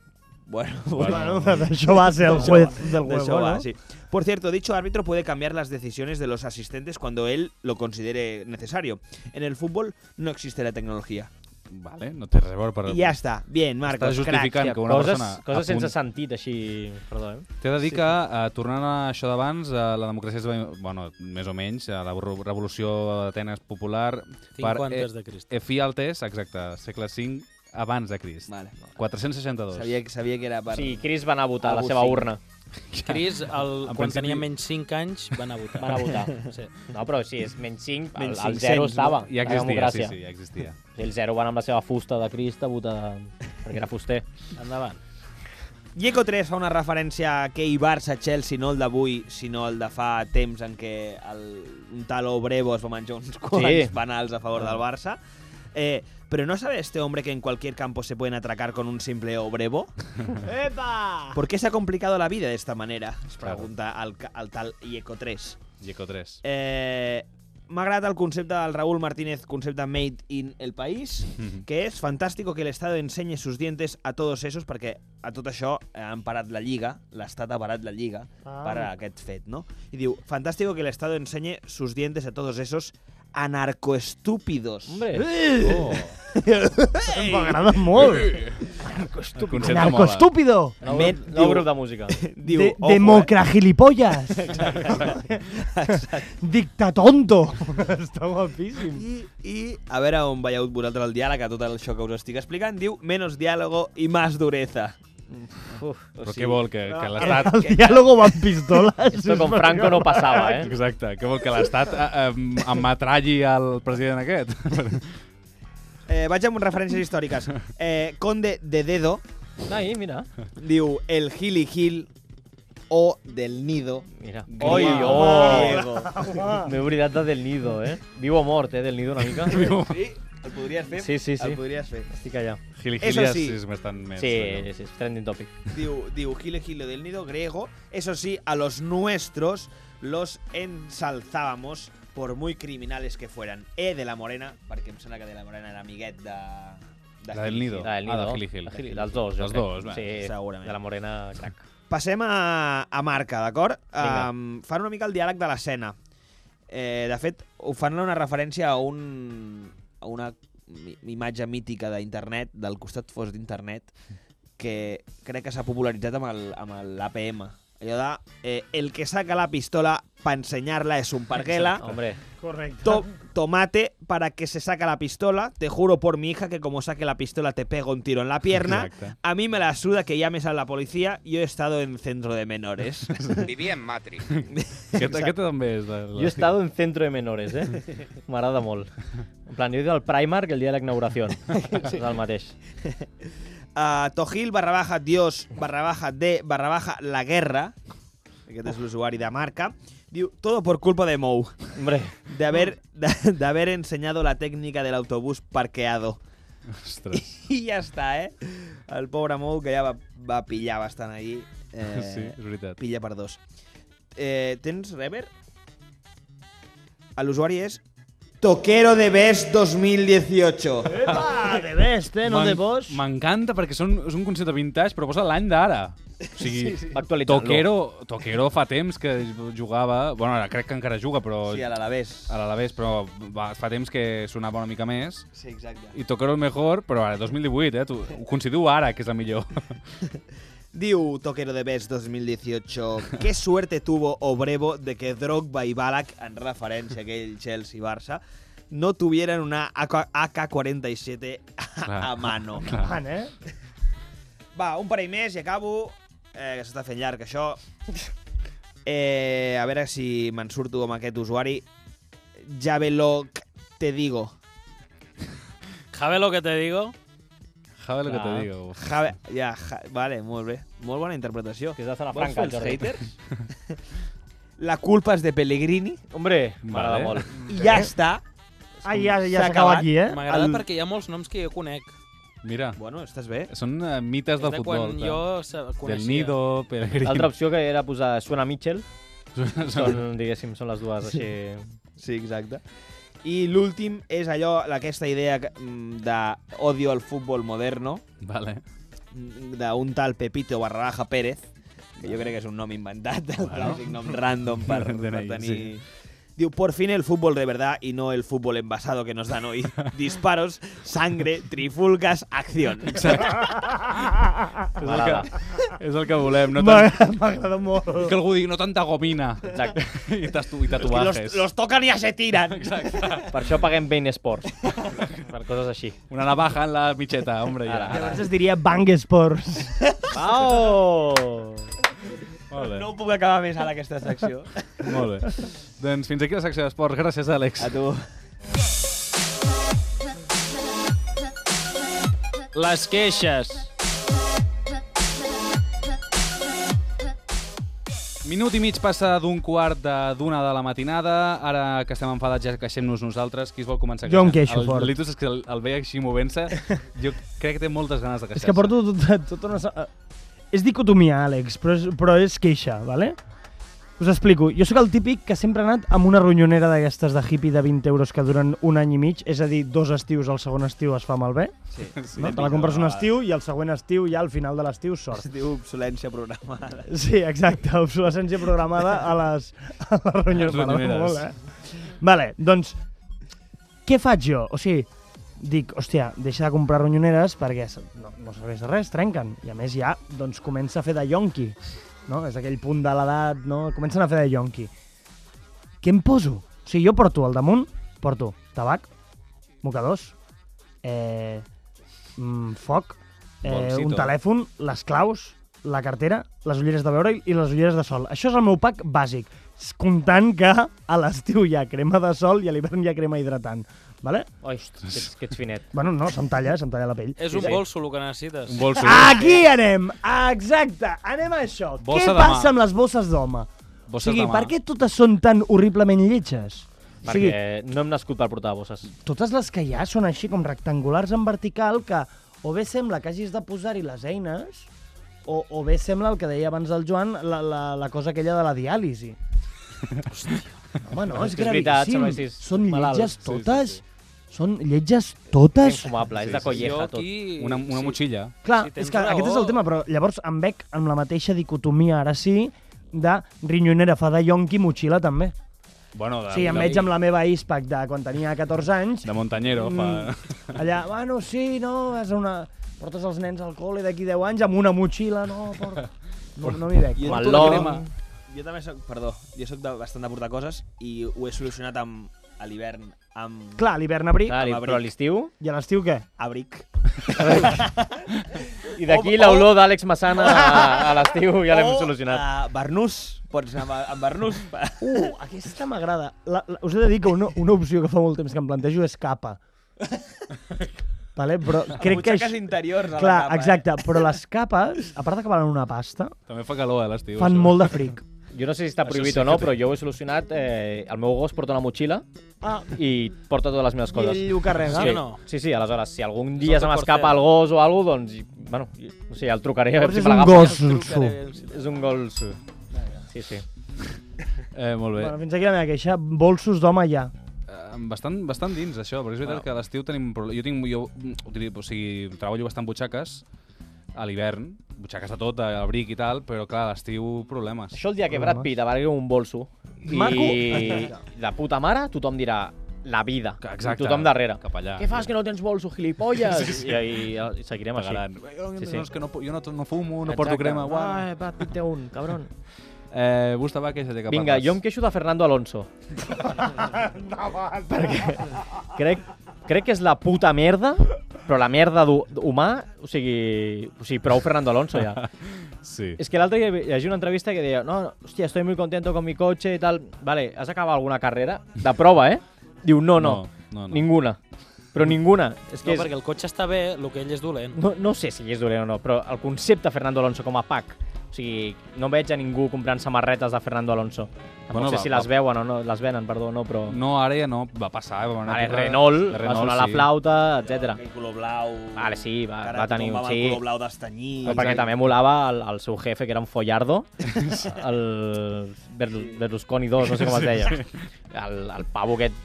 Bueno, bueno, d'això va ser el juez del juego, va, ¿no? sí. Por cierto, dicho árbitro puede cambiar las decisiones de los asistentes cuando él lo considere necesario. En el fútbol no existe la tecnología. Vale, no té res a veure per... I ja està. Bien, Marcos, Estàs justificant crac. que una coses, persona... Coses sense apunt... sentit, així... Perdó, eh? T'he de dir Sí. que, uh, tornant a això d'abans, uh, la democràcia es va... Bueno, més o menys, uh, la revolució d'Atenes popular... cinquanta de Crist. Efialtes, exacte, segle cinc abans de Crist. Vale. quatre-cents seixanta-dos. Sabia, sabia que era per... Sí, Crist va anar a votar a la Algú seva sí. urna. Cris, el, En quan principi- tenia menys cinc anys, van a votar. Van a votar. Sí. No, però si és menys cinc, el, Menys el cinc zero cents, estava. Ja la existia, democràcia. sí, sí, ja existia. I el zero van amb la seva fusta de Crist a votar, perquè era fuster. Endavant. Lleco tres fa una referència a aquell Barça-Chelsea, no el d'avui, sinó el de fa temps en què el, un tal Obrevo es va menjar uns quants Sí. penals a favor del Barça. Eh, pero ¿no sabe este hombre que en cualquier campo se pueden atracar con un simple Obrevo? ¡Epa! ¿Por qué se ha complicado la vida de esta manera? Es pregunta al, ca- al tal Lleco tres. Lleco tres. Eh, M'ha agradat el concepte del Raúl Martínez, concepte made in el país, que és fantástico que el Estado enseñe sus dientes a todos esos, perquè a tot això eh, han parat la Lliga, l'Estat ha parat la Lliga Ah. per a aquest fet, no? I diu, fantástico que el Estado enseñe sus dientes a todos esos anarcoestúpidos. Hombre! Oh. M'agrada molt. El concepte Anarcoestúpido. Nou, Men- nou diu- grup de música. Diu, De, ojo, democragilipollas. Dictatonto. Està guapíssim. I, I a veure on veieu vosaltres el diàleg a tot això que us estic explicant. Diu, menos diálogo y más dureza. Uf, Però què vol? Que, que El, l'Estat... el diàlogo va amb pistoles. esto con Franco no passava, eh? Exacte. Què vol? Que l'Estat eh, eh, emmetralli el president aquest? Eh, vaig amb referències històriques. Eh, Conde de Dedo Ahí, mira. diu, el Gili Gil o del Nido. Mira. Griego. Oi, oh! Griego. M'he oblidat de Del Nido, eh? Viu o mort, eh, Del Nido una mica. Sí, el podries fer? Sí, sí, sí. El podries fer. Estic allà. Giligilias sí. és bastant més... Sí, allò. sí, és trending topic. Diu, diu Gile Gile del Nido, griego. Eso sí, a los nuestros los ensalzábamos por muy criminales que fueran. E de la Morena, perquè em sembla que de la Morena era amiguet de... de La del Nido. La del Ah, Nido. de Gili Gil. La Gili- dels dos, jo Dels crec. dos, bé. Sí, Segurament. de la Morena, crac. Passem a, a Marca, d'acord? Vinga. Um, fan una mica el diàleg de l'escena. Eh, de fet, ho fan una referència a, un, a una mi- imatge mítica d'internet, del costat fos d'internet, que crec que s'ha popularitzat amb el- amb l'A P M. Allò de, eh, el que saca la pistola pa enseñarla es un parguela. Hombre, Correcte. To- tomate para que se saca la pistola. Te juro por mi hija que como saque la pistola te pego un tiro en la pierna. Exacte. A mí me la suda que llames a la policía. Yo he estado en centro de menores. Vivia en Matrix. Aquest, aquest també és... De, jo he estado en centro de menores, eh? M'agrada molt. En plan, jo he dit al Primark el dia de la inauguració. És el mateix. Uh, Tojil barra baja Dios barra baja de barra baja la guerra. Aquest és l'usuari de Marca. Diu, todo por culpa de Mou. Hombre, De haber, de, de haber enseñado la técnica del autobús parqueado. Ostres. I ja està, eh? El pobre Mou, que ja va, va pillar bastant ahir. Eh, Sí, és veritat. Pilla per dos. Eh, tens rever? L'usuari és Toquero de Best dos mil dieciocho. Epa, de best, eh? No M'en- de vos. M'encanta perquè són, és un concepte vintage, però posa l'any d'ara. O sigui, Sí, sí. va actualitzant-lo. Toquero, Toquero fa temps que jugava... Bueno, ara crec que encara juga, però... Sí, a l'Alavés. A l'Alavés, però va, fa temps que sonava una mica més. Sí, exacte. I Toquero el mejor, però ara, dos mil divuit, eh? Tu, ho considero ara, que és la millor. Diu Toquero de Best dos mil dieciocho, qué suerte tuvo Obrevo de que Drogba y Ballack, en referència a aquell Chelsea-Barça, no tuvieran una A K quaranta-siete a, Clar. a mano. Man, eh? Va, un parell més i acabo, eh, que s'està fent llarg això. Eh, a veure si me'n surto amb aquest usuari. Ja ve lo que te digo. ¿Jabe lo que te digo? Jabe lo que Clar. te digo. Javi, ja, ja, vale, molt bé. Molt bona interpretació. que és de Zona Vols Franca, fer el els Jordi. haters? La culpa és de Pellegrini. Hombre, m'agrada Vale. molt. I ja està. Ah, ja, ja S'ha s'acaba acabat. aquí, eh? M'agrada El- perquè hi ha molts noms que jo conec. Mira, Bueno, estàs bé. són uh, mites És del de futbol. quan clar. jo se- coneixia. Del Nido, Pellegrini... L'altra opció que era posar Suena Mitchell. Són... Són, diguéssim, són les dues així... Sí, exacte. I l'últim és allò, aquesta idea que- mm, de odio al futbol moderno. Vale. d'un tal Pepito barra baja Pérez, que jo crec que és un nom inventat, el clàssic nom random per, per tenir... Diu, por fin el fútbol de verdad y no el fútbol envasado que nos dan hoy. Disparos, sangre, trifulcas, acción. Exacte. és, el que, és el que volem. No tan... M'agrada molt. I que algú digui, no tanta gomina. Exacte. I, tatu I tatuajes. Los, los tocan y ya se tiran. Exacte. Per això paguem Bein Sports. Per coses així. Una navaja en la mitxeta, hombre. Ja. Llavors es diria Bang Sports. Oh! No ho puc acabar més ara, aquesta secció. Molt bé. Doncs fins aquí la secció d'esports. Gràcies, Àlex. A tu. Les queixes. Minut i mig passa d'un quart de d'una de la matinada. Ara que estem enfadats ja queixem-nos nosaltres. Qui es vol començar a queixar? Jo em queixo el, fort. El Litus és que el, el veia així movent-se. Jo crec que té moltes ganes de queixar-se. És que porto tota, tota una... És dicotomia, Àlex, però és, però és queixa, vale? Us explico. Jo sóc el típic que sempre ha anat amb una ronyonera d'aquestes de hippie de vint euros que duren un any i mig, és a dir, dos estius, el segon estiu es fa malbé. Sí. sí. No? Te la compres un estiu i el següent estiu, ja al final de l'estiu, sort. Es diu obsolència programada. Sí, exacte, obsolescència programada a les, a les ronyoneres. ronyoneres. Molt, eh? Vale, doncs, què faig jo? O sigui, dic, hòstia, deixa de comprar ronyoneres perquè no, no serveix de res, trenquen. I a més ja, doncs, comença a fer de yonqui. No? És aquell punt de l'edat, no? Comencen a fer de yonqui. Què em poso? O sigui, jo porto al damunt, porto tabac, mocadors, eh, mm, foc, eh, Bolsito. un telèfon, les claus, la cartera, les ulleres de veure i les ulleres de sol. Això és el meu pack bàsic, comptant que a l'estiu hi ha crema de sol i a l'hivern hi ha crema hidratant. Vale? Oi, que ets, que ets finet. Bueno, no, se'm talla, se'm talla la pell. És un sí, bolso el que necessites. Un bolso. Aquí anem! Exacte, anem a això. Bossa Què de passa mà. amb les bosses d'home? O Bosses sigui, de mà. per què totes són tan horriblement lletges? O Perquè sigui, no hem nascut per portar bosses. totes les que hi ha són així com rectangulars en vertical que o bé sembla que hagis de posar-hi les eines o, o bé sembla el que deia abans el Joan, la, la, la cosa aquella de la diàlisi. Hòstia, home, no, és, És veritat, gravíssim. sembla que estiguis Són malalt. lletges Sí, totes. sí, sí. Són lletges totes. Infumable, és de colleja tot. Una, una sí. motxilla. Clar, Si tens és que raó. aquest és el tema, però llavors em veig amb la mateixa dicotomia, ara sí, de rinyonera fa de yonqui, motxilla també. Bueno, de, Sí, em de, veig amb la meva Ispac de quan tenia catorze anys. de Montañero. Mm, Fa... Allà, bueno, sí, no, és una... portes els nens al col·le d'aquí deu anys amb una motxilla, no, porta... No, no m'hi veig. Jo, Maló. jo també soc, perdó, jo soc de, bastant de portar coses i ho he solucionat amb, a l'hivern amb... Clar, a l'hivern abric, Clar, amb però a l'estiu... i a l'estiu què? abric. I d'aquí O- l'olor d'Àlex Massana a, a l'estiu ja l'hem O, solucionat. Uh, barnús, pots anar amb, amb barnús. Uh, aquesta m'agrada. La- la- Us he de dir que una, una opció que fa molt temps que em plantejo és capa. Vale, però crec que... Butxaques interiors a Clar, la capa, exacte, però les capes, a part de que valen una pasta, També fa calor a l'estiu. fan això. molt de fric. Jo no sé si està Això prohibit sí o no, que té. però jo ho he solucionat. Eh, el meu gos porta una motxilla Ah, i porta totes les meves i coses. ell ho carrega. Sí o no? Sí, sí, aleshores, si algun dia Sóc se el m'escapa porter. el gos o alguna cosa, doncs, i- bueno, i- no sé, ja el trucaré a veure Llavors si és me un l'agafa. gos su. És un gos su. Sí, sí. Eh, molt bé. Bueno, fins aquí la meva queixa. Bolsos d'home ja. Eh, bastant, bastant dins, això, perquè és veritat Wow. que a l'estiu tenim... prole- Jo tinc... Jo, utilitzo, o sigui, treballo bastant butxaques a l'hivern, butxaques de tot, abric i tal, però clar, a l'estiu problemes. Això el dia que Brad Pitt abargui un bolso i Maco. de puta mare, tothom dirà la vida. Exacte. I tothom darrere. Cap allà. Què fas que no tens bolso, gilipolles? Sí, sí. I, i, i seguirem així. Pagaran. Jo, Sí, sí. no, és que no, jo no, no fumo, no porto Exacte. crema. Uau. Ah, Brad Pitt té un, cabron. Eh, Busta, va, queixa-te que Vinga, parles. jo em queixo de Fernando Alonso. Perquè crec, crec que és la puta merda, però la merda du- humà, o sigui, o sigui, prou Fernando Alonso ja. Sí. Es que l'altre dia llegia una entrevista que deia no, no, hòstia, estoy muy contento con mi coche y tal. Vale, has acabat alguna carrera? De prova, eh? Diu, no, no, No, no, no. ninguna. Però ninguna. És que No, és, perquè el cotxe està bé, el que ell és dolent. no, no sé si és dolent o no, però el concepte Fernando Alonso com a pack, o sigui, no veig a ningú comprant samarretes de Fernando Alonso. Tampoc Bueno, sé va- si les va- veuen o no, les venen, perdó, no, però... No, ara ja no, va passar. Eh? Va una Vale, època- Renault, de va sonar la flauta, etcètera. Aquell color blau... Vale, sí, va, Encara va tenir... tothom va amb Sí, el color blau d'estanyir. però perquè també molava el, el seu jefe, que era un follardo, el Berlu- Berlusconi dos, no sé com es deia. El, el pavo aquest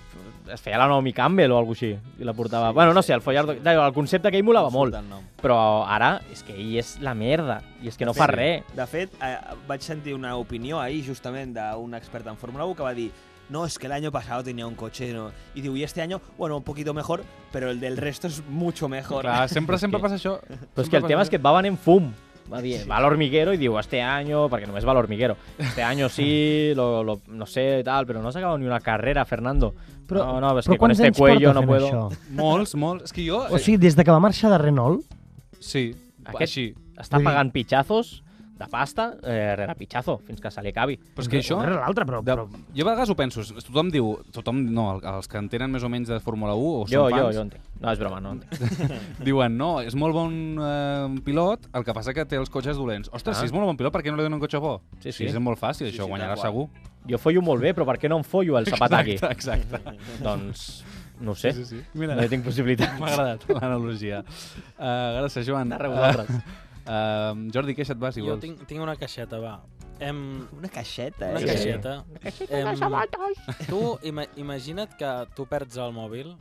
es feia la Naomi Campbell o alguna cosa així, i la portava... Sí, bueno, no sé, el follar... El concepte que ell molava molt, però ara és que ell és la merda, i és que no fa res. De fet, eh, vaig sentir una opinió ahir, justament, d'un expert en Fórmula u que va dir no, es que el año pasado tenía un coche, no. Y digo, y este año, bueno, un poquito mejor, pero el del resto es mucho mejor. Clar, sempre, sempre passa això. Però és que el tema és que et va venent fum. Va dir, va a l'Hormiguero i diu, este año, perquè només va a l'Hormiguero, este año sí, lo, lo, no sé, tal, però no s'ha acabat ni una carrera, Fernando. Però, no, no, és però que con este cuello no puedo. Això? Molts, molts. És que jo... O sigui, des de que va marxar de Renault... Sí, Aquest així. està pagant pitxazos de pasta, eh, rere pitxazo, fins que se li acabi. Però és que això... Rere l'altre, però, de, però... Jo a vegades ho penso, tothom diu, tothom, no, els que entenen més o menys de Fórmula u o jo, són fans... Jo, jo entenc. No, és broma, no entenc. Diuen, no, és molt bon eh, pilot, el que passa que té els cotxes dolents. Ostres, ah. si és molt bon pilot, per què no li donen un cotxe bo? Sí, sí. sí és molt fàcil, sí, això sí, guanyarà segur. Jo follo molt bé, però per què no em follo el Zapataki? Exacte, exacte. Doncs... No sé, sí, sí, sí. Mira, no hi tinc possibilitat. M'ha agradat l'analogia. Uh, gràcies, Joan. De res, vosaltres. Uh, Jordi, queixa't, va, si jo vols. tinc, tinc una caixeta, va. Em... Una caixeta, eh? Una Sí. caixeta. Una caixeta em... de sabates. Tu ima imagina't que tu perds el mòbil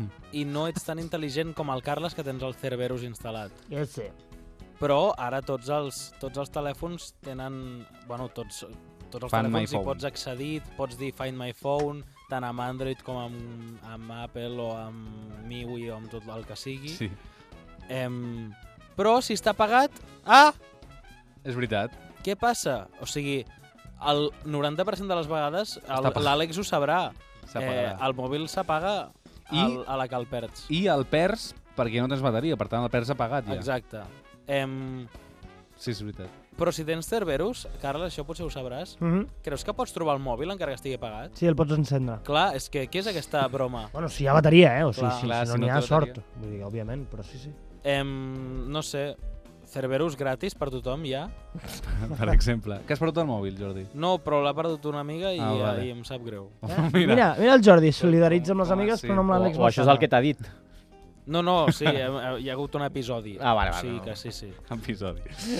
i no ets tan intel·ligent com el Carles, que tens el Cerberus instal·lat. Ja sé. Però ara tots els, tots els telèfons tenen... Bueno, tots, tots els Find my telèfons hi phone. pots accedir, pots dir Find My Phone, tant amb Android com amb, amb Apple o amb M I U I o amb tot el que sigui. Sí. Em... Però si està pagat... Ah! És veritat. Què passa? O sigui, el noranta per cent de les vegades l'Àlex ho sabrà. Eh, el mòbil s'apaga a la que el perds. I el perds perquè no tens bateria, per tant el perds apagat ja. Exacte. Em... Sí, és veritat. Però si tens Cerberus, Carles, això potser ho sabràs, Mhm. creus que pots trobar el mòbil encara que estigui apagat? Sí, el pots encendre. Clar, és que què és aquesta broma? Bueno, si hi ha bateria, eh? O sigui, Clar. si, Clar, si si no no n'hi ha té sort. bateria. Vull dir, òbviament, però sí, sí. Em... No sé, Cerberus gratis per tothom ja? Per exemple. Que has perdut el mòbil, Jordi? No, però l'ha perdut una amiga i, Ah, vale. i em sap greu. Eh? Mira, mira el Jordi, solidaritza amb les amigues, sí. però no amb l'Àlex. O això és el que t'ha dit. No, no, sí, hi ha, hi ha hagut un episodi. Ah, vale, vale. Sí, no. que sí, sí. Episodi.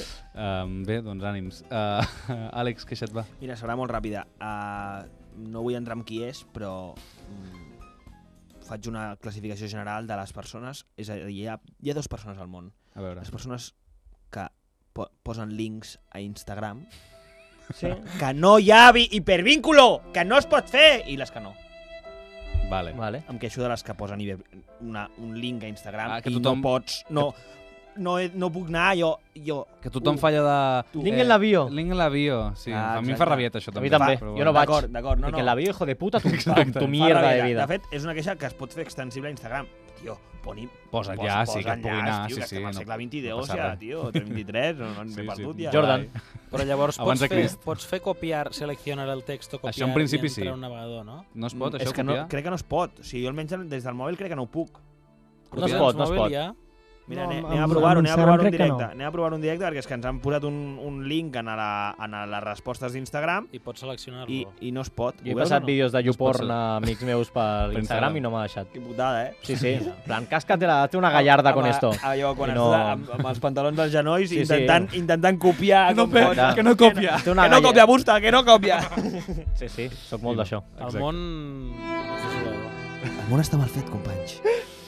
Um, bé, doncs ànims. Uh, Àlex, queixa't, va. Mira, serà molt ràpida. Uh, no vull entrar amb qui és, però mm, faig una classificació general de les persones. És a dir, hi ha, hi ha dues persones al món. A veure. Les persones que po posen links a Instagram, Sí. que no hi ha hipervínculo, que no es pot fer, i les que no. Vale. Vale. Em queixo de les que posen una, un link a Instagram Ah, que i tothom- no pots... No, no, he- no puc anar, jo... jo Que tothom uh, falla de... tu. Link en la bio. Link en la bio, sí. Ah, a mi em exacte. fa rabieta, això A mi també. també. Però Jo no bueno. vaig. D'acord, d'acord, no, I no. que la bio, hijo de puta, tu, Exacte. tu Fa mierda de rabia. vida. De fet, és una queixa que es pot fer extensible a Instagram. Tio, poni... Posa't pos- ja, sí, posa que et pugui enllaç, anar, tio, sí, que sí, estem al no- segle no vint-i-dos passa ja, res. tio, vint-i-tres, no, no Sí, m'he sí. perdut ja. Jordan. Però llavors Abans pots de fer, Crist. pots fer copiar, seleccionar el text o copiar Això en principi i entrar sí. un navegador, no? No es pot, Mm, això, és que no, copiar? crec que no es pot. O sigui, jo almenys des del mòbil crec que no ho puc. No es Tens pot, no es mòbil pot. Ja? Mira, No, anem, amb- anem a amb provar-ho, anem a Instagram provar-ho en crec que directe. no. Anem a provar-ho en directe perquè és que ens han posat un, un link en, la, en les respostes d'Instagram I pots seleccionar-lo. i, i no es pot. Jo he Ho veus passat o no? vídeos de No es pot YouPorn a amics meus per Per Instagram Instagram. i no m'ha deixat. Que putada, eh? Sí, sí. En plan, cáscate-la, hazte una gallarda con esto. Allò, quan I no... no- amb, amb els pantalons als genolls, Sí, sí. intentant, intentant copiar... Que no com pe- pot. que no copia. Hazte una Que no galla- copia, Busta, que no copia. Sí, sí, sóc molt d'això. El Exacte. món... és desolador. El món està mal fet, companys.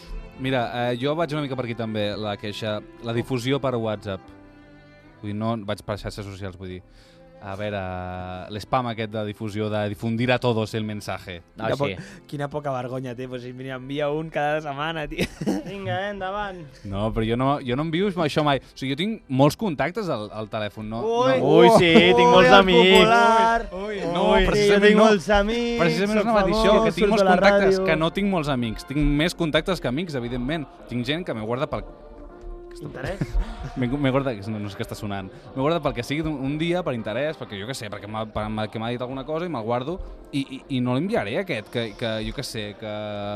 Mira, eh, jo vaig una mica per aquí també, la queixa, la difusió per WhatsApp. Vull dir, no vaig per xarxes socials, vull dir. A veure, l'espam aquest de difusió, de difundir a todos el mensaje. Ah, Quina, sí. po quina poca vergonya té, pues si m'hi envia un cada setmana, tio. Vinga, eh, endavant. No, però jo no, jo no envio això mai. O sigui, jo tinc molts contactes al, al telèfon. No, Ui, no, Ui, sí, tinc molts el amics. Popular. Ui, Ui, no, sí, jo precisament tinc no. molts amics, Precisament és soc una maldició, famós, que tinc surto molts a la contactes, ràdio. que no tinc molts amics. Tinc més contactes que amics, evidentment. Tinc gent que m'he guardat pel... Interès? M'he m'he guardat... No, no sé què està sonant. M'he guardat pel que sigui un, un dia, per interès, perquè jo què sé, perquè m'ha per- m'ha- que m'ha dit alguna cosa i me'l guardo i, i, i no l'enviaré aquest, que, que jo què sé, que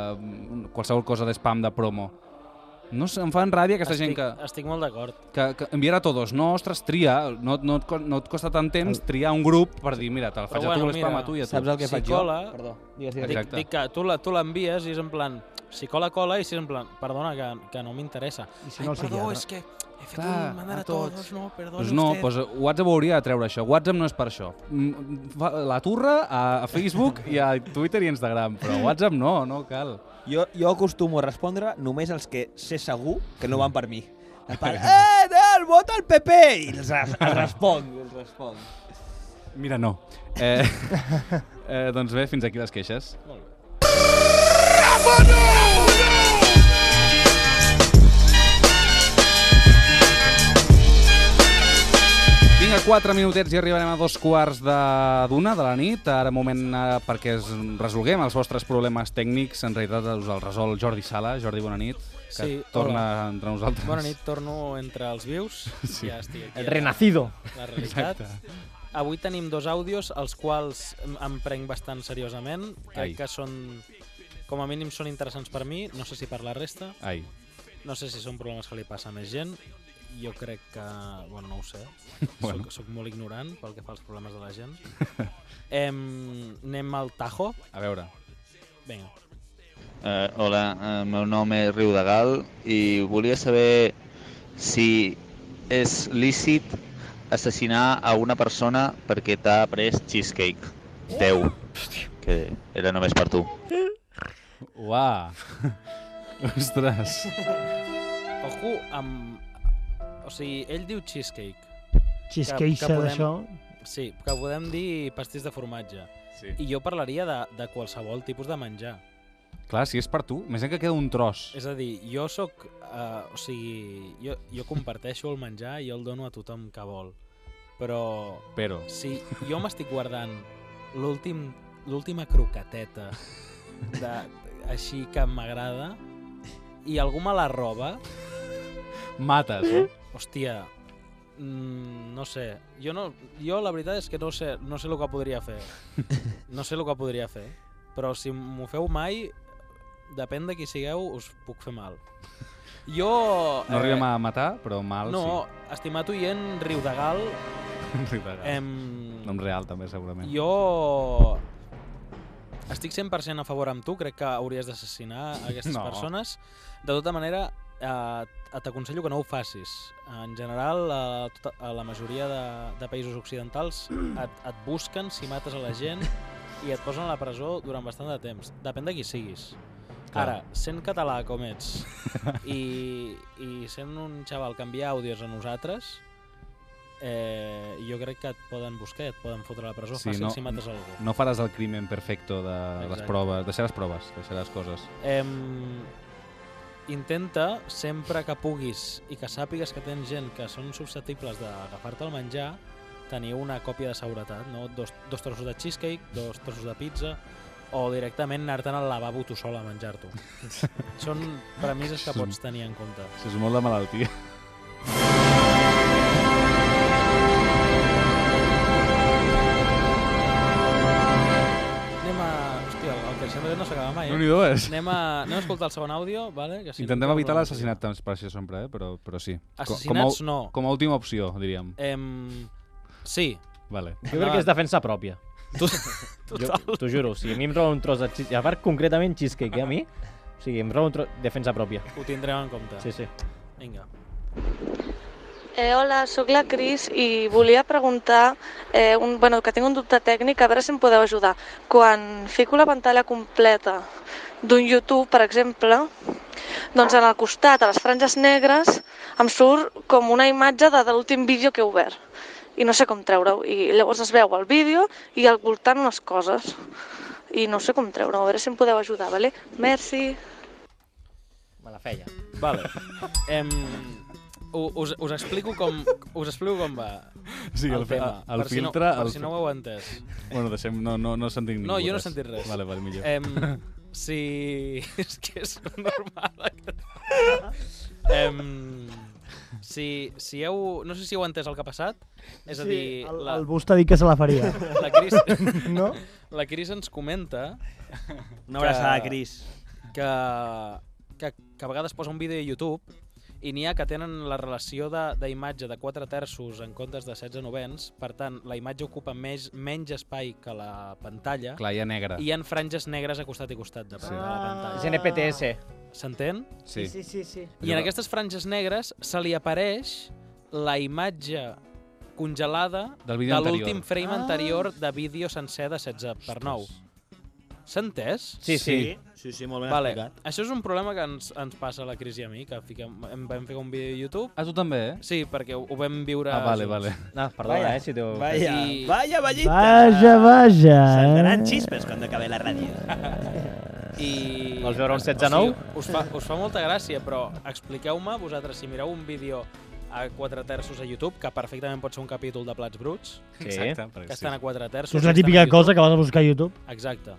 mm, qualsevol cosa d'espam de promo. No sé, em fan ràbia aquesta estic, gent que... Estic molt d'acord. que, que enviar a tots. No, ostres, tria. No, no, et, co- no et costa tant temps triar un grup per dir, mira, te'l faig Però a tu, bueno, l'espam mira, a tu i a tu. Saps el que Si faig cola- jo? Perdó, digues, Dic, digues. Exacte. dic que tu la- tu l'envies i és en plan, si cola, cola, i si és en plan, perdona, que, que no m'interessa. I si no el Ai, perdó, psiquiatre? és que he fet un mandar a tots, no, perdoni Pues no, usted. pues WhatsApp ho hauria de treure, això. WhatsApp no és per això. La turra a Facebook i a Twitter i Instagram, però WhatsApp no, no cal. Jo, jo acostumo a respondre només els que sé segur que no van per mi. El pare, eh, Del, vota el P P! I els, els responc, els responc. Mira, no. Eh, eh, doncs bé, fins aquí les queixes. Molt bé. Vinga, quatre minutets i arribarem a dos quarts de d'una de la nit. Ara moment eh, perquè es resolguem els vostres problemes tècnics. En realitat us el resol Jordi Sala. Jordi, bona nit. Que Sí, torna hola. entre nosaltres. Bona nit, torno entre els vius. Sí. Ja estic aquí. El renacido. La realitat. Exacte. Avui tenim dos àudios, els quals em- em prenc bastant seriosament. Crec Ai. que són, com a mínim, són interessants per mi. No sé si per la resta. Ai. No sé si són problemes que li passa a més gent. Jo crec que... Bueno, no ho sé. Bueno. Soc, soc molt ignorant pel que fa als problemes de la gent. em, anem al Tajo. A veure. Vinga. Uh, hola, el meu nom és Riudegal i volia saber si és lícit assassinar a una persona perquè t'ha pres cheesecake teu, que era només per tu. Uà. Ostres. Ojo amb... O sigui, ell diu cheesecake. Cheesecake, Que- que podem- d'això. Sí, que podem dir pastís de formatge. Sí. I jo parlaria de, de qualsevol tipus de menjar. Clar, si és per tu, més que queda un tros. És a dir, jo sóc... Uh, o sigui, jo, jo comparteixo el menjar i jo el dono a tothom que vol. Però... Però. Si jo m'estic guardant l'últim l'última croqueteta de, així que m'agrada i algú me la roba... Mates, eh? Hòstia, mm, no sé. Jo, no, jo la veritat és que no sé, no sé el que podria fer. No sé el que podria fer. Però si m'ho feu mai, depèn de qui sigueu, us puc fer mal. Jo... No arribem a matar, però mal no, sí. estimat oient, Riudegal... Riudegal. Em... Nom real, també, segurament. Jo... Estic cent per cent a favor amb tu, crec que hauries d'assassinar aquestes No. persones. De tota manera, eh, t'aconsello que no ho facis. En general, a, tota, a la majoria de, de països occidentals et, et busquen si mates a la gent i et posen a la presó durant bastant de temps. Depèn de qui siguis. Clar. Ara, sent català com ets i, i sent un xaval que envia àudios a nosaltres, eh, jo crec que et poden buscar i et poden fotre a la presó Sí, fàcil no, si mates algú. no faràs el crimen perfecto de les Exacte. proves, deixar les proves, deixar les coses. Em, intenta, sempre que puguis i que sàpigues que tens gent que són susceptibles d'agafar-te el menjar, tenir una còpia de seguretat, no? Dos, dos trossos de cheesecake, dos trossos de pizza, o directament anar-te'n al lavabo tu sol a menjar-t'ho. Són premisses que pots tenir en compte. Això és molt de malaltia. Anem a... Hòstia, el que sempre no s'acaba mai, eh? No n'hi dues. Anem a, anem a escoltar el segon àudio, vale? Que si Intentem no, evitar no- l'assassinat temps per això sempre, eh? però, però sí. Co- Assassinats com a, no. Com a última opció, diríem. Em... Sí. Vale. Jo crec que és defensa pròpia. Tu... Jo, t'ho juro, si a mi em roba un tros de cheesecake, a part concretament cheesecake, eh, a mi, o sigui, em roba un tros... Defensa pròpia. Ho tindrem en compte. Sí, sí. Vinga. Eh, hola, sóc la Cris i volia preguntar, eh, un, bueno, que tinc un dubte tècnic, a veure si em podeu ajudar. Quan fico la pantalla completa d'un YouTube, per exemple, doncs en el costat, a les franges negres, em surt com una imatge de, de l'últim vídeo que he obert. I no sé com treure-ho. I llavors es veu el vídeo i al voltant unes coses. I no sé com treure-ho, a veure si em podeu ajudar, vale? Merci. Me la feia. Vale. Em... Us, us, explico com, us explico com va Sí, el, el tema. el per si filtre... no, per el... si no ho heu entès. Bueno, deixem, no, no, no sentim ningú. No, jo no he res. sentit res. Vale, vale, millor. Em, si... És que és normal. em, si, si heu... No sé si heu entès el que ha passat. És a Sí, dir... el, el Bust ha dit que se la faria. La Cris... No? La Cris ens comenta... Una abraçada, Cris. Que, que, que a vegades posa un vídeo a YouTube i n'hi ha que tenen la relació d'imatge de, de quatre terços en comptes de setze novens, per tant, la imatge ocupa més, menys espai que la pantalla. Clar, hi ha negre. I hi ha franges negres a costat i costat de, sí. de la pantalla. És N P T S. s'entén? Sí. Sí, sí, sí. I en aquestes franges negres se li apareix la imatge congelada Del de vídeo anterior. l'últim frame Ah. anterior de vídeo sencer de setze per nou. S'ha entès? Sí, sí. Sí, sí, molt ben vale. explicat. Això és un problema que ens, ens passa a la Cris i a mi, que fiquem, em vam fer un vídeo a YouTube. A tu també, eh? Sí, perquè ho, ho vam viure Ah, vale, junts. vale. Ah, perdona, Vaya, eh, si t'ho... Vaya, I- vaya, vallita. Vaja, vaja. Saltaran eh? xispes quan acabi la ràdio. I... Vols veure un o setze nou? sigui, us, fa, us fa molta gràcia, però expliqueu-me vosaltres, si mireu un vídeo a quatre terços a YouTube, que perfectament pot ser un capítol de Plats Bruts, Sí. Exacte. perquè que sí. estan a quatre terços. És la que estan típica a YouTube. cosa que vas a buscar a YouTube. Exacte.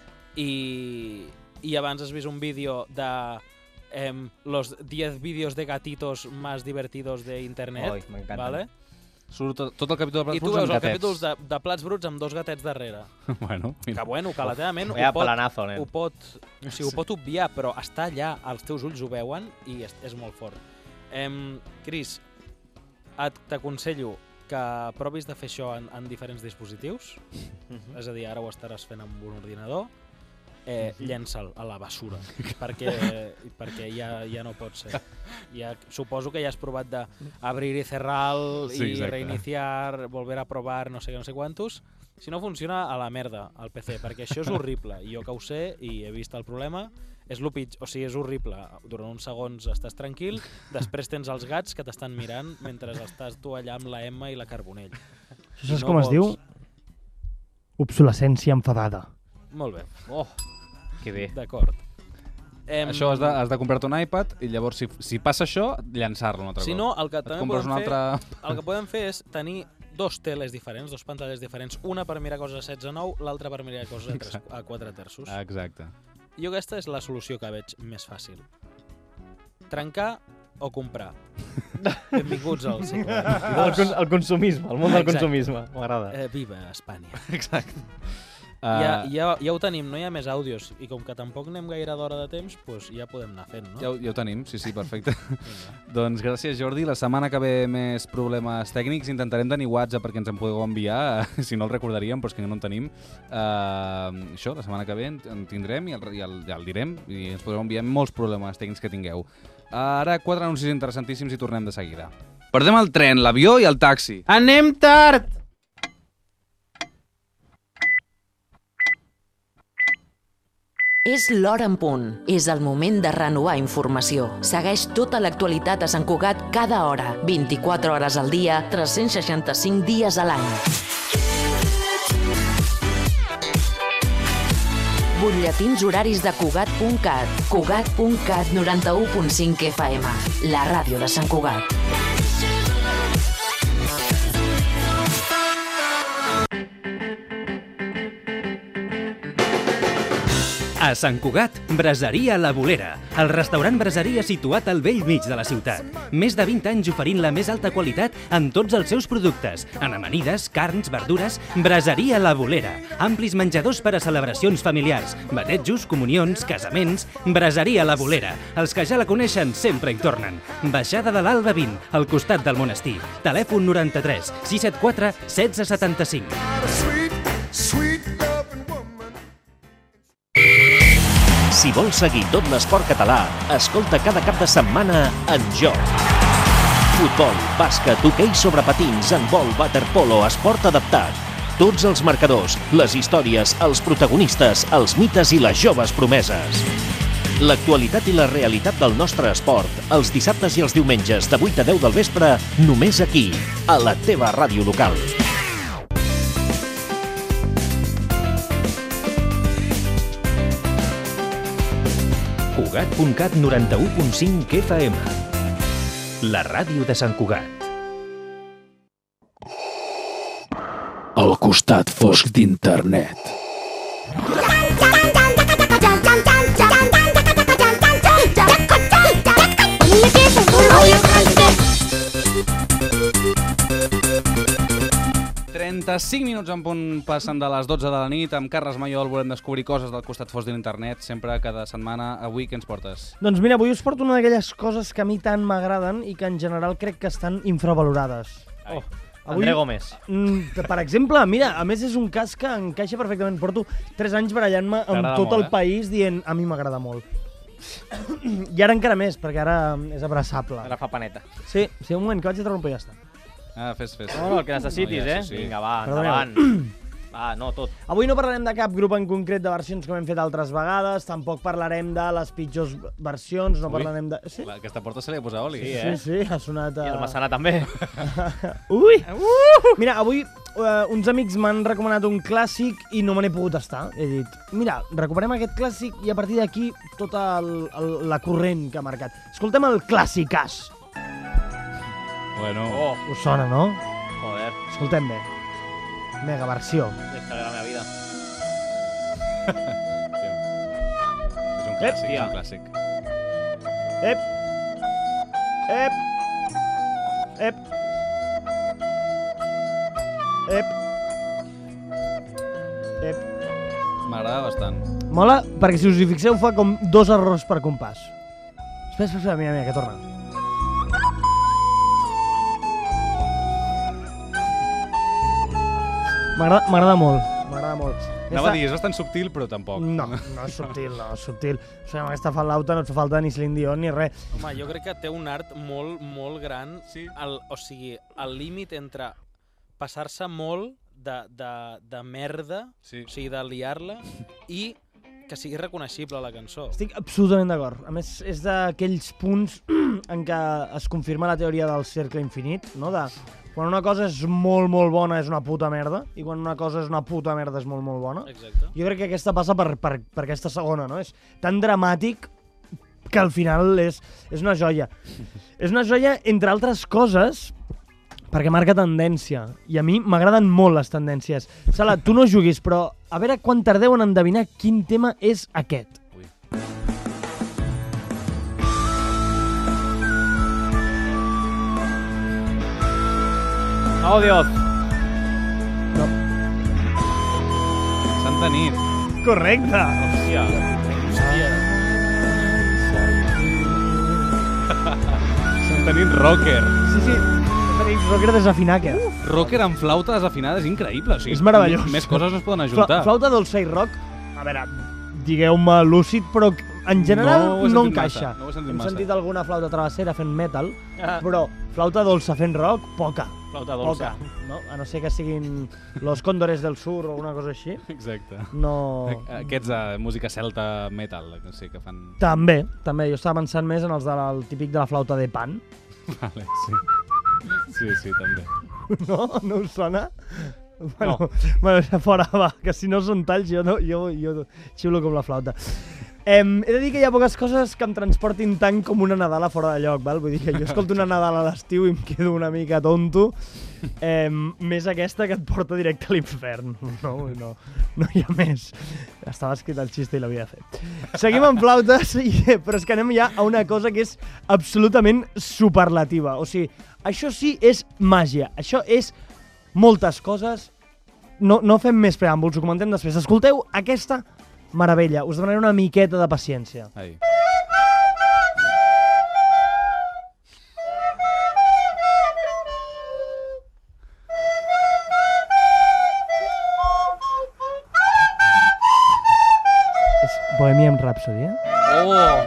I, i abans has vist un vídeo de em, los diez vídeos de gatitos más divertidos de internet. Oi, m'encanten. Vale? Surt tot, tot el capítol de I Plats tu Bruts veus amb els capítols gatets. de, de Plats Bruts amb dos gatets darrere. Bueno, Que mira. bueno, que la teva ment ho Vaya pot, palanazo, nen. ho pot, o sigui, ho pot obviar, però està allà, els teus ulls ho veuen i és, és molt fort. Em, Cris, et- t'aconsello que provis de fer això en, en diferents dispositius, Mhm. és a dir, ara ho estaràs fent amb un ordinador, eh, llença'l a la bessura, perquè, perquè ja, ja no pot ser. Ja, suposo que ja has provat d'abrir i cerrar Sí, i exacte. reiniciar, volver a provar, no sé què, no sé quantos. Si no funciona, a la merda, al P C, perquè això és horrible. I jo que ho sé i he vist el problema, és lo pitjor, o sigui, és horrible. Durant uns segons estàs tranquil, després tens els gats que t'estan mirant mentre estàs tu allà amb la Emma i la Carbonell. Això és No com es vols- diu? Obsolescència enfadada. Molt bé. Oh, que bé. D'acord. Em, Això has de, has de comprar-te un iPad i llavors, si, si passa això, llançar-lo un altre Si cop. no, el que Et també compres podem un fer, altre... el que podem fer és tenir dos teles diferents, dos pantalles diferents, una per mirar coses a setze nou, l'altra per mirar coses a, tres, a quatre terços. Exacte. Jo aquesta és la solució que veig més fàcil. Trencar o comprar. Benvinguts al segle El, vint-i-dos. con el consumisme, el món del Exacte. consumisme. M'agrada. Eh, viva Espanya. Exacte. Ja, Uh, ja, ja ho tenim, no hi ha més àudios. I com que tampoc anem gaire d'hora de temps, doncs ja podem anar fent, no? ja, ho- ja ho tenim, sí, sí, perfecte. Doncs gràcies, Jordi. La setmana que ve més problemes tècnics. Intentarem tenir WhatsApp perquè ens en podeu enviar, si no el recordaríem, però és que no en tenim. Uh, això, la setmana que ve en, en tindrem i, el, i el, ja el direm i ens podreu enviar molts problemes tècnics que tingueu. Uh, ara quatre anuncis interessantíssims i tornem de seguida. Perdem el tren, l'avió i el taxi. Anem tard! És l'hora en punt. És el moment de renovar informació. Segueix tota l'actualitat a Sant Cugat cada hora, vint-i-quatre hores al dia, tres cents seixanta-cinc dies a l'any. Butlletins horaris de Cugat punt cat. Cugat punt cat noranta-u punt cinc F M. La ràdio de Sant Cugat. A Sant Cugat, Braseria La Bolera, el restaurant braseria situat al vell mig de la ciutat. Més de vint anys oferint la més alta qualitat en tots els seus productes. En amanides, carns, verdures, Braseria La Bolera. Amplis menjadors per a celebracions familiars, batejos, comunions, casaments. Braseria La Bolera. Els que ja la coneixen sempre hi tornen. Baixada de l'Alba vint, al costat del monestir. Telèfon noranta-tres sis set quatre setze setanta-cinc. Si vols seguir tot l'esport català, escolta cada cap de setmana En Joc. Futbol, bàsquet, hoquei sobre patins, handbol, waterpolo, esport adaptat. Tots els marcadors, les històries, els protagonistes, els mites i les joves promeses. L'actualitat i la realitat del nostre esport, els dissabtes i els diumenges de vuit a deu del vespre, només aquí, a la teva ràdio local. Cugat punt cat noranta-u punt cinc F M. La ràdio de Sant Cugat. El costat fosc d'internet. trenta-cinc minuts en punt passen de les dotze de la nit. Amb Carles Mayol volem descobrir coses del costat fosc de l'internet, sempre, cada setmana. Avui què ens portes? Doncs mira, avui us porto una d'aquelles coses que a mi tant m'agraden i que en general crec que estan infravalorades. Oh, André Gómez. Mm, per exemple, mira, a més és un cas que encaixa perfectament. Porto tres anys barallant-me amb T'agrada tot molt, el eh? país dient a mi m'agrada molt. I ara encara més, perquè ara és abraçable. Ara fa paneta. Sí, sí, un moment, que vaig interrompre i ja està. Ah, fes, fes. No, no, el que necessitis, No, ja, eh? sí, sí. Vinga, va, Perdoneu. endavant. Va, no, tot. Avui no parlarem de cap grup en concret de versions com hem fet altres vegades, tampoc parlarem de les pitjors versions, no Ui. parlarem de... Sí? La, aquesta porta se li ha posat oli. Sí, eh? Sí, sí, ha sonat... A... I el Massana també. Ui! Mira, avui uh, uns amics m'han recomanat un clàssic i no me n'he pogut estar. He dit, mira, recuperem aquest clàssic i a partir d'aquí tota el, el, la corrent que ha marcat. Escoltem el clàssicàs. Bueno. Oh. Us sona, no? Joder. Escoltem bé. Mega versió. Deixaré la meva vida. És un clàssic, és un clàssic. Ep! Ep! Ep! Ep! Ep! M'agrada bastant. Mola, perquè si us hi fixeu fa com dos errors per compàs. Espera, espera, espera, mira, mira, que torna. M'agrada m'agrada molt, m'agrada molt. Anava a dir, és bastant subtil, però tampoc. No, no és subtil, no és subtil. O sigui, amb aquesta flauta no et fa falta ni Celine Dion ni res. Home, jo crec que té un art molt, molt gran. Sí. El, o sigui, el límit entre passar-se molt de, de, de merda, sí. O sigui, de liar-la, i que sigui reconeixible la cançó. Estic absolutament d'acord. A més, és d'aquells punts en què es confirma la teoria del cercle infinit, no? De quan una cosa és molt, molt bona és una puta merda, i quan una cosa és una puta merda és molt, molt bona. Exacte. Jo crec que aquesta passa per, per, per aquesta segona, no? És tan dramàtic que al final és, és una joia. És una joia, entre altres coses, perquè marca tendència. I a mi m'agraden molt les tendències. Sala, tu no juguis, però a veure quan tardeu en endevinar quin tema és aquest. Oh, Dios. No. Santa nit. Correcte. Hòstia. Hòstia. Santa nit rocker. Sí, sí. Santa nit rocker desafinaca. Rocker amb flauta desafinada és increïble. O sigui, És meravellós. Més coses no es poden ajuntar. Fla flauta dolça i rock, a veure, digueu-me lúcid, però en general No ho he no, sentit encaixa. massa, no ho he sentit Hem massa. sentit alguna flauta travessera fent metal, Ah. però flauta dolça fent rock, poca. Flauta dolça. Poca, no? A no ser que siguin Los Cóndores del Sur o alguna cosa així. Exacte. No... Aquests de música celta metal, que sé que fan... També, també. Jo estava pensant més en els del típic de la flauta de pan. Vale, sí. Sí, sí, també. No? No us sona? Bueno, No. bueno, ja fora, va, que si no són talls, jo, no, jo, jo xiulo com la flauta. Em, he de dir que hi ha poques coses que em transportin tant com una Nadala fora de lloc, val? Vull dir que jo escolto una Nadala a l'estiu i em quedo una mica tonto. Em, més aquesta que et porta directe a l'infern. No, no, no hi ha més. Estava escrit el xiste i l'havia fet. Seguim amb flautes, i, però és que anem ja a una cosa que és absolutament superlativa. O sigui, això sí és màgia. Això és moltes coses. No, no fem més preàmbuls, ho comentem després. Escolteu aquesta meravella. Us demanaré una miqueta de paciència. Ai. És Bohemian Rhapsody, eh? Oh!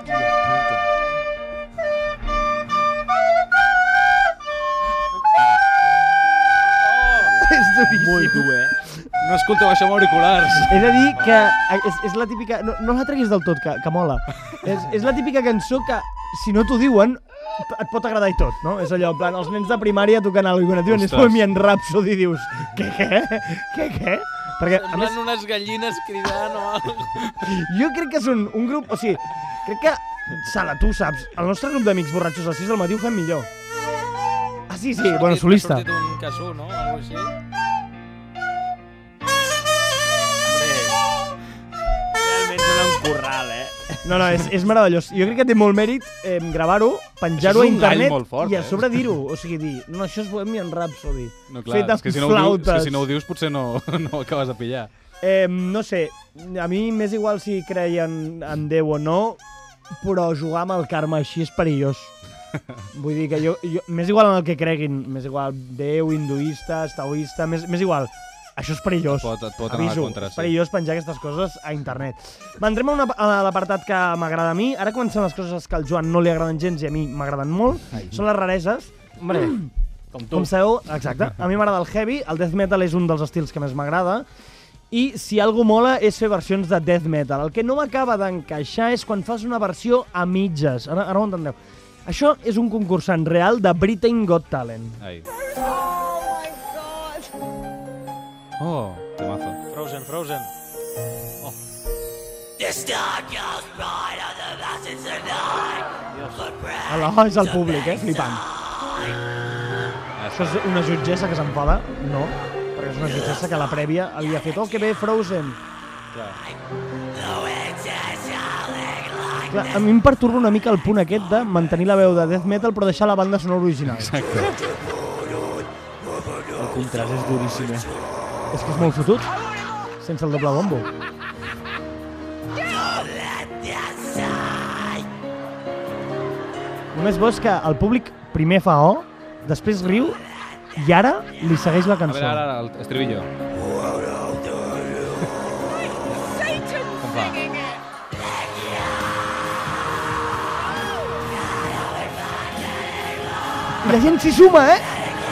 És duríssim. Molt dur, eh? No escolteu això amb auriculars. He de dir que és, és la típica... No, no la treguis del tot, que, que mola. És, és la típica cançó que, si no t'ho diuen, et pot agradar i tot, no? És allò, en plan, els nens de primària tocant alguna cosa, quan et diuen és Ostres. Bohemian Rhapsody, dius, què, què? Què, què? Perquè, a Semblen més, unes gallines cridant o alguna cosa. jo crec que són un grup... O sigui, crec que... Sala, tu saps, el nostre grup d'amics borratxos a les sis del matí ho fem millor. Ah, sí, sí, bueno, solista. Ha sortit un casú, no? Algo així. Realment sona un corral, eh? No, no, és, és meravellós. Jo crec que té molt mèrit eh, gravar-ho, penjar-ho a Això és un gall internet molt fort, i a eh? sobre dir-ho. O sigui, dir, no, això és Bohemian Rhapsody. No, clar, fet és que amb si no, ho dius, és flautes. que si no ho dius potser no, no ho acabes de pillar. Eh, no sé, a mi m'és igual si creien en Déu o no, però jugar amb el karma així és perillós. Vull dir que jo, jo m'és igual en el que creguin, m'és igual Déu, hinduistes, taoista, m'és m'és igual. Això és perillós. Pot, et pot anar Aviso, a contra, és perillós penjar aquestes coses a internet. Va, entrem a, una, a l'apartat que m'agrada a mi. Ara comencem les coses que al Joan no li agraden gens i a mi m'agraden molt. Ai. Són les rareses. Hombre, com tu. Com sabeu, exacte. A mi m'agrada el heavy, el death metal és un dels estils que més m'agrada. I si algú mola és fer versions de death metal. El que no m'acaba d'encaixar és quan fas una versió a mitges. Ara, ara ho entendreu. Això és un concursant real de Britain Got Talent. Ai. Oh, temazo. Frozen, Frozen. Oh. Hola, és el públic, eh? Flipant. Això és una jutgessa que s'enfada? No, perquè és una jutgessa que a la prèvia havia fet oh, que bé, Frozen. Clar. Clar, a mi em perturba una mica el punt aquest de mantenir la veu de death metal però deixar la banda sonora original. Exacte. El contrast és duríssim, eh? És que és molt fotut, sense el doble bombo. Només veus que el públic primer fa O, després riu i ara li segueix la cançó. A veure, ara, el estribillo. Com fa? I la gent s'hi suma, eh?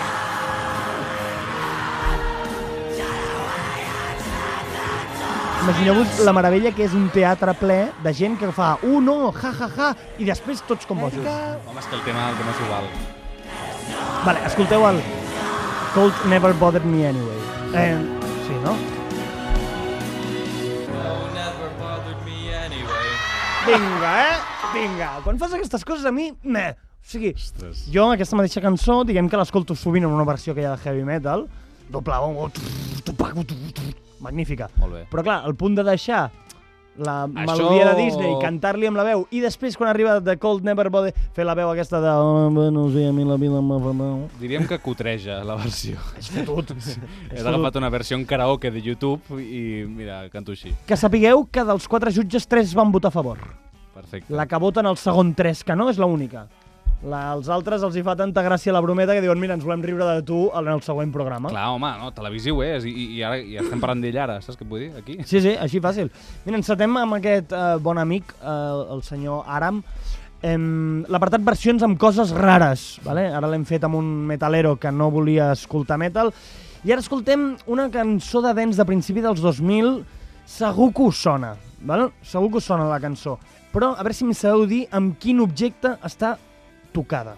Imagineu-vos la meravella que és un teatre ple de gent que fa uh, no, ja, ja, ja, i després tots com bojos. Home, és que el tema, el tema s'ho val. Vale, escolteu el Cold Never Bothered Me Anyway. Eh, sí, no? Never bothered me anyway. Vinga, eh? Vinga. Quan fas aquestes coses a mi, meh. O sigui, Ostres. Jo aquesta mateixa cançó, diguem que l'escolto sovint en una versió que hi ha de heavy metal, doble bombo, magnífica. Molt bé. Però clar, el punt de deixar la Això... melodia de Disney, cantar-li amb la veu, i després, quan arriba The Cold Never Bother, fer la veu aquesta de... Oh, no sé, a mi la vida m'ha fet... Diríem que cutreja la versió. És fotut. He agafat una versió en karaoke de YouTube i, mira, canto així. Que sapigueu que dels quatre jutges, tres van votar a favor. Perfecte. La que vota en el segon tres que no és l'única. La, els altres els hi fa tanta gràcia la brometa que diuen mira, ens volem riure de tu en el següent programa. Clar, home, no, televisiu és, i, i ara i estem parlant d'ell ara, saps què vull dir, aquí? Sí, sí, així fàcil. Mira, encetem amb aquest eh, bon amic, eh, el senyor Aram, eh, l'apartat versions amb coses rares, vale? Ara l'hem fet amb un metalero que no volia escoltar metal, i ara escoltem una cançó de dance de principi dels dos mil, segur que us sona, vale? Segur que us sona la cançó, però a veure si em sabeu dir amb quin objecte està tocada.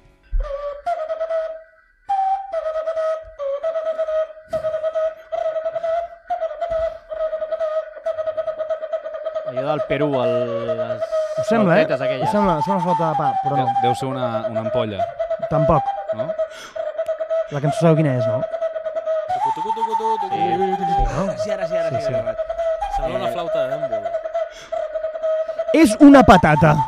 Allò del Perú, el... les... Us sembla, eh? Aquelles. Us sembla, sembla flauta de pa, però no. Deu ser una, una ampolla. Tampoc. No? La cançó sabeu quina és, no? Sí, no? Sí, ara sí, ara sí. Sí, sí. Sembla una flauta de Dumbo. És una patata.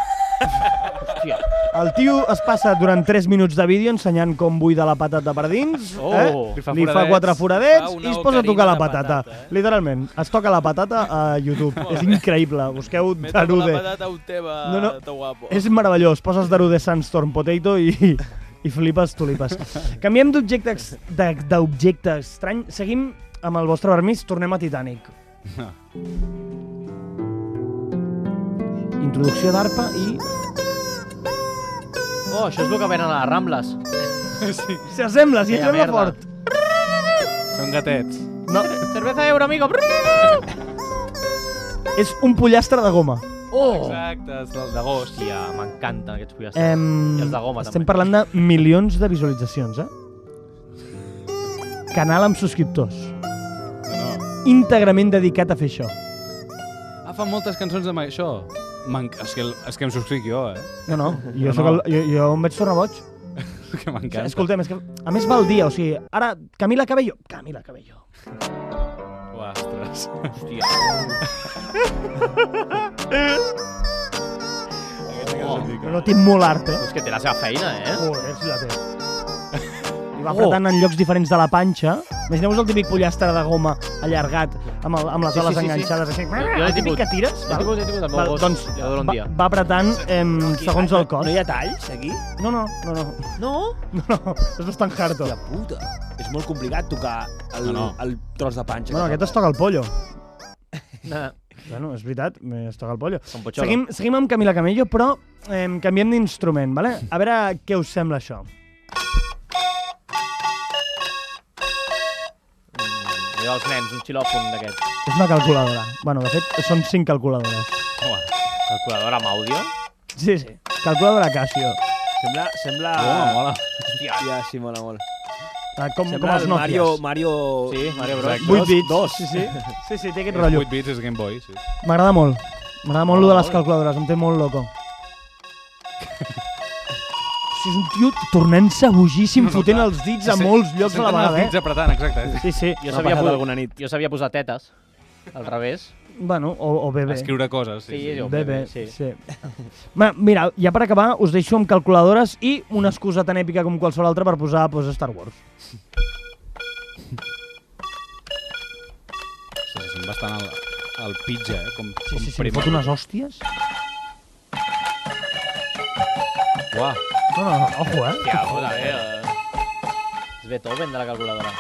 El tio es passa durant tres minuts de vídeo ensenyant com buida la patata per dins, oh, eh? li fa li fa foradets, quatre foradets fa i es posa a tocar la patata. patata eh? Literalment, es toca la patata a YouTube. És increïble. Busqueu Me Darude. toco la patata un tema no, no. to guapo. És meravellós. Poses Darude Sandstorm Potato i, i flipes tulipes. Canviem d'objecte d'objecte estrany. Seguim amb el vostre permís. Tornem a Titanic. Introducció d'arpa i... Oh, això és el que venen a les Rambles. Sí. S'assembla, si Quina sembla merda. fort. Són gatets. No. Cerveza euro, amigo. És un pollastre de goma. Oh! Exacte, és el d'agost. Hòstia, m'encanten aquests pollastres. Em... I els de goma, Estem també. parlant de milions de visualitzacions, eh? Canal amb subscriptors. No. Íntegrament dedicat a fer això. Ah, fan moltes cançons amb això. És que, és que em subscric jo, eh? No, no, jo, No, soc no. el, jo, jo em vaig tornar boig. Que m'encanta. Escoltem, és que a més va el dia, o sigui, ara Camila Cabello, Camila Cabello. Ostres. Hòstia. Oh, però no té molt art, eh? És que té la seva feina, eh? Joder, si la té. I va apretant en llocs diferents de la panxa. Imagineu-vos el típic pollastre de goma allargat amb, el, amb les Sí, ales sí, sí, sí. enganxades. Així. Jo l'he El típic tingut. que tires, L'he tingut, l'he tingut, el meu gos. doncs Ja ho durà un va, dia. va apretant eh, segons el cos. No hi ha talls, aquí? No, no, no, no. No? No, no, és bastant harto. Hòstia puta. És molt complicat tocar el, No, no. el tros de panxa. Bueno, aquest es toca el pollo. No. Bueno, és veritat, es toca el pollo. Com Pocholo. Seguim, seguim amb Camila Camello, però eh, canviem d'instrument, vale? A veure què us sembla això. Allò dels nens, un xilòfon d'aquest. És una calculadora. Bueno, de fet, són cinc calculadores. Home, calculadora amb àudio? Sí, sí. Calculadora Casio. Sembla... sembla... Oh, mola. Hòstia, ja, sí, mola molt. Ah, com, Sembla com els el Nokias. Mario... Mario... Sí, Mario Bros. vuit bits. Dos. Sí, sí. Sí, sí, té aquest rotllo. vuit bits és Game Boy, sí. M'agrada molt. M'agrada molt lo de les calculadores, em té molt loco. Si és un tio tornant-se bojíssim, No, no, fotent clar. els dits Se a sent- molts llocs se a la senten els vegada, dits apretant, exacte. eh? Sí, sí. Jo M'ha sabia, passat po- alguna nit. jo sabia posar tetes, al revés. Bueno, o, o bé bé. Escriure coses, sí. Sí, sí. jo, Bé, bé, bé, sí. sí. Ma, mira, ja per acabar, us deixo amb calculadores i una excusa tan èpica com qualsevol altra per posar pues, Star Wars. Se sent bastant el, el pitja, eh? Com, Sí, com sí, sí, prima. fot unes hòsties. Uah. No, no, no, ojo, eh? Hòstia, puta, bé. eh. És Beethoven de la calculadora.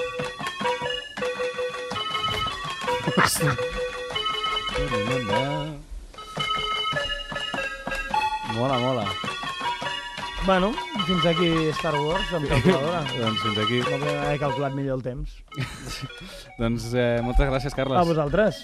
Mola, mola. Bueno, fins aquí Star Wars amb calculadora. Doncs fins aquí. No podem haver calculat millor el temps. Doncs eh, moltes gràcies, Carles. A vosaltres.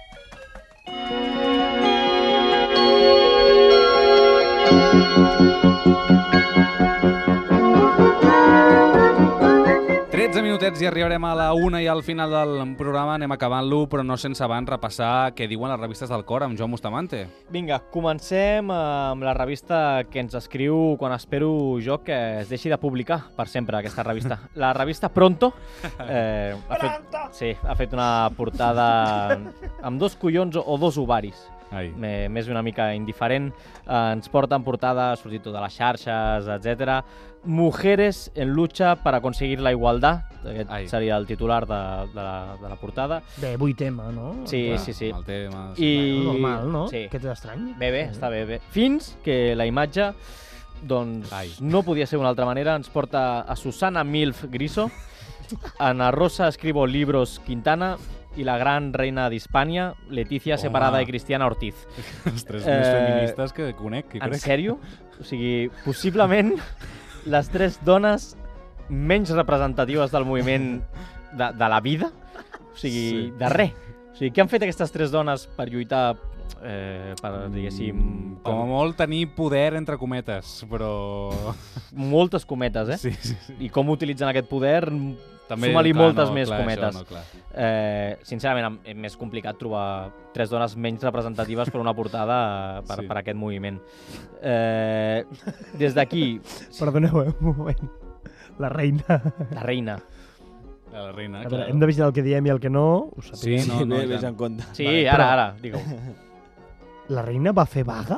tretze minutets i arribarem a la una i al final del programa anem acabant-lo, però no sense abans repassar què diuen les revistes del cor amb Joan Bustamante. Vinga, comencem amb la revista que ens escriu quan espero jo que es deixi de publicar per sempre aquesta revista. La revista Pronto eh, ha, fet, sí, ha fet una portada amb dos collons o dos ovaris. Ai. Me, més una mica indiferent. Eh, ens porta en portada, ha sortit tot de les xarxes, etcètera. Mujeres en lucha para conseguir la igualdad. Aquest Ai. seria el titular de, de, la, de la portada. Bé, avui tema, no? Sí, Clar, sí, sí. El tema... I... Bueno, normal, no? Sí. Què té d'estrany? Bé, bé, està bé, bé. Fins que la imatge, doncs, Ai. no podia ser d'una altra manera, ens porta a Susana Milf Griso, Ana Rosa Escribo Libros Quintana i la gran reina d'Hispània, Letícia Home. Separada i Cristiana Ortiz. Els tres més feministes que conec. Que En crec. sèrio? O sigui, possiblement les tres dones menys representatives del moviment de, de la vida, o sigui, Sí. de res. O sigui, què han fet aquestes tres dones per lluitar, eh, per, diguéssim... Com a molt tenir poder, entre cometes, però... Moltes cometes, eh? Sí, sí, sí. I com utilitzen aquest poder, També, suma-li clar, moltes no, més clar, cometes. això no, clar. eh, sincerament, és més complicat trobar tres dones menys representatives per una portada per, Sí. per aquest moviment. Eh, des d'aquí... Perdoneu, eh, un moment. La reina. La reina. La reina, A veure, clar. hem de vigilar el que diem i el que no. Ho sapiguem. Sí, no, no, Bé, ja vés no. en compte. Sí, Vale, ara, però- ara, digue-ho. La reina va fer vaga?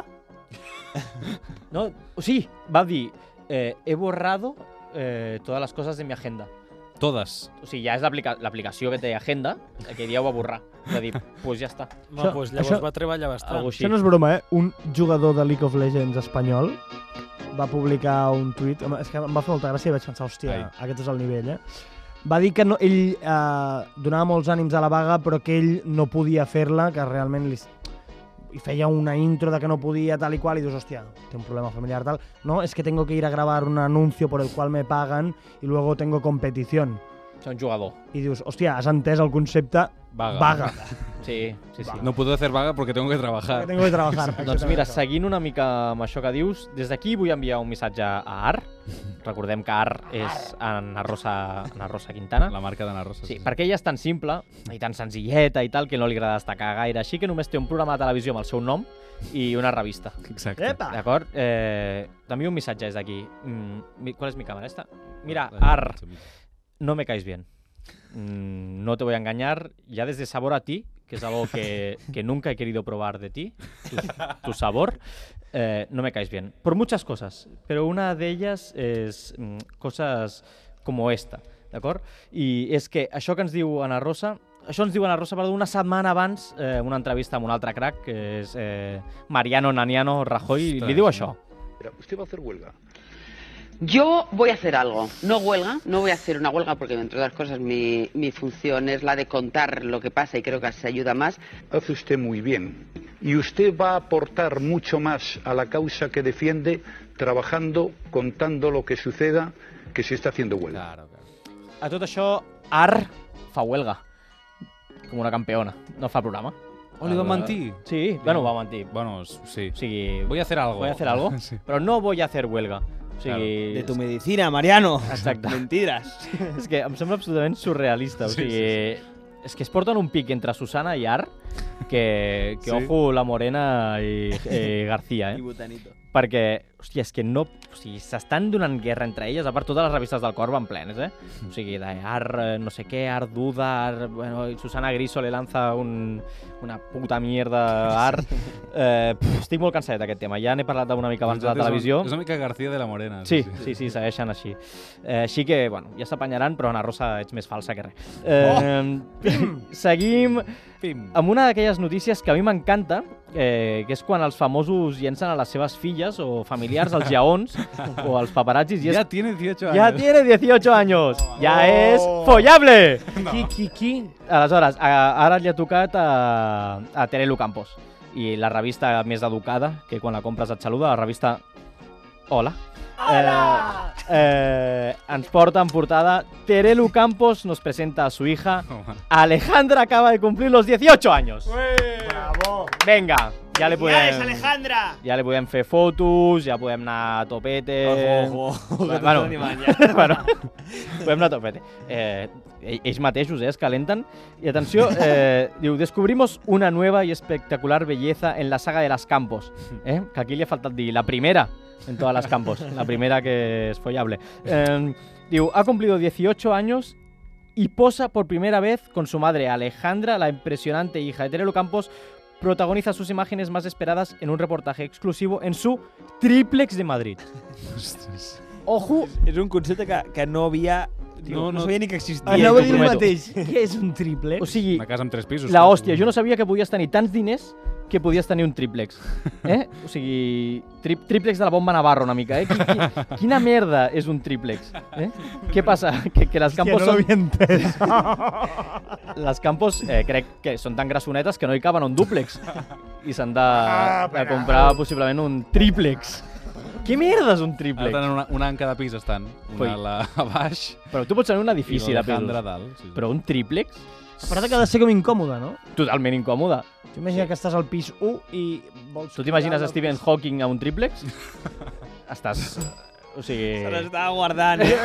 No, sí, va dir, eh, he borrado eh, todas las cosas de mi agenda. Totes. O sigui, ja és l'aplica- l'aplicació que té Agenda, aquell dia ho va borrar. Va dir, doncs pues ja està. No, Això- doncs llavors això- va treballar bastant. Algo així. Això no és broma, eh? Un jugador de League of Legends espanyol va publicar un tuit, home, és que em va fer molta gràcia i vaig pensar, hòstia, Ai. aquest és el nivell, eh? Va dir que no, ell eh, donava molts ànims a la vaga, però que ell no podia fer-la, que realment li, i feia una intro de que no podia tal i qual, i dius, hòstia, té un problema familiar tal. No, es que tengo que ir a grabar un anuncio por el cual me pagan y luego tengo competición. És un jugador. I dius, hòstia, has entès el concepte Vaga. vaga. Sí, sí, sí. No puedo hacer vaga porque tengo que trabajar. Que tengo que trabajar. Doncs mira, seguint una mica amb això que dius, des d'aquí vull enviar un missatge a Ar. Recordem que Ar és Ana Rosa, Ana Rosa Quintana. La marca d'Anna Rosa. Sí, perquè ella és tan simple i tan senzilleta i tal que no li agrada destacar gaire, així que només té un programa de televisió amb el seu nom i una revista. Exacte. Epa! D'acord? Eh, T'envio un missatge des d'aquí. Mm, mi- ¿Cuál es mi cámara? Esta. Mira, Ar, no me caes bien. Mm, no te voy a engañar. Ya desde Sabor a ti, que es algo que, que nunca he querido probar de ti, tu, tu sabor, eh, no me caes bien. Por muchas cosas, pero una de ellas es mm, cosas como esta, d'acord? I és que això que ens diu Ana Rosa, això ens diuen a Rosa Pardo una setmana abans, eh, una entrevista amb un altre crack, que és eh, Mariano Naniano Rajoy, i li diu això. ¿Usted va a hacer huelga? Yo voy a hacer algo, no huelga, no voy a hacer una huelga porque entre otras cosas mi, mi función es la de contar lo que pasa y creo que se ayuda más. Hace usted muy bien y usted va a aportar mucho más a la causa que defiende trabajando, contando lo que suceda, que si está haciendo huelga. Claro, claro. A tot això, Ar fa huelga, com una campeona, no fa programa. O li van mentir? Sí, bueno, va mentir. Bueno, sí. O sigui, voy a hacer algo. Voy a hacer algo, sí. Però no voy a hacer huelga. O sigui... Claro. De tu medicina, Mariano. Exacte. Mentiras. És que em sembla absolutament surrealista. O sigui, sí, sí, sí. És que es porten un pic entre Susana i Ar que, que sí. Ojo la Morena i, i García, eh? I Botanito. Perquè, hòstia, és que no... O sigui, s'estan donant guerra entre elles, a part totes les revistes del cor van plenes, eh? O sigui, d'Ar, no sé què, Ar Duda, Ar... Bueno, i Susana Griso le lanza un, una puta mierda a Ar. Eh, pff, estic molt cansat d'aquest tema. Ja n'he parlat una mica abans de la televisió. És una mica García de la Morena. Sí, sí, sí, sí segueixen així. Eh, així que, bueno, ja s'apanyaran, però Ana Rosa ets més falsa que res. Eh, oh! Seguim Pim. Amb una d'aquelles notícies que a mi m'encanta, eh, que és quan els famosos llencen a les seves filles o familiars, els lleons, o els paparazzis. I és... Ja tiene dieciocho años. Ja tiene dieciocho años. Oh. Ja és follable. No. Qui, qui, qui? Aleshores, ara li ha tocat a, a Terelu Campos. I la revista més educada, que quan la compres et saluda, la revista Hola. Hola. Eh, eh, ens porta en portada Terelu Campos nos presenta a su hija. Alejandra acaba de cumplir los dieciocho años. Bravo. Venga, ja li podem... Alejandra! Ja li podem fer fotos, ja podem anar a topete... Ojo, ojo, que bueno, animant ja. bueno, podem anar a topete. Eh, ells mateixos eh, es calenten. I atenció, eh, diu, descubrimos una nueva y espectacular belleza en la saga de las Campos. Eh? Que aquí li ha faltat dir la primera en todas las Campos, la primera que es follable. Eh, diu, ha cumplido dieciocho años y posa por primera vez con su madre Alejandra, la impresionante hija de Terelu Campos, protagoniza sus imágenes más esperadas en un reportaje exclusivo en su triplex de Madrid. Ojo, és un concepte que, que no havia... No, no, no sabia ni que existia. Anava a dir el mateix. Què és un triplex? O sigui, una casa amb tres pisos. La hòstia, jo no sabia que podies tenir tants diners que podies tenir un triplex. Eh? O sigui, tri triplex de la bomba Navarro una mica, eh? Qui, qui, quina merda és un triplex? Eh? Què passa? Que, que les Campos Hòstia, no l'havia entès. Les Campos eh, crec que són tan grassonetes que no hi caben un dúplex. I s'han de, ah, de comprar possiblement un triplex. Què merda és un triplex? Ara tenen una, una en cada pis estan. Una Poi. a, la, a baix. Però tu pots tenir un edifici de pisos. Dalt, sí, sí. Però un triplex? Aparte que ha de ser com incòmode, no? Totalment incòmode. T'imagina sí. que estàs al pis u i vols... Tu t'imagines Stephen Hawking a un triplex? Estàs... O sigui... Se l'estava guardant, eh?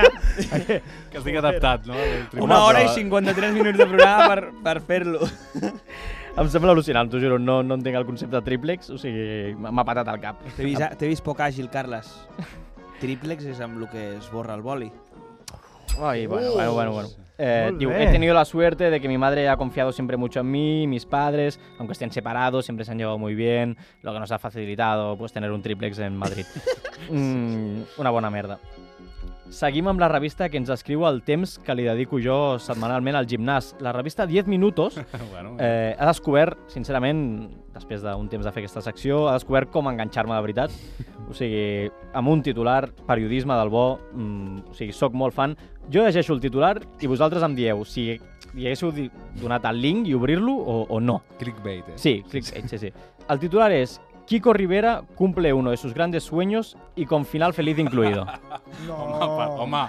Que estic adaptat, no? Una hora i cinquanta-tres minuts de programa per, per fer-lo. Em sembla al·lucinant, t'ho juro, no, no entenc el concepte de triplex, o sigui, m'ha patat al cap. T'he vist, vist poc àgil, Carles. Triplex és amb el que es borra el boli. Ay, bueno, bueno, bueno, bueno. Eh, digo, he tenido la suerte de que mi madre ha confiado siempre mucho en mí, mis padres, aunque estén separados, siempre se han llevado muy bien, lo que nos ha facilitado pues, tener un triplex en Madrid. mm, una bona merda. Seguim amb la revista que ens escriu el temps que li dedico jo setmanalment al gimnàs. La revista diez minutos eh, ha descobert, sincerament, després d'un temps de fer aquesta secció, ha descobert com enganxar-me de veritat. O sigui, amb un titular, periodisme del bo, mm, o sigui, soc molt fan. Jo llegeixo el titular i vosaltres em dieu si li haguéssiu donat el link i obrir-lo o, o no. Clickbait, eh? Sí, clickbait, sí, sí. El titular és Kiko Rivera cumple uno de sus grandes sueños y con final feliz incluido. No. Home, home.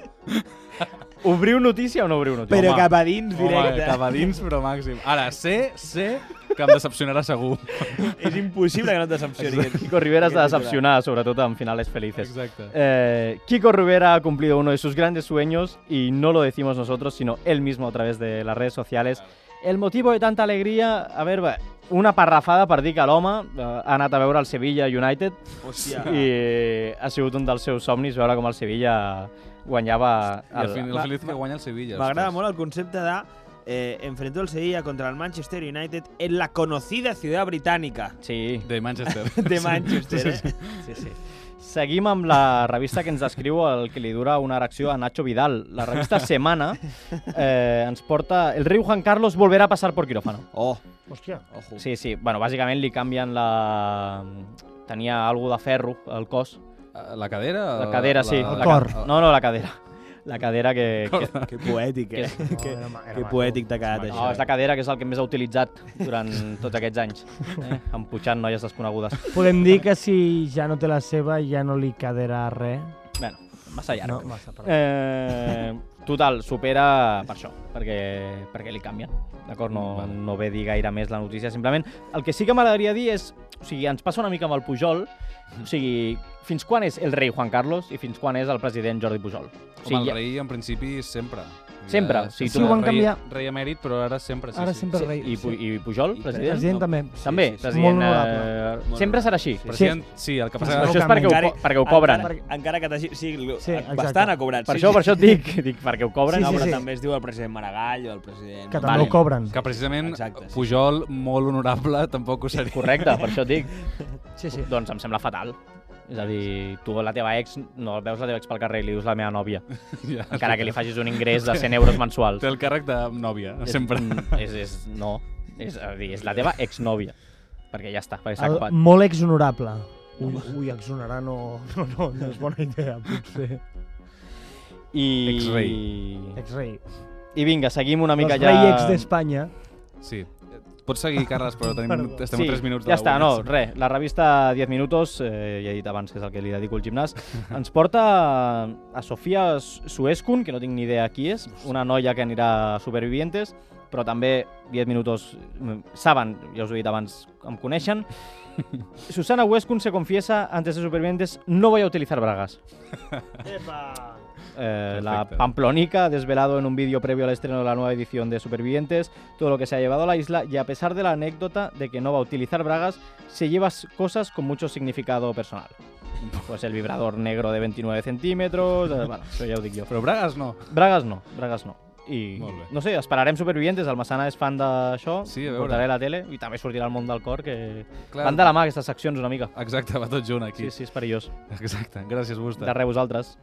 Obriu notícia o no obriu notícia? Però home, cap a dins, directe. Home, cap a dins, però màxim. Ara, sé, sé que em decepcionarà segur. És impossible que no et decepcioni. Kiko Rivera has de decepcionar, sobretot en finales felices. Exacte. Eh, Kiko Rivera ha cumplido uno de sus grandes sueños y no lo decimos nosotros, sino él mismo a través de las redes sociales. El motivo de tanta alegría, a ver, va, una parrafada per dir que l'home ha anat a veure el Sevilla United. Hòstia. I ha sigut un dels seus somnis veure com el Sevilla guanyava... El, I al final feliç que guanya el Sevilla. M'agrada molt el concepte de eh, enfrentó el Sevilla contra el Manchester United en la conocida ciudad británica. Sí. De Manchester. De Manchester, eh? Sí, sí. Seguim amb la revista que ens descriu el que li dura una erecció a Nacho Vidal. La revista Semana eh, ens porta... El rei Juan Carlos volverá a pasar por quirófano. Oh! Hòstia. Ojo. Sí, sí. Bueno, bàsicament li canvien la... Tenia algo de ferro al cos. La cadera? La cadera, sí. El La cor. ca- No, no, la cadera. La cadera que... que... Que poètic, eh? Que- Que, era ma- era que maco. poètic t'ha quedat, No, això. és la cadera que és el que més ha utilitzat durant tots aquests anys, eh? Empujant noies desconegudes. Podem dir que si ja no té la seva, ja no li quedarà res. Bueno, massa llarg. No, massa, perdó. Eh, total, supera per això, perquè, perquè li canvien. D'acord? No, no ve dir gaire més la notícia. Simplement, el que sí que m'agradaria dir és... O sigui, ens passa una mica amb el Pujol. O sigui, fins quan és el rei Juan Carlos i fins quan és el president Jordi Pujol? O sigui, Home, el ja- rei, en principi, sempre. Sempre? Ja, O sigui, Sí, ho van rei, canviar. Rei emèrit, però ara sempre, sí. Ara sí. sempre Sí, rei. I, Pu- I Pujol, president? President també. També, sí, sí. president. Molt Eh, sempre serà així. President, sí, el que passa... Però això és perquè ho, Encara- co- perquè ho cobren. Encara, encara que t'hagi... Sí, Sí, exacte. bastant ha cobrat. Per sí, això, sí. per això et dic, dic perquè ho cobren. No, Sí, sí, però sí. també es diu el president Maragall o el president... Que també ho cobren. Que precisament Exacte, sí. Pujol, molt honorable, tampoc ho seria. Correcte, per això et dic. Sí, sí. Doncs em sembla fatal. És a dir, tu la teva ex, no veus la teva ex pel carrer i li dius la meva nòvia. Ja, Encara sí. que li facis un ingrés de cent euros mensuals. Té el càrrec de nòvia, És- sempre. És, és, no, és, a dir, és la teva exnòvia. Perquè ja està, perquè s'ha El, acabat. molt exhonorable. Ui, ui, exonerar no, no, no, no és bona idea, potser. I... Ex-rei. Ex-rei. I vinga, seguim una mica Los ja... rei ex d'Espanya. Sí. Pots seguir, Carles, però tenim, Perdó. estem Sí, a tres minuts de ja la està, una. no, res. La revista diez minutos, eh, ja he dit abans que és el que li dedico al gimnàs, ens porta a Sofia Suescun, que no tinc ni idea qui és, una noia que anirà a Supervivientes, però també diez minutos mm, saben, ja us ho he dit abans, em coneixen. Susana Huescun se confiesa antes de Supervivientes, no voy a utilizar bragas. Epa! Eh, la Perfecte. Pamplonica ha desvelado en un vídeo previo al estreno de la nueva edición de Supervivientes todo lo que se ha llevado a la isla y a pesar de la anécdota de que no va a utilizar bragas, se lleva s- cosas con mucho significado personal. Pues el vibrador negro de veintinueve centímetros, eh, bueno, això ja ho dic jo. Però bragues no. Bragas no, bragas no. I, Molt bé. no sé, esperarem Supervivientes, el Massana és fan d'això, Sí, a veure. portaré a la tele i també sortirà el món del cor, que Clar. van de la mà aquestes seccions una mica. Exacte, va tot junt aquí. Sí, sí, és perillós. Exacte, gràcies, Busta. De res, vosaltres.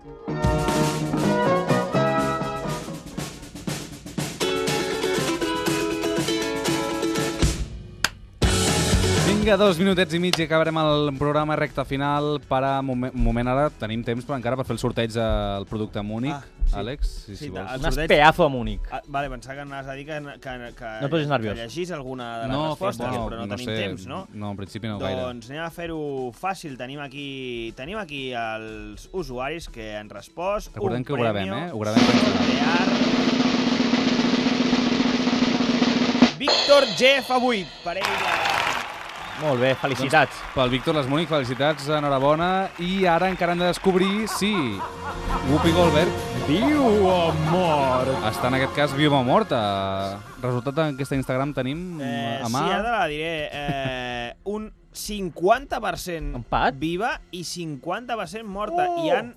Vinga, dos minutets i mig i acabarem el programa recta final. Per a moment, moment ara tenim temps per encara per fer el sorteig del producte Múnich. Ah, sí. Àlex, si, Sí, si vols. el Un sorteig- espeazo a Múnich. Ah, vale, pensava que anaves a dir que, que, que, No et posis nerviós. que llegís alguna de les No, respostes, bueno, però no, no tenim sé, temps, no? no, en principi no gaire. Doncs anem a fer-ho fàcil. Tenim aquí, tenim aquí els usuaris que han respost. Recordem un que ho gravem, premio eh? Ho gravem per Víctor G. Fa vuit, per ell. Molt bé, felicitats. Doncs, pel Víctor Les Múnich, felicitats, enhorabona. I ara encara hem de descobrir si Whoopi Goldberg viu o mort. Està en aquest cas viu o mort. Eh, resultat d'aquesta Instagram tenim Eh, a sí, mà. ara la diré. Eh, un cinquanta per cent Empat? viva i cinquanta per cent morta. Oh! I han...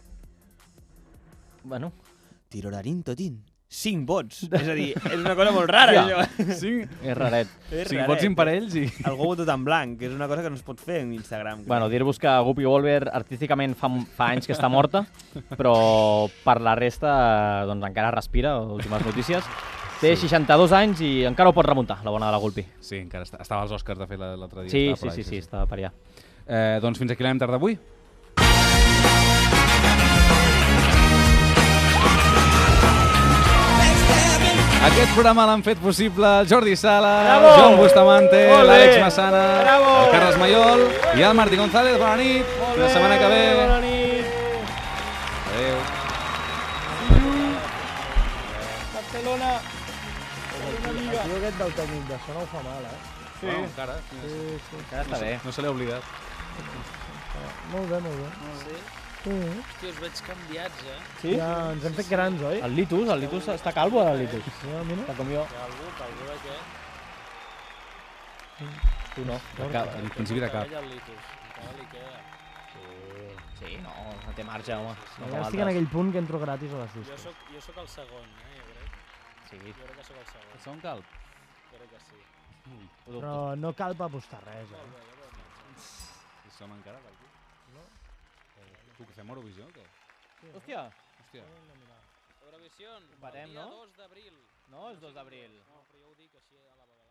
Bueno. Tirorarín totín. cinc vots. És a dir, és una cosa molt rara, Ja. això. Sí. És raret. És Cinc raret. vots imparells i... Algú ha votat en blanc, que és una cosa que no es pot fer en Instagram. Bueno, dir-vos que Whoopi Goldberg artísticament fa, fa anys que està morta, però per la resta doncs encara respira, últimes notícies. Té Sí. seixanta-dos anys i encara ho pot remuntar, la bona de la Whoopi. Sí, encara està, estava als Oscars, de fet, l'altre dia. Sí, estava sí, per sí, ahí, sí, estava per allà. Eh, doncs fins aquí l'anem tard d'avui. Aquest programa l'han fet possible el Jordi Sala, Bravo! Joan Bustamante, Molt bé! l'Àlex Massana, Bravo! el Carles Mayol i el Martí González. Bona nit, Molt la bé, setmana que ve. Bona nit. Adéu. Barcelona. El tio aquest del tècnic de so no ho fa mal, eh? Sí. Bueno, encara. Sí, sí. Encara està No se- bé. No se l'ha oblidat. Molt bé, molt bé. Sí? Sí. Hòstia, us veig canviats, eh? Sí? Ja ens hem fet grans, oi? El Litus, el Litus està calvo, el Litus. Sí, mira. Està com jo. Hi ha algú, calvo d'aquest? Tu no. De cap, en principi de cap. Cavall al litus, encara li queda. Sí, sí, no, no té marge, home. No Ja com estic en altres. aquell punt que entro gratis a les Jo discos. soc, jo soc el segon, eh, jo crec. Sí. Jo crec que soc el segon. El segon calp? Jo crec que sí. Però no cal per apostar res, eh? I som encara per aquí. no? Tu, que fem Eurovisió, o què? Sí, Hòstia! Hòstia. Eurovisió, el Parem, dia no? dos d'abril. No, és dos d'abril. No, però jo ho dic així a la vegada.